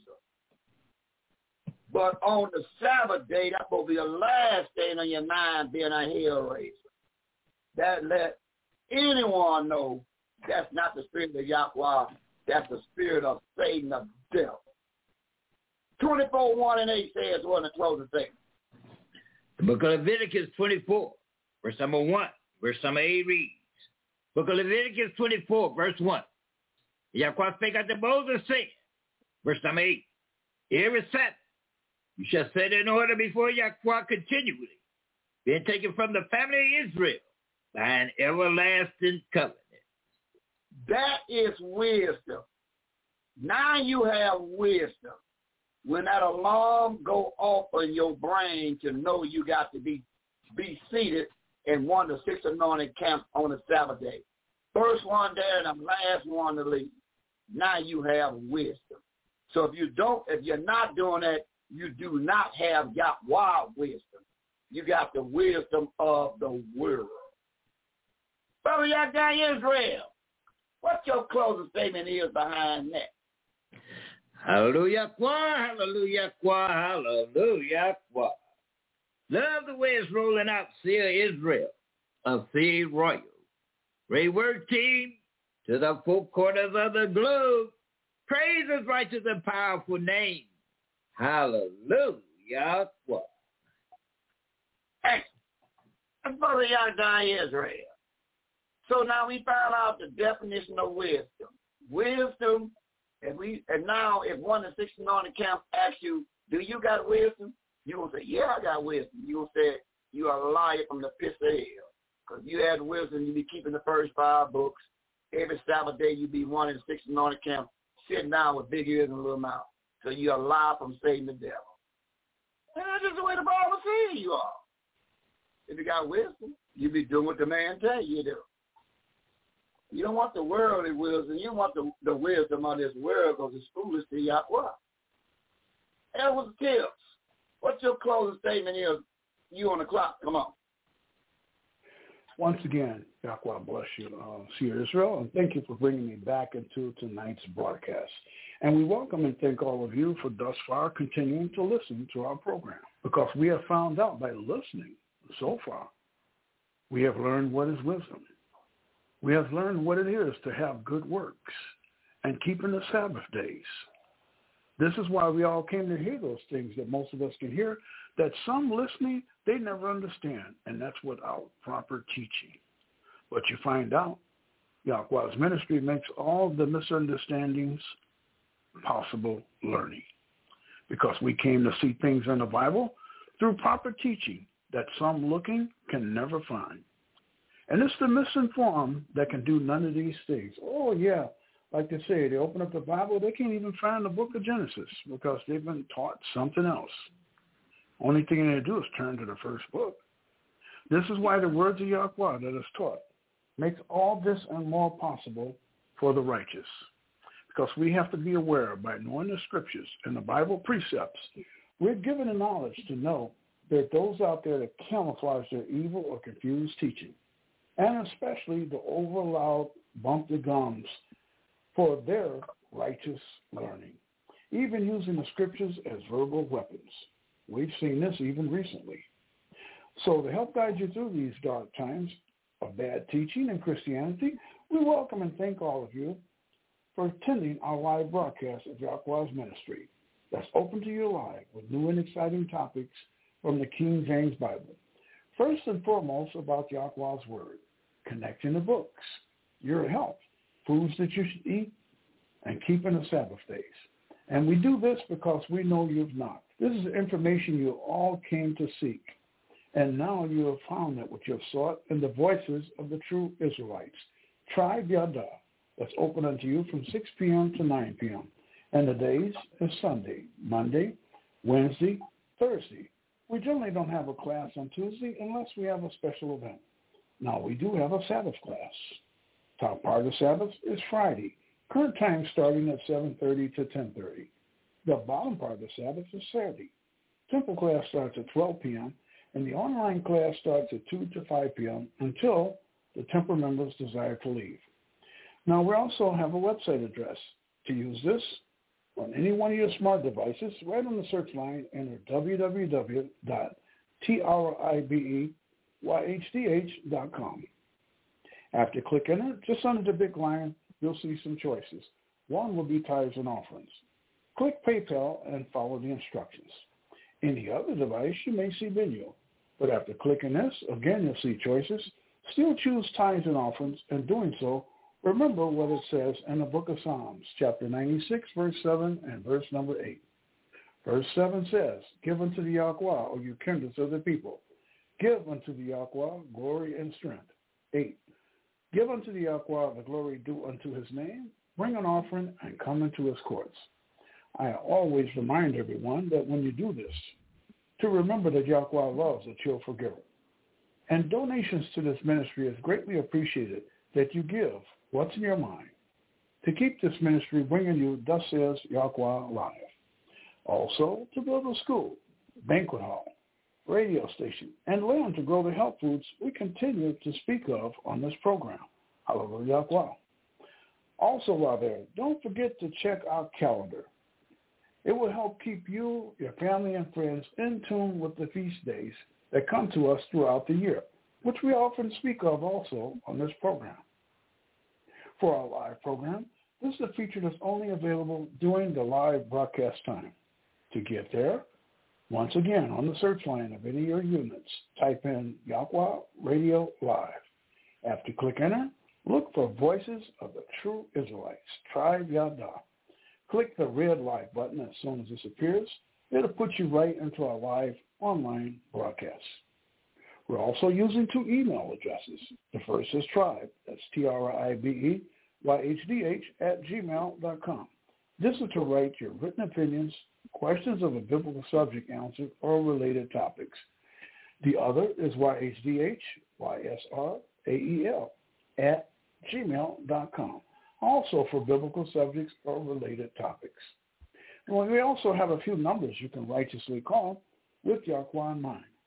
But on the Sabbath day, that's going to be the last day on your mind being a hell-raiser. That let anyone know that's not the spirit of Yahweh. That's the spirit of Satan, of devil. twenty-four, one and eight says what in the closing thing. The book of Leviticus twenty-four, verse number one, verse number eight reads, Book of Leviticus twenty-four, verse one. Yahweh spake unto Moses, saying, verse number eight, every Sabbath you shall set in order before Yahweh continually, being taken from the family of Israel by an everlasting covenant. That is wisdom. Now you have wisdom. When that alarm go off in your brain to know you got to be be seated in one of the six anointed camps on the Sabbath day. First one there and the last one to leave. Now you have wisdom. So if you don't, if you're not doing that, you do not have Yahweh wisdom. You got the wisdom of the world. Brother Yahweh Israel, what your closing statement is behind that? Hallelujah, hallelujah, hallelujah. Love the way it's rolling out, Seer Israel of Seer Royal. Great work, team, to the four corners of the globe. Praise his righteous and powerful name. Hallelujah. Excellent. Brother Yahweh Israel. So now we found out the definition of wisdom. Wisdom, and we and now if one of the six anointed camps asks you, do you got wisdom? You will say, yeah, I got wisdom. You will say, you are a liar from the pits of hell. Because you had wisdom, you be keeping the first five books. Every Sabbath day you be one of the six anointed camps sitting down with big ears and a little mouth. So you're a lie from Satan the devil. And that's just the way the Bible says you are. If you got wisdom, you be doing what the man tell you to do. You don't want the worldly wisdom. You want the, the wisdom of this world because it's foolish to Yahweh. That was the tips. What your closing statement is You on the clock. Come on. Once again, Yahweh bless you, uh, Seer Israel, and thank you for bringing me back into tonight's broadcast. And we welcome and thank all of you for thus far continuing to listen to our program, because we have found out by listening so far, we have learned what is wisdom. We have learned what it is to have good works and keeping the Sabbath days. This is why we all came to hear those things that most of us can hear, that some listening, they never understand, and that's without proper teaching. But you find out, Yahweh's ministry makes all the misunderstandings possible learning, because we came to see things in the Bible through proper teaching that some looking can never find. And it's the misinformed that can do none of these things. Oh, yeah, like they say, they open up the Bible, they can't even find the book of Genesis because they've been taught something else. Only thing they do is turn to the first book. This is why the words of Yahweh that is taught makes all this and more possible for the righteous. Because we have to be aware, by knowing the scriptures and the Bible precepts, we're given the knowledge to know that those out there that camouflage their evil or confused teaching, and especially the over loud bump the gums for their righteous learning, even using the scriptures as verbal weapons. We've seen this even recently. So to help guide you through these dark times of bad teaching in Christianity, we welcome and thank all of you for attending our live broadcast of Yahweh's ministry that's open to you live with new and exciting topics from the King James Bible. First and foremost about Yahweh's Word, connecting the books, your health, foods that you should eat, and keeping the Sabbath days. And we do this because we know you've not. This is information you all came to seek. And now you have found that what you have sought in the voices of the true Israelites. Tribe Yada, that's open unto you from six p.m. to nine p.m. And the days is Sunday, Monday, Wednesday, Thursday. We generally don't have a class on Tuesday unless we have a special event. Now, we do have a Sabbath class. Top part of the Sabbath is Friday. Current time starting at seven thirty to ten thirty. The bottom part of the Sabbath is Saturday. Temple class starts at twelve p.m., and the online class starts at two to five p.m. until the temple members desire to leave. Now, we also have a website address. To use this on any one of your smart devices, right on the search line, enter w w w dot tribe y h d h dot com. After clicking it, just under the big line, you'll see some choices. One will be tithes and offerings. Click PayPal and follow the instructions. Any other device, you may see video. But after clicking this, again, you'll see choices. Still choose tithes and offerings, and doing so, remember what it says in the book of Psalms, chapter ninety-six, verse seven, and verse number eight. Verse seven says, give unto the Yahweh, O you kindreds of the people. Give unto the Yahweh glory and strength. Eight. Give unto the Yahweh the glory due unto his name. Bring an offering and come into his courts. I always remind everyone that when you do this, to remember that Yahweh loves a chill forgiver. And donations to this ministry is greatly appreciated that you give what's in your mind to keep this ministry bringing you Thus Says Yahweh Live. Also, to build a school, banquet hall, radio station, and land to grow the health foods we continue to speak of on this program. Hallelujah. Also, while there, don't forget to check our calendar. It will help keep you, your family, and friends in tune with the feast days that come to us throughout the year, which we often speak of also on this program. For our live program, this is a feature that's only available during the live broadcast time. To get there, once again, on the search line of any of your units, type in Yahweh Radio Live. After click enter, look for Voices of the True Israelites, Tribe Yada. Click the red live button as soon as this appears. It'll put you right into our live online broadcast. We're also using two email addresses. The first is tribe, that's T R I B E Y H D H at gmail dot com. This is to write your written opinions, questions of a biblical subject answered, or related topics. The other is Y H D H Y S R A E L at gmail dot com. Also for biblical subjects or related topics. And we also have a few numbers you can righteously call with Yahweh in mind.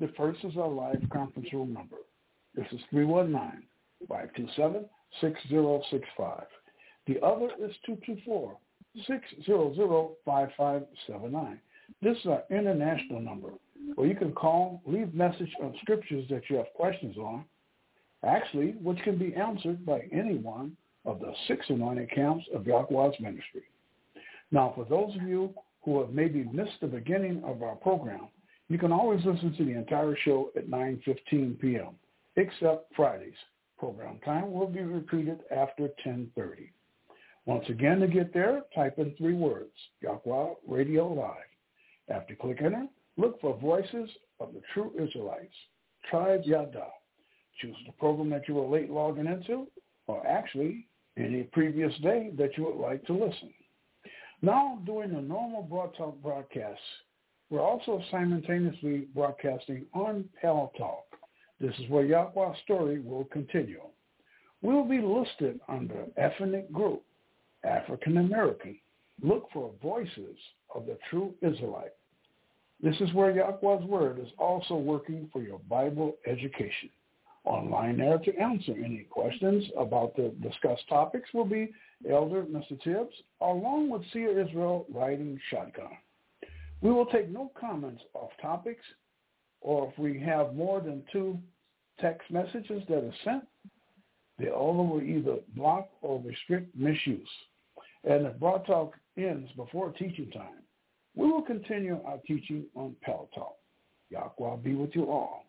The first is our live conference room number. This is three one nine, five two seven, six zero six five. The other is two two four, six zero zero, five five seven nine. This is our international number where you can call, leave message on scriptures that you have questions on, actually, which can be answered by any one of the six anointed camps of Yahweh's ministry. Now, for those of you who have maybe missed the beginning of our program, you can always listen to the entire show at nine fifteen p.m., except Fridays. Program time will be repeated after ten thirty. Once again, to get there, type in three words, Yahweh Radio Live. After you click enter, look for Voices of the True Israelites, Tribe Yada. Choose the program that you were late logging into, or actually any previous day that you would like to listen. Now, during the normal Broad Talk broadcasts, we're also simultaneously broadcasting on Pal Talk. This is where Yahweh's story will continue. We'll be listed under ethnic group, African American. Look for Voices of the True Israelite. This is where Yahweh's Word is also working for your Bible education. Online there to answer any questions about the discussed topics will be Elder Mister Tibbs, along with Seer Israel riding shotgun. We will take no comments off topics, or if we have more than two text messages that are sent, the owner will either block or restrict misuse. And if Broad Talk ends before teaching time, we will continue our teaching on Pal Talk. Yahweh be with you all.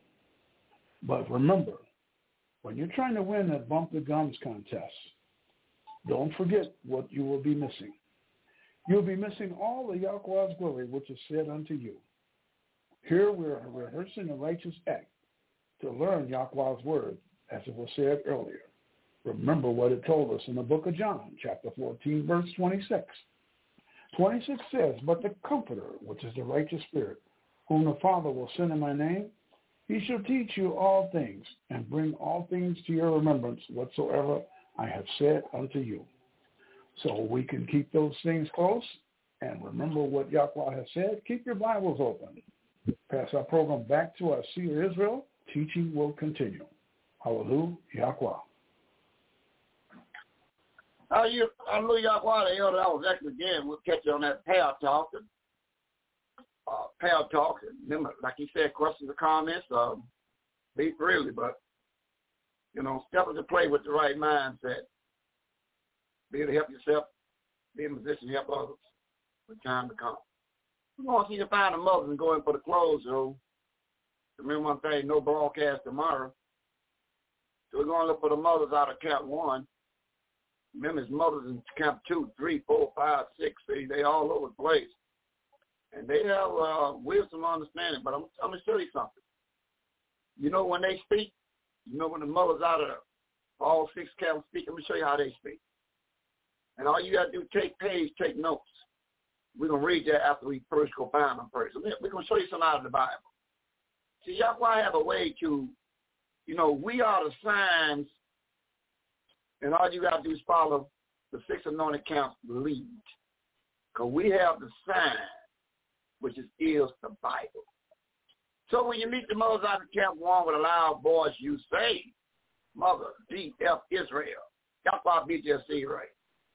But remember, when you're trying to win that Bump the Gums contest, don't forget what you will be missing. You'll be missing all the Yahweh's glory which is said unto you. Here we're rehearsing a righteous act to learn Yahweh's word, as it was said earlier. Remember what it told us in the book of John, chapter fourteen, verse twenty-six. twenty-six says, but the Comforter, which is the righteous Spirit, whom the Father will send in my name, he shall teach you all things, and bring all things to your remembrance whatsoever I have said unto you. So we can keep those things close and remember what Yahweh has said. Keep your Bibles open. Pass our program back to our Seer Israel. Teaching will continue. Hallelujah, Yahweh. How you, hallelujah, Yahweh, the elder. I was actually again. We'll catch you on that Pal Talk. And, uh, Pal Talk. And remember, like you said, questions or comments. Um, be freely, but you know, step into play with the right mindset. Be able to help yourself. Be in a position to help others when time to come. We want you to find a mother and go in for the close, though. Remember one thing, no broadcast tomorrow. So we're going to look for the mothers out of Camp one. Remember, there's mothers in Camp two, three, four, five, six. See, they all over the place. And they have uh, wisdom and understanding. But I'm, I'm going to show you something. You know when they speak, you know when the mothers out of the, all six camps speak, I'm going to show you how they speak. And all you got to do, take page, take notes. We're going to read that after we first go find them first. We're going to show you something out of the Bible. See, Yahweh have a way to, you know, we are the signs, and all you got to do is follow the six anointed camps lead. Because we have the sign, which is, is the Bible. So when you meet the mothers out of Camp one with a loud voice, you say, Mother, D F Israel. Yahweh be your seed right.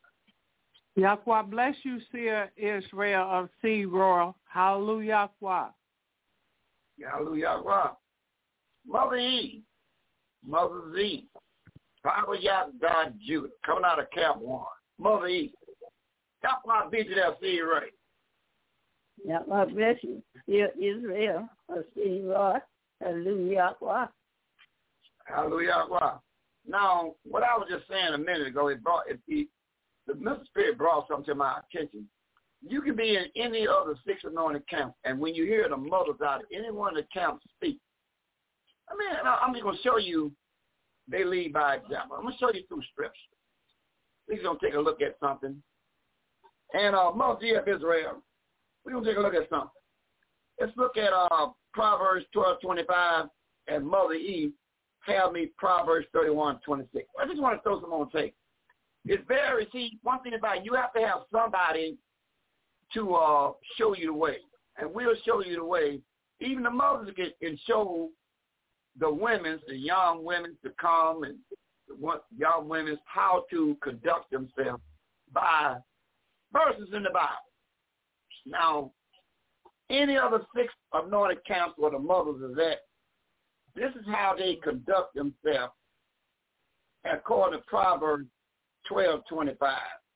Yahweh bless you, Seer Israel of Sea Royal. Hallelujah, Yahweh. Hallelujah, Yahweh. Mother E, Mother Z, Power Yah God Judah, coming out of Camp one. Mother E, Yahweh be your seed right. Yahweh bless you, Seer Israel of Sea Royal. Hallelujah, Yahweh. Hallelujah, Yahweh. Now, what I was just saying a minute ago, it brought it. it The Mister Spirit brought something to my attention. You can be in any of the six anointed camps, and when you hear the mothers out of any one of the camps speak, I mean, I'm just going to show you they lead by example. I'm going to show you through scripture. We're going to take a look at something. And uh, Mother D F Israel, we're going to take a look at something. Let's look at uh, Proverbs twelve twenty-five, and Mother E, have me Proverbs thirty-one twenty-six. I just want to throw some on tape. It's very, see, one thing about it, you have to have somebody to uh, show you the way. And we'll show you the way even the mothers can, can show the women, the young women to come and want young women how to conduct themselves by verses in the Bible. Now, any other six anointed camps where the mothers is at, this is how they conduct themselves according to Proverbs twelve twenty-five.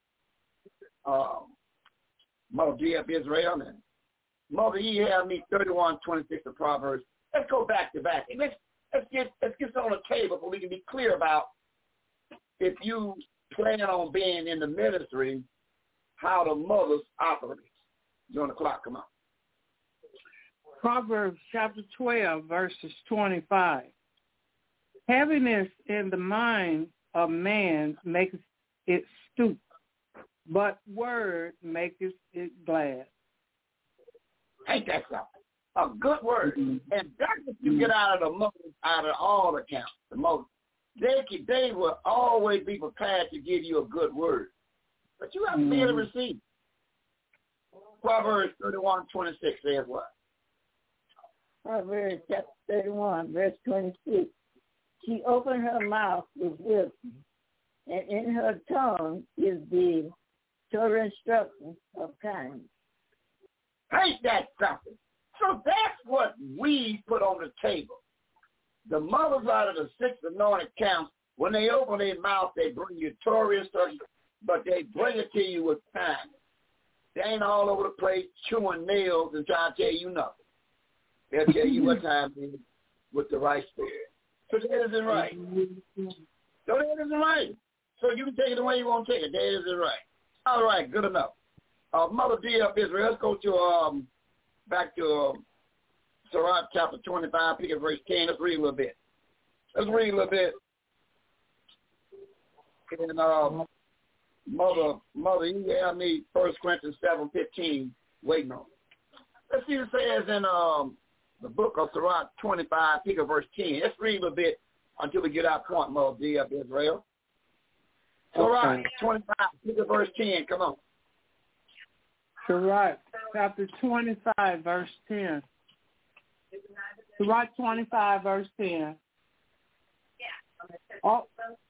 Um, Mother D F Israel and Mother E have me thirty-one twenty-six of Proverbs. Let's go back to back. Let's let's get let's get on the table so we can be clear about if you plan on being in the ministry, how the mothers operate. You're on the clock, come on. Proverbs chapter twelve, verses twenty-five. Heaviness in the mind of man makes it stoop, but word maketh it glad. Ain't that something? A good word. Mm-hmm. And that's what you get out of the mothers, out of all accounts, the mothers. They, they will always be prepared to give you a good word. But you have to mm-hmm. be able to receive. Proverbs thirty-one twenty-six says what? Proverbs chapter thirty-one, verse twenty-six. She opened her mouth with wisdom, and in her tongue is the Torah instruction of kindness. Ain't that something? So that's what we put on the table. The mothers out of the six anointed camps, when they open their mouth, they bring you Torah instruction, but they bring it to you with kindness. They ain't all over the place chewing nails and trying to tell you nothing. They'll tell you what time it is with the right spirit. So that isn't right. So that isn't right. So you can take it the way you want to take it. That isn't right. All right, good enough. Uh, Mother D of Israel, let's go to um, back to um, Sirach chapter twenty-five, pick at verse ten. Let's read a little bit. Let's read a little bit. And um, Mother, Mother, you have me First Corinthians seven fifteen waiting on. Let's see what it says in um, the book of Sirach twenty-five, pick at verse ten. Let's read a little bit until we get our point, Mother D of Israel. Sirach okay. twenty-five, pick at verse ten. Come on. Sirach chapter twenty-five, verse ten. Sirach twenty-five, verse ten. Oh.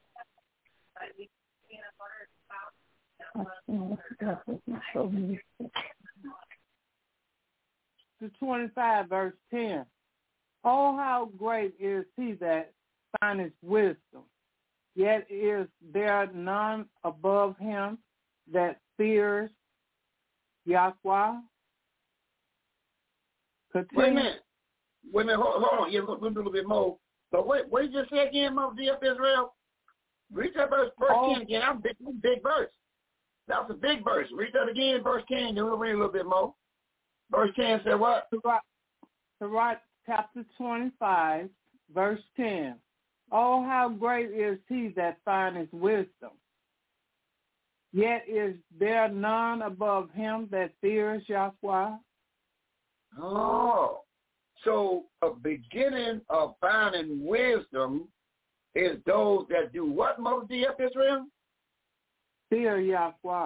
To twenty-five, verse ten. Oh, how great is he that findeth wisdom, yet is there none above him that fears Yahweh. Continue. Wait a minute. Wait a minute. Hold, hold on. Yeah, we'll do a little bit more. But wait, what did you say again, Mother D of Israel? Read that verse, verse oh. ten again. I'm big, big verse. That's a big verse. Read that again, verse ten. Then we'll read a little bit more. Verse ten said what? Sirach chapter twenty-five, verse ten. Oh, how great is he that findeth wisdom, yet is there none above him that fears Yahweh. Oh, so a beginning of finding wisdom is those that do what, Mother D F Israel? Fear Yahweh.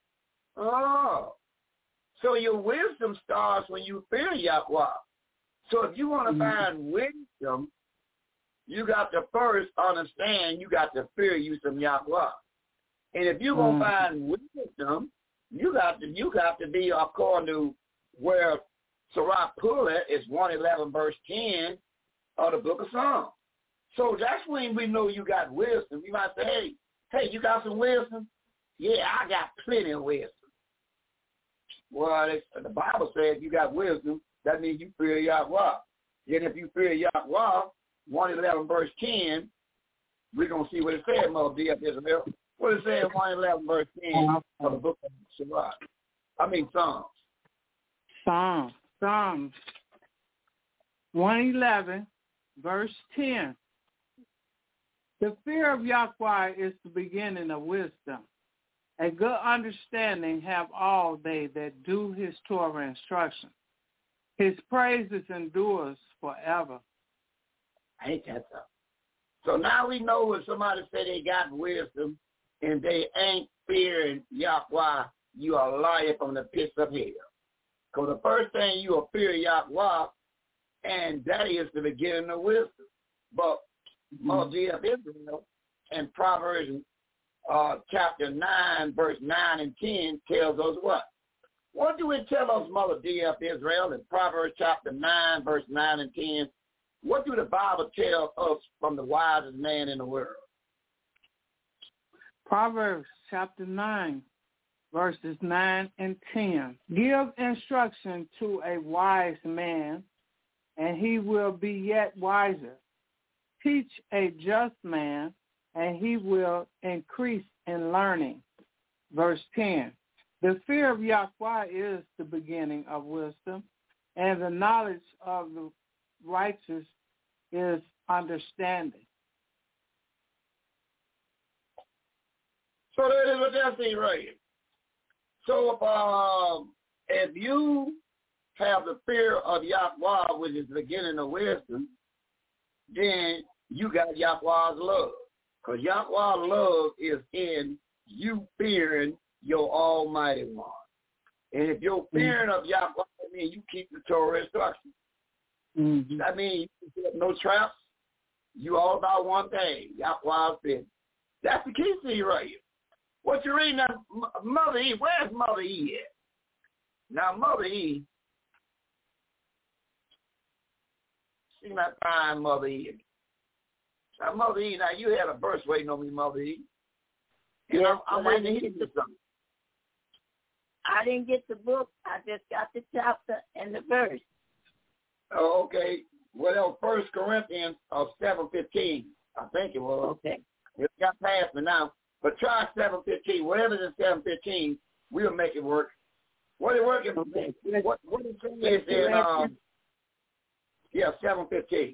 Oh, so your wisdom starts when you fear Yahweh. So if you want to mm-hmm. find wisdom, you got to first understand you got to fear you some Yahweh. And if you're going to mm-hmm. find wisdom, you got to you got to be according to where Sirach put it is one eleven verse ten of the book of Psalms. So that's when we know you got wisdom. You might say, hey, hey, you got some wisdom? Yeah, I got plenty of wisdom. Well, the Bible says you got wisdom. That means you fear Yahweh. Yet if you fear Yahweh, one eleven verse ten, we're going to see what it says, Mother D F Israel. What it says, one eleven verse ten of the book of Sirach. I mean Psalms. Psalms. Psalms. one eleven verse ten. The fear of Yahweh is the beginning of wisdom. A good understanding have all they that do his Torah instruction. His praises endures forever. Ain't that so? So now we know when somebody say they got wisdom and they ain't fearing Yahweh, you are a liar from the pits of hell. Because the first thing you will fear Yahweh and that is the beginning of wisdom. But Mother D F Israel in Proverbs uh, chapter nine, verse nine and ten tells us what? What do it tell us, Mother D F Israel, in Proverbs chapter nine, verse nine and ten? What do the Bible tell us from the wisest man in the world? Proverbs chapter nine, verses nine and ten. Give instruction to a wise man, and he will be yet wiser. Teach a just man, and he will increase in learning. Verse ten. The fear of Yahweh is the beginning of wisdom, and the knowledge of the righteous is understanding. So that is what that thing right here. So um, if you have the fear of Yahweh, which is the beginning of wisdom, then you got Yahweh's love. Because Yahweh's love is in you fearing your Almighty One. And if you're fearing of Yahweh, that means you keep the Torah instructions. Mm-hmm. That means you have no traps. You all about one thing, Yahweh's business. That's the key to you right here. What you reading now, Mother E, where's Mother E at? Now, Mother E, see my fine Mother E. Now, Mother E, now you had a verse waiting on me, Mother E. And yes, I'm, I'm waiting to hear you something. I didn't get the book. I just got the chapter and the verse. Oh, okay. Well, First Corinthians of seven fifteen, I think it was. Okay. It got past me now. But try seven fifteen. Whatever's in seven fifteen, we'll make it work. What it working? Okay. What what it says in um yeah, seven fifteen.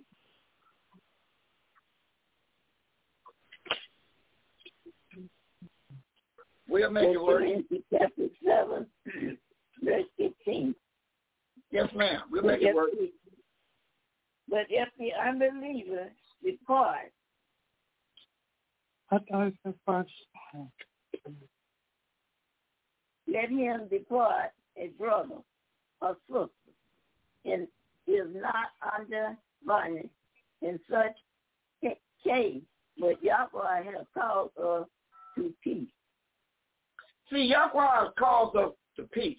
We'll make it work. Chapter seven, verse fifteen. Yes, ma'am. We'll make it work. But if the unbeliever depart, I thought it was first. let him depart a brother or sister, and is not under bondage in such case, but Yahweh has called us to peace. See, Yahweh has called us to peace.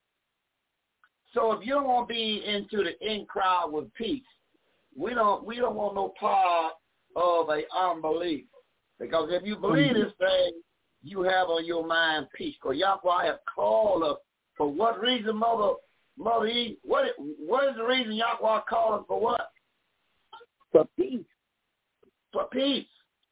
So if you don't want to be into the in crowd with peace, we don't we don't want no part of an unbeliever. Because if you believe this thing, you have on your mind peace. Because Yahweh has called us for what reason, Mother Mother E? What what is the reason Yahweh called us for what? For peace. For peace.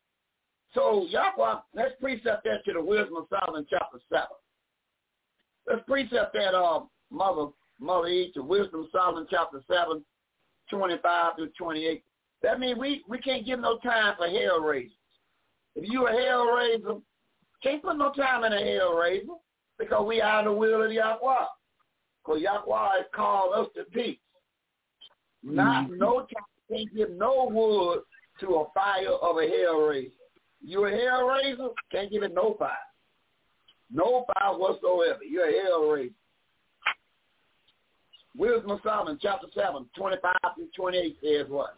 So Yahweh, let's precept that to the Wisdom of Solomon chapter seven. Let's precept that uh Mother Mother E to Wisdom of Solomon chapter seven, twenty-five through twenty-eight. That means we, we can't give no time for hell raisers. If you a hell raiser, can't put no time in a hell raiser because we are the will of Yahweh. Because Yahweh has called us to peace. Not mm-hmm. no time, can't give no wood to a fire of a hell raiser. You a hell raiser, can't give it no fire. No fire whatsoever. You're a hell raiser. Wisdom of Solomon, chapter seven, twenty-five through twenty-eight says what?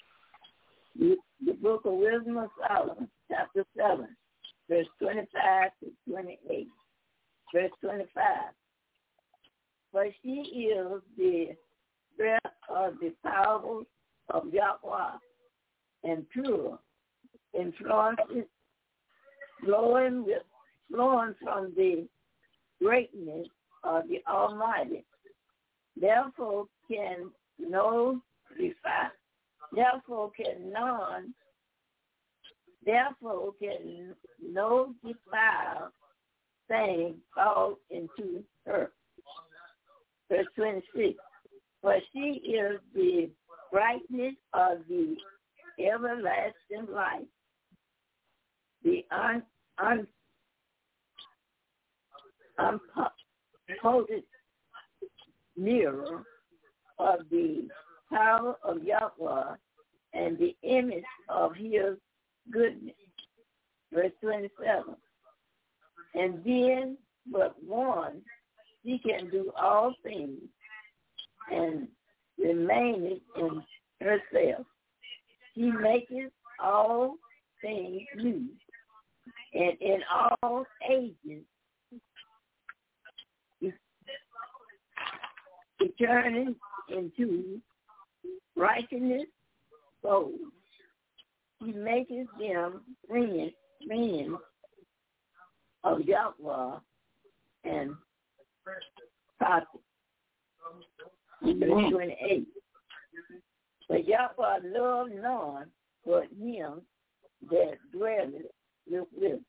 The book of Wisdom of Solomon, chapter seven, verse twenty-five to twenty-eight. Verse twenty-five. For she is the breath of the power of Yahweh and pure, influences flowing with flowing from the greatness of the Almighty. Therefore can no defile. Therefore can none. Therefore can no defile thing fall into her. Verse twenty-six. For she is the brightness of the everlasting light, the un, un, unpotted mirror of the power of Yahweh and the image of his goodness. Verse twenty-seven. And then but one, he can do all things, and remaineth in herself. She maketh all things new, and in all ages returning into righteousness souls. He maketh them friends, friends of Yahweh and prophets. Verse twenty-eight. But Yahweh loved none but him that dwelleth with wisdom.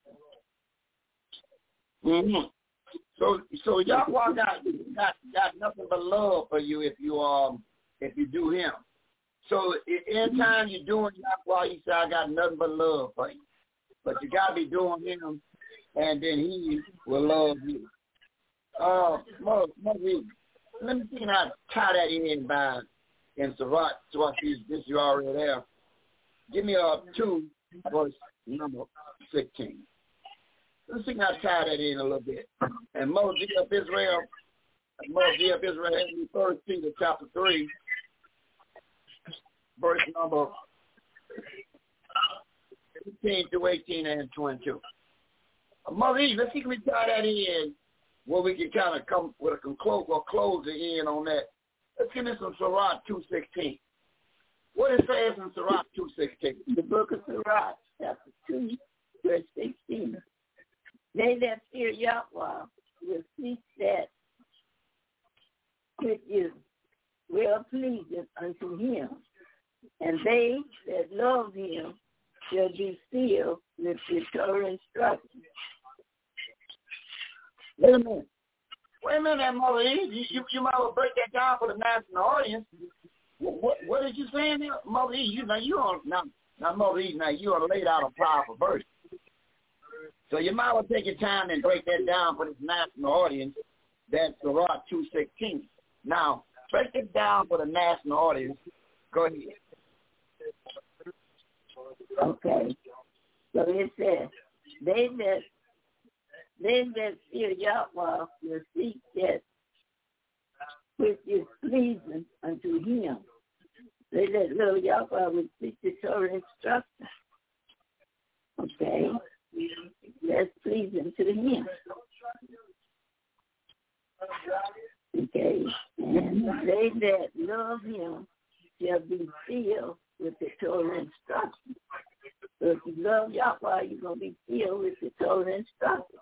Mm-hmm. So, so Yahweh got, got got nothing but love for you if you um if you do Him. So, anytime you're doing Yahweh, you say, "I got nothing but love for you," but you gotta be doing Him, and then He will love you. Uh, Mother, Mother, let me see how to tie that in by in Sirach. So I see this you already there. Give me a two verse number sixteen. Let's see how to tie that in a little bit. And Moses of Israel, Moses of Israel, in First Peter chapter three, verse number fifteen to eighteen and twenty-two. Moses, let's see if we tie that in where we can kind of come with a conclude or close the end on that. Let's give me some Sirach two sixteen. What it says in Sirach two sixteen? The book of Sirach, chapter two, verse sixteen. They that fear Yahweh will seek that which is well pleasing unto him, and they that love him shall be filled with his Torah instruction. Wait a minute. Wait a minute, Mother E. You, you, you might well break that down for the national audience. What, what, what did you say in there? Mother E, you, now, you on, now, now, Mother E, now, you on laid out a powerful verse. So you might well take your time and break that down for this national audience. That's Sirach two sixteen. Now, break it down for the national audience. Go ahead. Okay. So it says, they that they that fear Yahweh will seek that which is pleasing unto him. They that love Yahweh will seek the Torah instruction. Okay. That's pleasing to him. Okay. And they that love him shall be filled with the Torah instruction. So if you love Yahweh, you're going to be filled with the Torah instruction.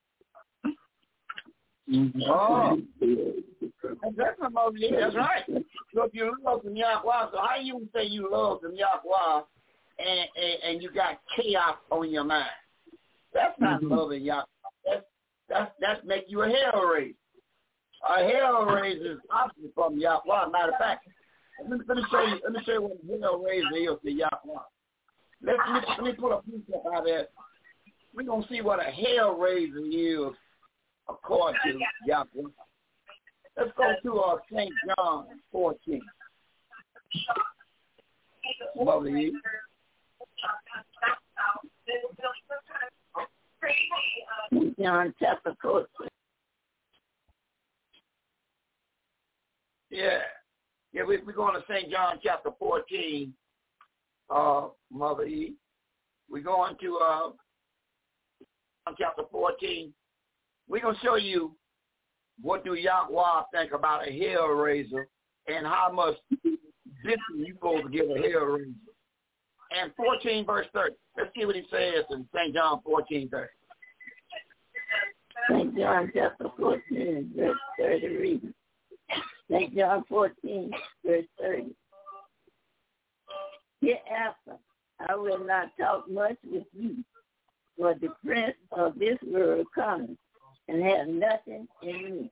Oh, that's about it. That's right. So if you love them Yahweh, so how you say you love them Yahweh and, and, and you got chaos on your mind? That's not mm-hmm. loving Yahweh. That's, that's, that's make you a hell raiser. A hell raiser is opposite from Yahweh. Matter of fact, let me, let me show you. Let me show you what a hell raiser is to Yahweh. Let me let me put a piece up out there. We're gonna see what a hell raiser is according to Yahweh. Let's go to uh, Saint John fourteen. Mother Eve. John chapter fourteen. Yeah. Yeah, we, we're going to Saint John chapter fourteen, uh, Mother E. We're going to uh, chapter fourteen. We're going to show you what do Yahweh think about a hell raiser and how much business you're supposed to give a hell raiser. And fourteen verse thirty. Let's see what he says in Saint John fourteen thirty. Saint John chapter fourteen, verse thirty reading. Saint John fourteen, verse thirty. Hereafter, I will not talk much with you, for the prince of this world cometh, and have nothing in me.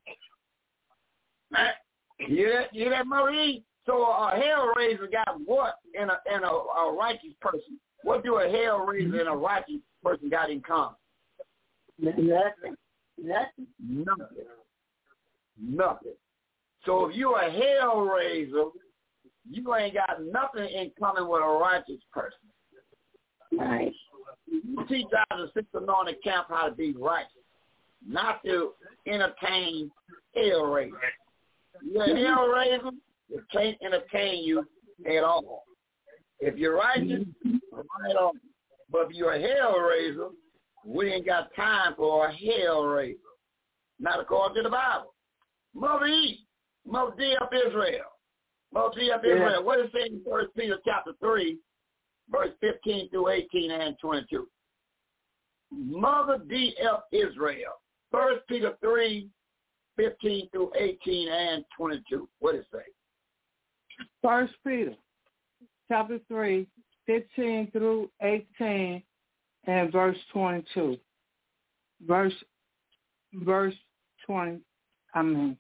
You hear that, you hear that, Marie? So a hell raiser got what in a in a, a righteous person? What do a hell raiser and a righteous person got in common? Nothing. Nothing. Nothing. Nothing. So if you're a hell raiser, you ain't got nothing in common with a righteous person. Right. You teach out of the sixth anointed camp how to be righteous, not to entertain hell raisers. You're a hell raiser, It can't entertain you at all. If you're righteous, right on. But if you're a hell raiser, we ain't got time for a hell raiser. Not according to the Bible. Mother Eve, Mother D of Israel. Mother D of Israel. Yeah. What is it in First Peter chapter three, verse fifteen through eighteen and twenty-two? Mother D of Israel. First Peter three, fifteen through eighteen and twenty-two. What does it say? First Peter chapter three, fifteen through eighteen and verse twenty-two. Verse verse twenty, I mean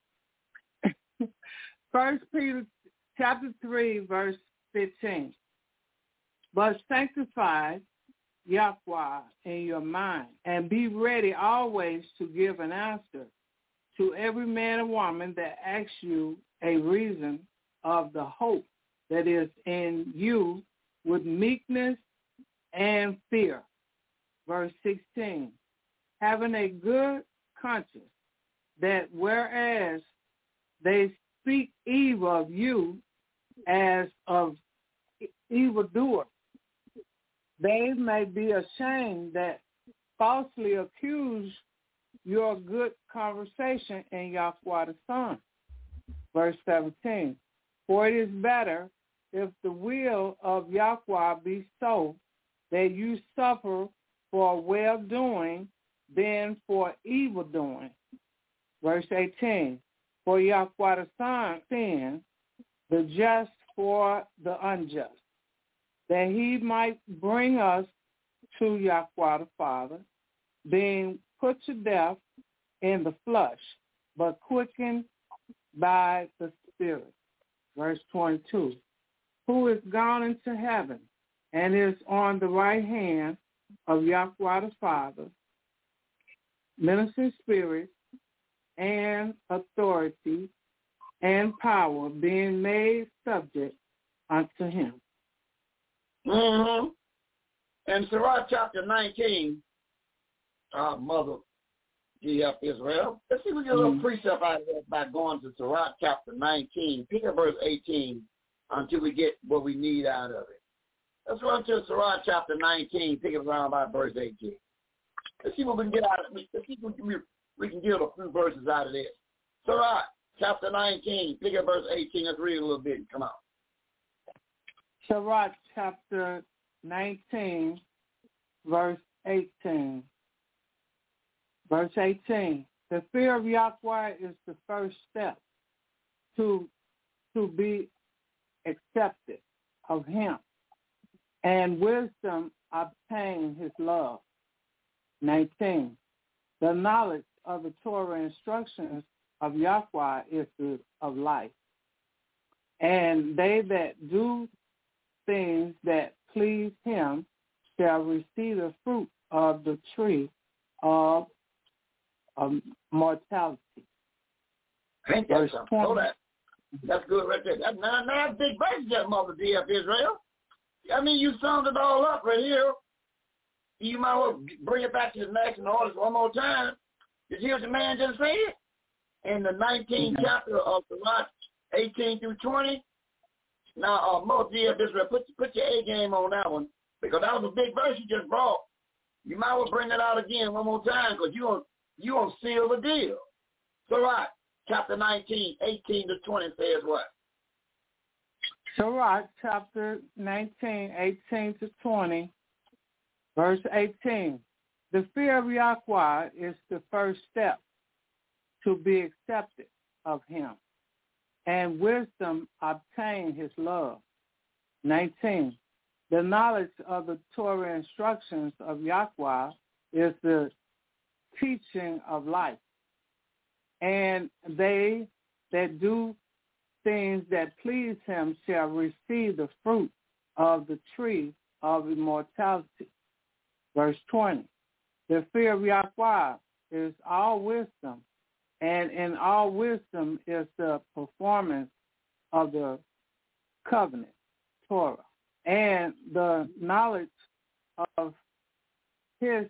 First Peter chapter three, verse fifteen. But sanctify Yahweh in your mind, and be ready always to give an answer to every man and woman that asks you a reason of the hope that is in you with meekness and fear. Verse sixteen, having a good conscience, that whereas they speak evil of you as of evildoers, they may be ashamed that falsely accuse your good conversation in Yahweh the Son. Verse seventeen, for it is better if the will of Yahweh be so that you suffer for well-doing than for evil-doing. Verse eighteen, for Yahweh the Son sin, the just for the unjust, that he might bring us to Yahweh the Father, being put to death in the flesh, but quickened by the Spirit. Verse twenty-two, who is gone into heaven and is on the right hand of Yahweh the Father, ministering spirits and authority and power being made subject unto him. Mm-hmm. In Sirach chapter nineteen, our mother, G F Israel, let's see if we get a little mm-hmm. precept out of that by going to Sirach chapter nineteen, pick up verse eighteen until we get what we need out of it. Let's run to Sirach chapter nineteen, pick it around by verse eighteen. Let's see what we can get out of it. Let's see what we, we can get a few verses out of this. Sirach chapter nineteen, pick up verse eighteen. Let's read a little bit and come out. Sirach chapter nineteen, verse eighteen. Verse eighteen. The fear of Yahweh is the first step to, to be accepted of him, and wisdom obtain his love. nineteen. The knowledge of the Torah instructions of Yahweh is the, of life, and they that do things that please him shall receive the fruit of the tree of, of mortality. Ain't that something? Hold that. That's good right there. That's not, not a big verse, that Mother D F Israel. I mean, you summed it all up right here. You might well bring it back to the next and orders one more time. Did you hear what the man just said? In the nineteenth mm-hmm. chapter of the Sirach, eighteen through twenty. Now, uh, Mother D F Israel, put, put your A game on that one, because that was a big verse you just brought. You might well bring it out again one more time, because you're you gonna seal the deal. Sirach, chapter nineteen, eighteen to twenty says what? Sirach, chapter nineteen, eighteen to twenty, verse eighteen. The fear of Yahweh is the first step to be accepted of him, and wisdom obtain his love. nineteen. The knowledge of the Torah instructions of Yahweh is the teaching of life, and they that do things that please him shall receive the fruit of the tree of immortality. Verse twenty. The fear of Yahweh is all wisdom, and in all wisdom is the performance of the covenant, Torah, and the knowledge of his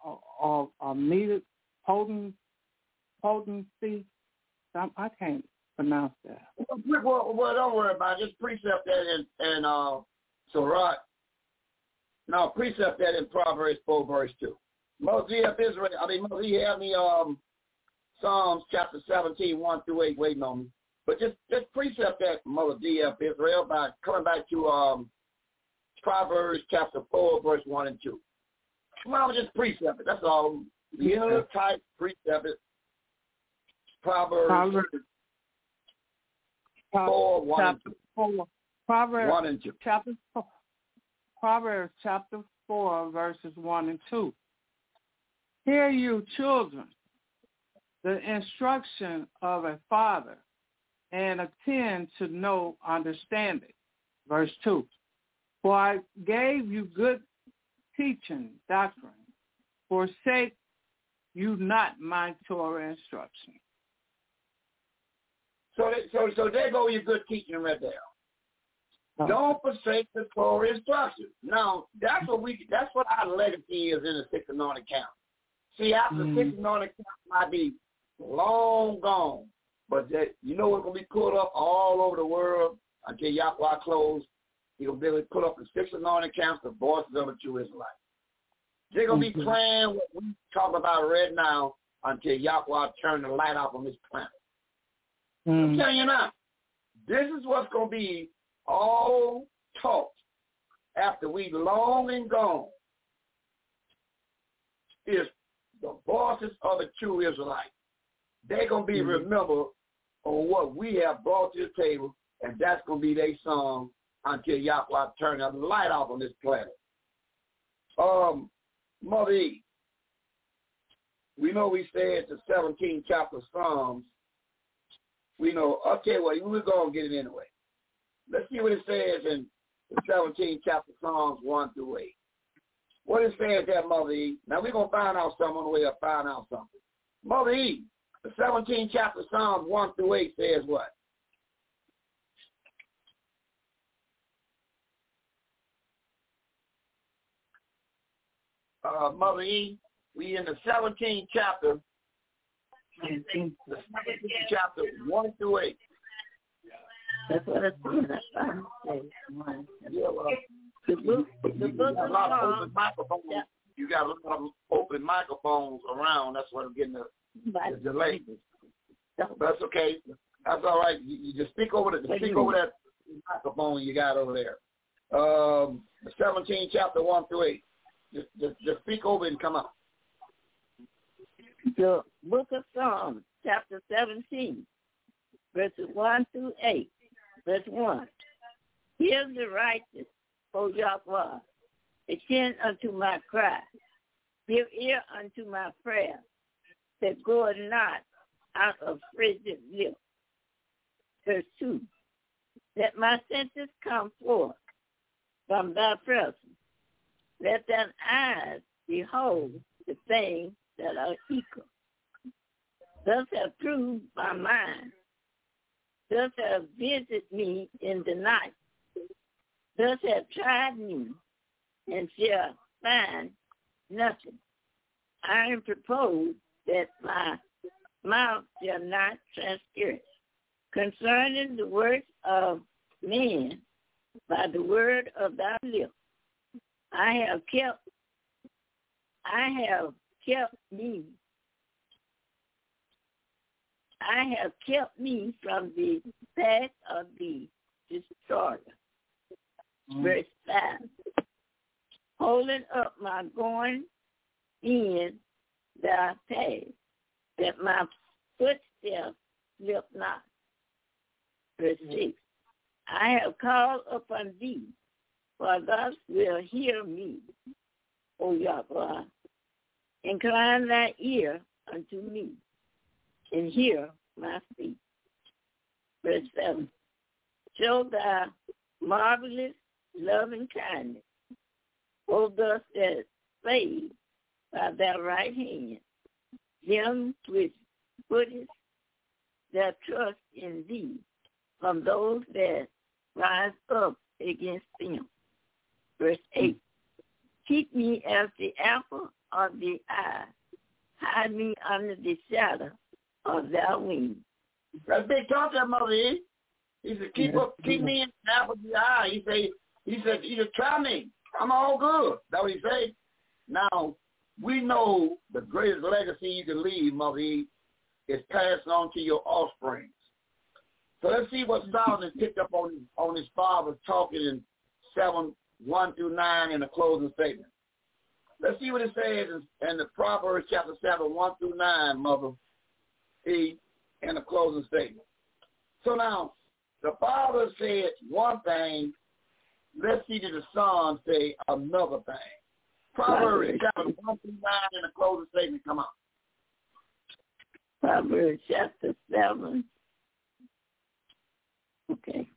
of, of needed potent, potency. I can't pronounce that. Well, well, don't worry about it. Just precept that in, in uh, Sirach. No, precept that in Proverbs four, verse two. Moses of Israel, I mean, Moses had me um, Psalms chapter seventeen, one through eight, waiting on me. But just, just precept that, Moses of Israel, by coming back to um, Proverbs chapter four, verse one and two. Well, just precept it. That's all. The other type, precept it. Proverbs, Proverbs four, one and two. Four. Proverbs one and two. Chapter four. Proverbs chapter four, verses one and two. Hear you, children, the instruction of a father, and attend to know understanding. Verse two. For I gave you good teaching, doctrine. Forsake you not my Torah instruction. So, so, so there go your good teaching right there. Oh. Don't forsake the Torah instruction. Now, that's what we. That's what our legacy is in the six anointed camp. See, after mm. six anointed camp might be long gone, but that, you know it's gonna be put up all over the world until Yahweh closed. He'll be able to put up the six anointed camps, the voices of the true Israelites. They're gonna mm-hmm. be playing what we talk about right now until Yahweh turn the light off on this planet. Mm. I'm telling you now, this is what's gonna be all taught after we long and gone. Is the voices of the true Israelites. They're going to be mm-hmm. remembered on what we have brought to the table, and that's going to be their song until Yahweh turn the light off on this planet. Um, Mother E, we know we said the seventeenth chapter of Psalms. We know, okay, well, we're going to get it anyway. Let's see what it says in the seventeenth chapter of Psalms one through eight. What it says there, Mother E. Now, we're going to find out something on the way of find out something. Mother E, the seventeenth chapter of Psalms one through eight says what? Uh, Mother E, we in the seventeenth chapter, the seventeenth chapter one through eight. That's what it's saying. That's what I'm saying. Yeah, well, the book, the book of Psalms. Yeah. You got a lot of open microphones around. That's what I'm getting the, the delay. But that's okay. That's all right. You, you just speak over the speak over that microphone you got over there. Um, the seventeenth chapter one through eight. Just, just, just speak over it and come up. The book of Psalms, chapter seventeen, verses one through eight. Verse one. Hear the righteous, O Yahweh, attend unto my cry. Give ear unto my prayer, that goeth not out of frigid lips. Verse two. Let my senses come forth from thy presence. Let thine eyes behold the things that are equal. Thus have proved my mind. Thus have visited me in the night. Thus have tried me, and shall find nothing. I am proposed that my mouth shall not transgress. Concerning the works of men, by the word of thy lips, I have kept, I have kept me, I have kept me from the path of the destroyer. Mm. Verse five. Holding up my going in thy path, that my footsteps slip not. Verse six. I have called upon thee, for thou wilt hear me, O Yahweh. Incline thy ear unto me, and hear my speech. Verse seven. Show thy marvelous love and kindness, O thus that save by thy right hand, them which puttest their trust in thee, from those that rise up against them. Verse eight. Keep me as the apple of the eye. Hide me under the shadow of thy wings. That's big talk that Mother E. He said, keep up, keep me in the apple of the eye. He said, he said, you just try me. I'm all good. That's what he said. Now, we know the greatest legacy you can leave, Mother E, is passed on to your offspring. So let's see what Solomon picked up on, on his father talking in seven, one through nine in the closing statement. Let's see what it says in, in the Proverbs chapter seven, one through nine, Mother E, in the closing statement. So now, the father said one thing. Let's see that the son say another thing. Proverbs chapter one through nine in the closing statement. Come on. Proverbs chapter seven. Okay.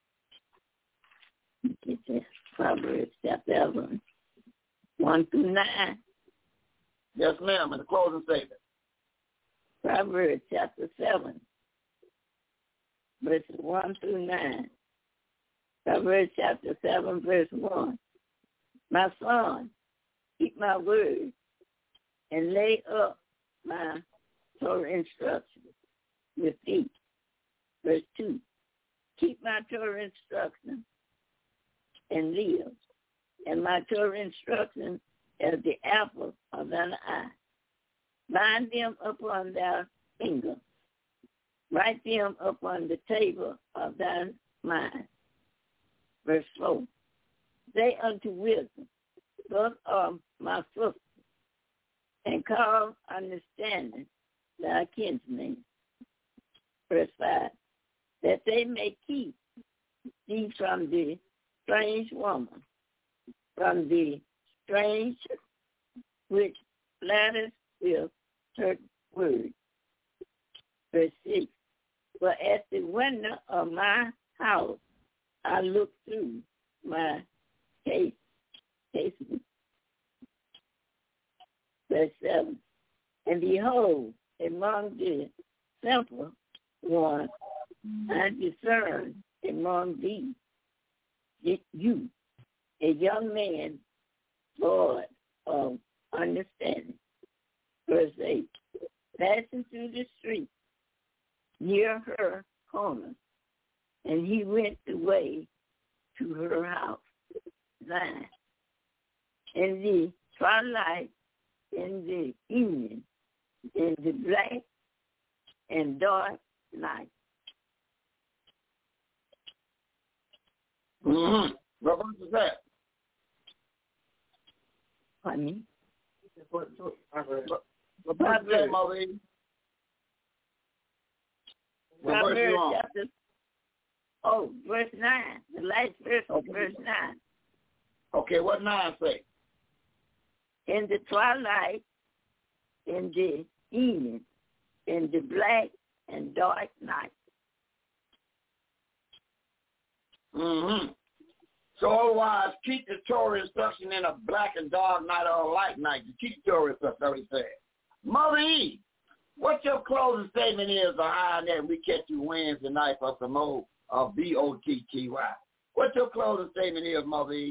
Get this. Proverbs chapter seven, one through nine. Yes, ma'am, in the closing statement. Proverbs chapter seven, verses one through nine. Proverbs chapter seven, verse one. My son, keep my words and lay up my Torah instructions with thee. Verse two. Keep my Torah instructions and live, and my Torah instructions as the apple of thine eye. Bind them upon thy finger. Write them upon the table of thy mind. Verse four. Say unto wisdom, thus are my sisters, and call understanding thy kinsmen. Verse five. That they may keep thee from the strange woman, from the strange which flatters with her word. Verse six. For at the window of my house I look through my case, casement. Verse seven. And behold, among the simple ones I discern among these you, a young man void of understanding. Verse eight. Passing through the street near her corner, and he went the way to her house. Nine. In the twilight, in the evening, in the black and dark night. Mm-hmm. What verse is that? Pardon me? What, what verse is that, Mother E? What verse you on? Chapter, oh, verse nine. The last verse of Okay. verse nine. Okay, what nine say? In the twilight, in the evening, in the black and dark night. Mm-hmm. So otherwise, keep the Torah instruction in a black and dark night or a light night. You keep the Torah instruction, that's what he said. Mother E, what your closing statement is behind that we catch you Wednesday night for some more of B O T T Y? What your closing statement is, Mother E?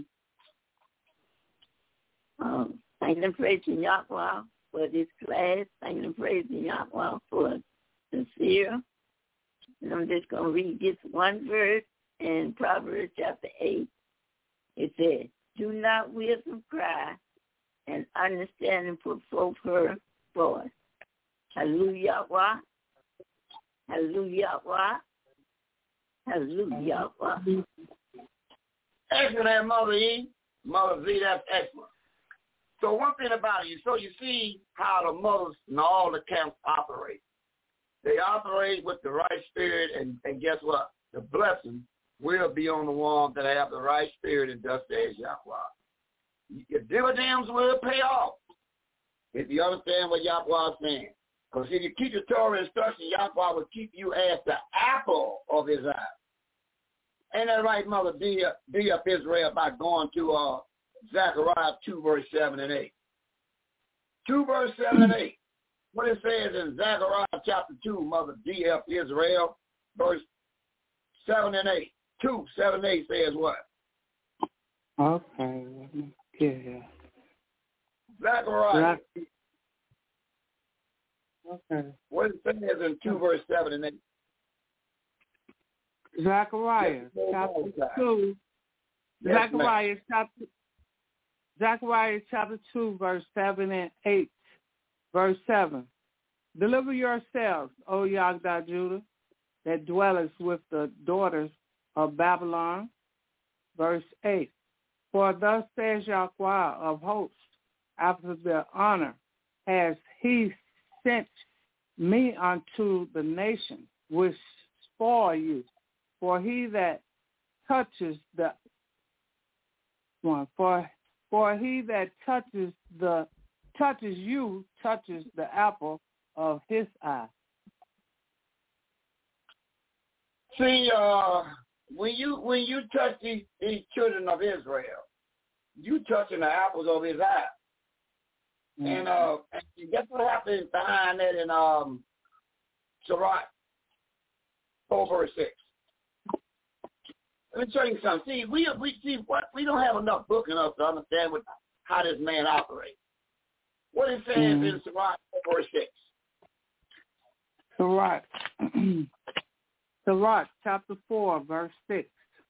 Um, thank and praise to Yahweh for this class. Thank and praise to Yahweh for sincere. And I'm just going to read this one verse in Proverbs chapter eight. It says, do not wisdom cry and understanding put forth her voice. Hallelujah. Hallelujah. Hallelujah. Excellent, Mother E. Mother V, that's excellent. So one thing about you, so you see how the mothers in all the camps operate. They operate with the right spirit, and, and guess what? The blessing will be on the ones that have the right spirit, and thus says Yahweh. Your dividends will pay off if you understand what Yahweh is saying. Because if you keep the Torah instruction, Yahweh will keep you as the apple of his eye. Ain't that right, Mother? Be up, be up Israel by going to uh, Zechariah two, verse seven and eight. two, verse seven and eight. What it says in Zechariah chapter two, Mother, D F Israel, verse seven and eight. two, seven, eight says what? Okay, let me get here. Zechariah. Okay. What it says in two, verse seven and eight. Zechariah Yes, chapter yes, two. Yes, Zechariah ma'am. chapter Zechariah chapter two, verse seven and eight. Verse seven. Deliver yourselves, O Yagda Judah, that dwelleth with the daughters of Babylon. Verse eight. For thus says Yahweh of hosts, after the honor has he sent me unto the nation which spoil you. For he that touches the one, for for he that touches the touches you touches the apple of his eye. See, uh, when you when you touch these, these children of Israel, you touching the apples of his eye. Mm-hmm. And uh, and guess what happens behind that in um, Sirach four verse six. Let me tell you something. See, we we see what we don't have enough book in us to understand what how this man operates. What it says mm-hmm. in Sirach four verse six. Sirach, Sirach chapter four verse six.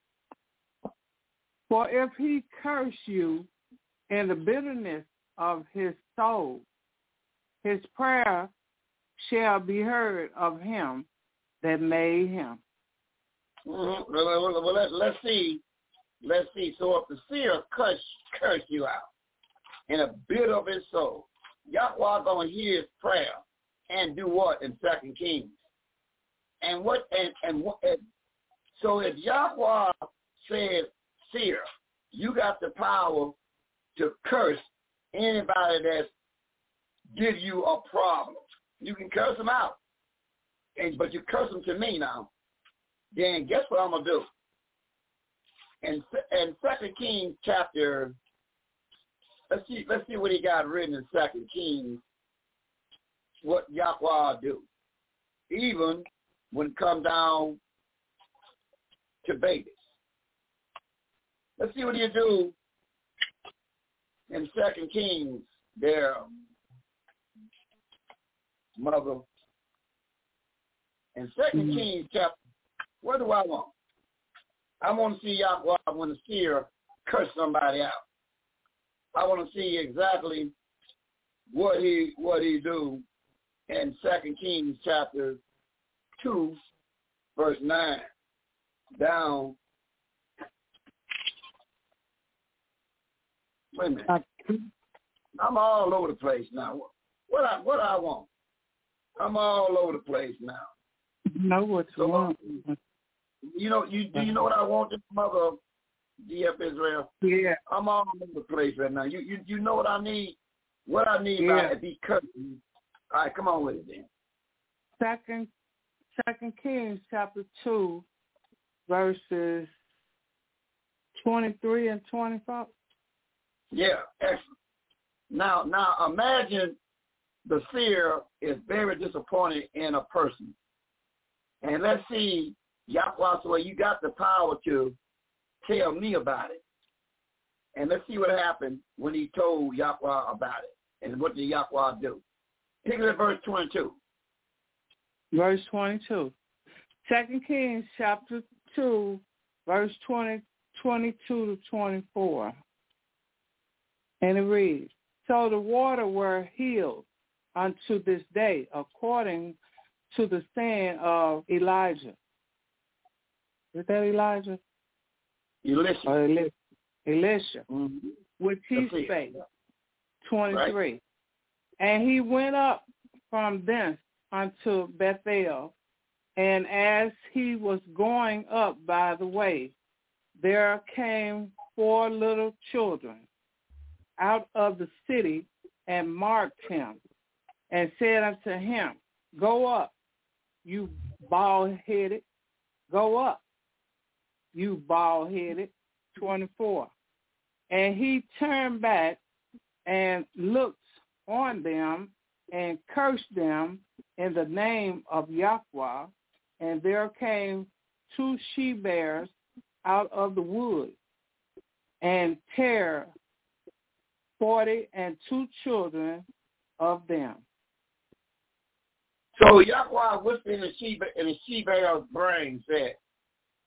For if he curse you in the bitterness of his soul, his prayer shall be heard of him that made him. Mm-hmm. Well, well, well let, let's see. Let's see. So if the seer curse, curse you out in a bit of his soul, Yahweh going to hear his prayer and do what in Second Kings? And what and and what? And so if Yahweh says, seer, you got the power to curse anybody that's give you a problem. You can curse them out, and but you curse them to me now. Then guess what I'm gonna do? And and Second Kings chapter, let's see, let's see what he got written in Second Kings. What Yahweh do, even when it come down to babies. Let's see what he do in Second Kings. There, mother. In Second mm-hmm. Kings chapter. What do I want? I want to see Yahweh when the seer curse somebody out. I want to see exactly what he what he do in Second Kings chapter two, verse nine, down. Wait a minute. I'm all over the place now. What I what I want? I'm all over the place now. You know what you so, want. You know, you do you know what I want, this mother D F Israel? Yeah. I'm all over the place right now. You you you know what I need? What I need yeah. by be cut. All right, come on with it then. Second Second Kings chapter two, verses twenty-three and twenty-five. Yeah, excellent. Now now imagine the seer is very disappointed in a person. And let's see, Yahweh, so you got the power to tell me about it. And let's see what happened when he told Yahweh about it. And what did Yahweh do? Take it at verse twenty-two. Verse twenty-two. Second Kings chapter two, verse twenty, twenty-two to twenty-four. And it reads, so the water were healed unto this day, according to the saying of Elijah. Is that Elijah? Elisha. Or Elisha. Elisha, mm-hmm. which he That's spake. It. twenty-three. Right. And he went up from thence unto Bethel, and as he was going up by the way, there came four little children out of the city and marked him, and said unto him, go up, you bald-headed, go up, you bald-headed. twenty-four. And he turned back and looked on them and cursed them in the name of Yahweh. And there came two she-bears out of the wood and tear forty and two children of them. So Yahweh whispered in the she in the she-bear's brain said,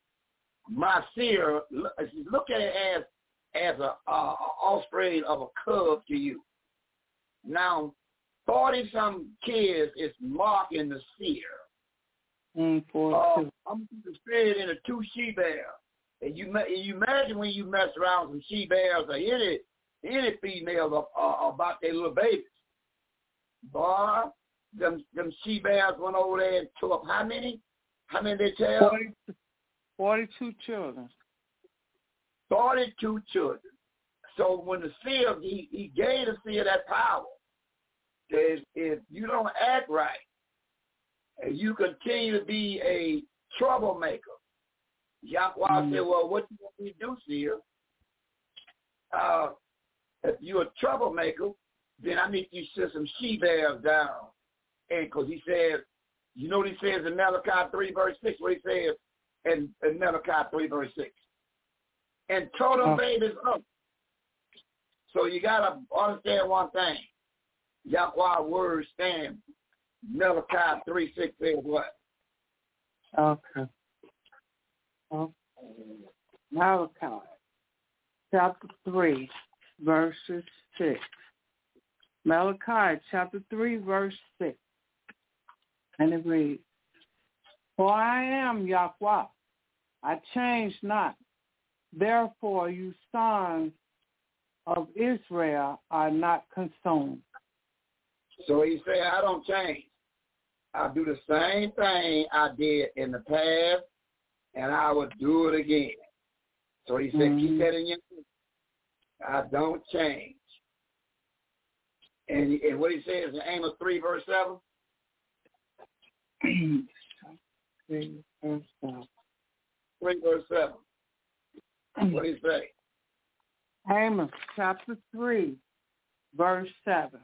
my seer, look at it as as a uh, offspring of a cub to you. Now, forty some kids is marking the seer. Mm, uh, I'm going to spit it in a two she bear. And you you imagine when you mess around with some she bears or any any females uh, uh, about their little babies. Boy, them them she bears went over there and took up how many? How many they tell? forty, forty-two children. Forty-two children. So when the seer, he, he gave the seer that power. If, if you don't act right, and you continue to be a troublemaker, Yahweh mm. said, well, what do you want me to do, seer? Uh, if you're a troublemaker, then I need you to send some she-bears down. And because he says, you know what he says in Malachi three, verse six, what he says in, in Malachi three, verse six. And total oh. babies up. So you got to understand one thing. Yahweh word stand. Malachi three, six says what? Okay. okay. Malachi chapter three, verses six. Malachi chapter three, verse six. And it reads, For I am Yahweh, I change not. Therefore you sons of Israel are not consumed. So he said, I don't change. I do the same thing I did in the past, and I will do it again. So he said, mm-hmm. keep that in your mind. I don't change. And, and what he says in Amos three, verse seven? three, verse seven. three, verse seven. What do you say? Amos chapter three, verse seven.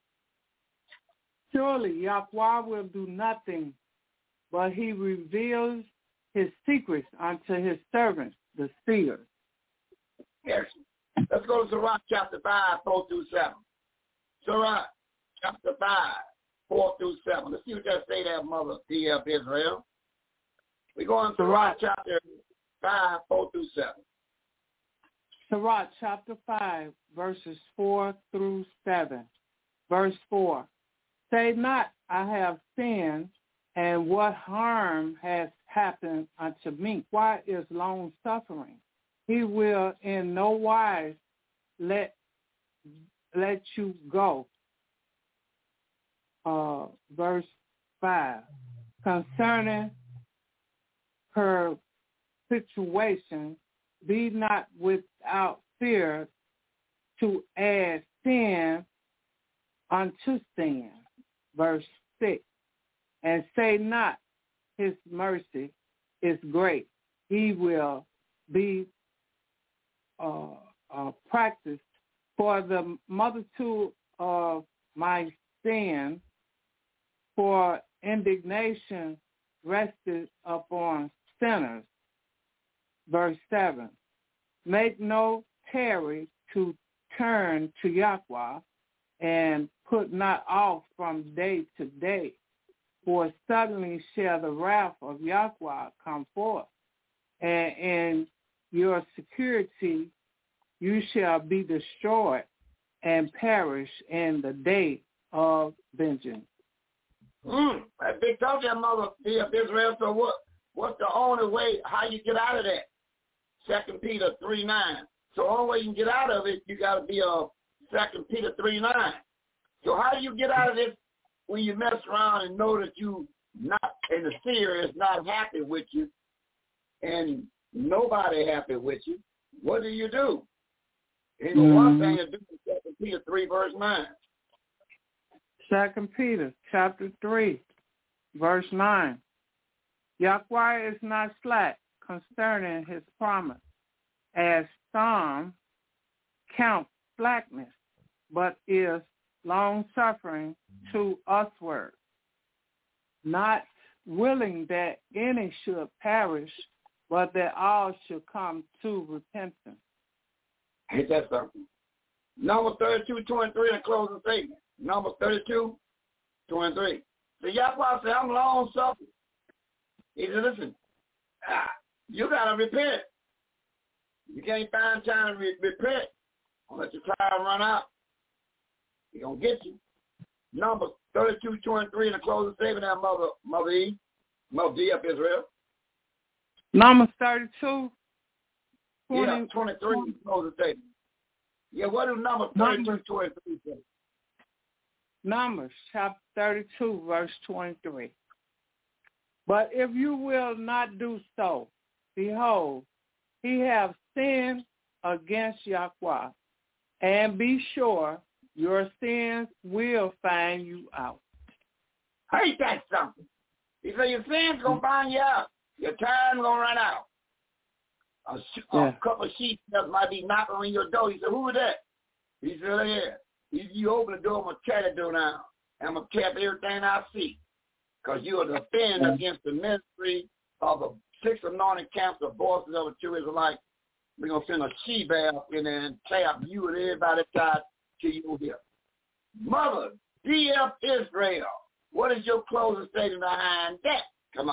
Surely Yahweh will do nothing, but he reveals his secrets unto his servants, the seers. Yes. Let's go to Sirach chapter five, four through seven. Sirach chapter five, four through seven. Let's see what that say there, Mother P F Israel. We're going to Sirach chapter five, four through seven. Sirach chapter five, verses four through seven. Verse four. Say not, I have sinned, and what harm has happened unto me? Why is long suffering? He will in no wise let let you go. Uh, verse five. Concerning her situation, be not without fear to add sin unto sin. Verse six, and say not his mercy is great. He will be uh, uh, practiced for the multitude of my sin, for indignation rested upon sinners. Verse seven, make no tarry to turn to Yahweh, and put not off from day to day, for suddenly shall the wrath of Yahweh come forth, and in your security you shall be destroyed and perish in the day of vengeance. Mm, I big told you, Mother of Israel. So what? What's the only way? How you get out of that? Second Peter three nine. So the only way you can get out of it, you got to be a Second Peter three nine. So how do you get out of this when you mess around and know that you not, and the seer is not happy with you, and nobody happy with you? What do you do? And the mm-hmm. one thing to do is Second Peter three verse nine. Second Peter chapter three, verse nine. Yahweh is not slack concerning his promise, as some count slackness, but is long-suffering to usward, not willing that any should perish, but that all should come to repentance. Ain't that something? Number thirty-two, twenty-three, and closing statement. Number thirty-two, twenty-three. So Yahweh said, I'm long-suffering. He said, listen, You got to repent. You can't find time to re- repent. Don't let your time run out. He's going to get you. Numbers thirty-two, twenty-three in the closing statement there, Mother, Mother E. Mother D of Israel. Numbers thirty-two. twenty, yeah, twenty-three in the closing statement. Yeah, what do Numbers thirty-two, twenty-three say? Numbers chapter thirty-two, verse twenty-three. But if you will not do so, behold, he have sinned against Yahweh, and be sure your sins will find you out. Ain't that something? He said your sins going to find you out. Your time's going to run out. A, sh- yeah. a couple of sheep that might be knocking on your door. He said, who is that? He said, yeah. If you open the door, I'm going to tear the door down. I'm going to tear everything I see. Because you are defending against the ministry of the six anointed camps of voices of the true Israelites. We're going to send a she-bear up in there and tap you and everybody tied to you here. Mother, D F Israel, what is your closing statement behind that? Come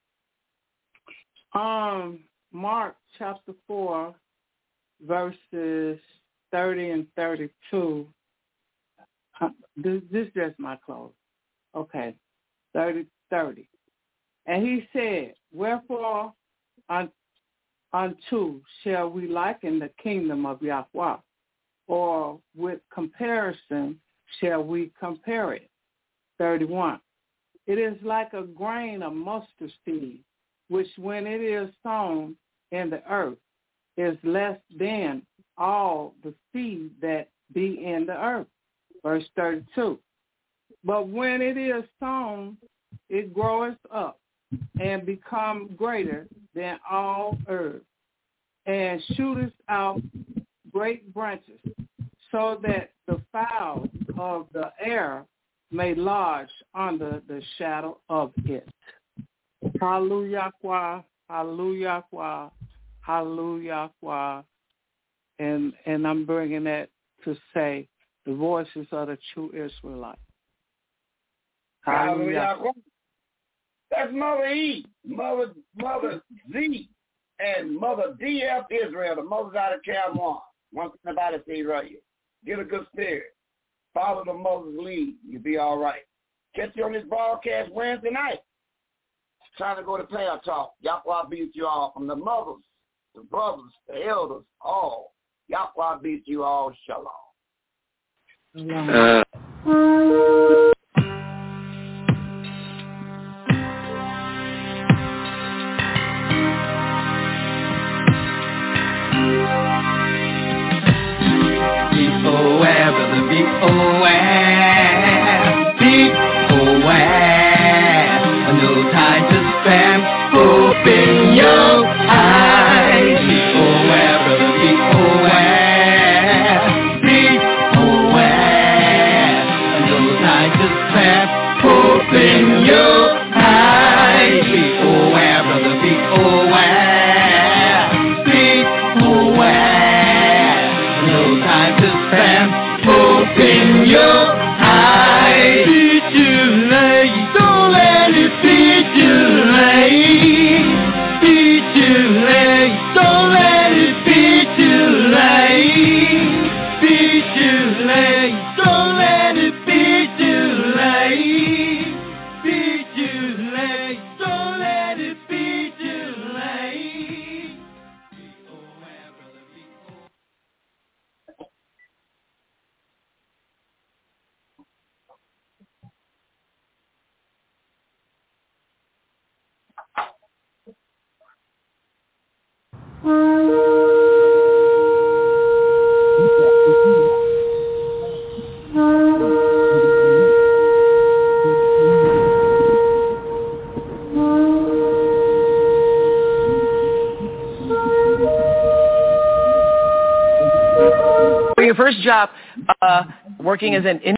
on. Um, Mark chapter four, verses thirty and thirty-two. Uh, this, this is just my close. Okay, thirty, thirty. And he said, wherefore un, unto shall we liken the kingdom of Yahweh? Or with comparison shall we compare it? thirty-one. It is like a grain of mustard seed, which when it is sown in the earth is less than all the seed that be in the earth. Verse thirty-two. But when it is sown, it groweth up and become greater than all herbs, and shooteth out great branches, so that the fowls of the air may lodge under the shadow of it. Hallelujah, hallelujah, hallelujah. And, and I'm bringing that to say the voices of the true Israelites. Hallelujah. That's Mother E, Mother, Mother Z, and Mother D F Israel, the mothers out of Cameron. One thing about it, see right here. Get a good spirit. Follow the Moses lead. You'll be all right. Catch you on this broadcast Wednesday night. It's time to go to prayer talk. Yahweh be with you all. From the mothers, the brothers, the elders, all. Yahweh be with you all. Shalom. Uh. Beware, brother, beware, beware, no time to spend, open your eyes. Beware, brother, beware, beware, no time to spend, open your eyes. Beware, brother, beware, beware, no time to spend, open your eyes. Be too late, don't let it be too late. Be too late, don't let it be too late. Be too late, don't let it be too late. Be too late, don't let it be too late. Beware, brother, beware. For your first job, uh, working as an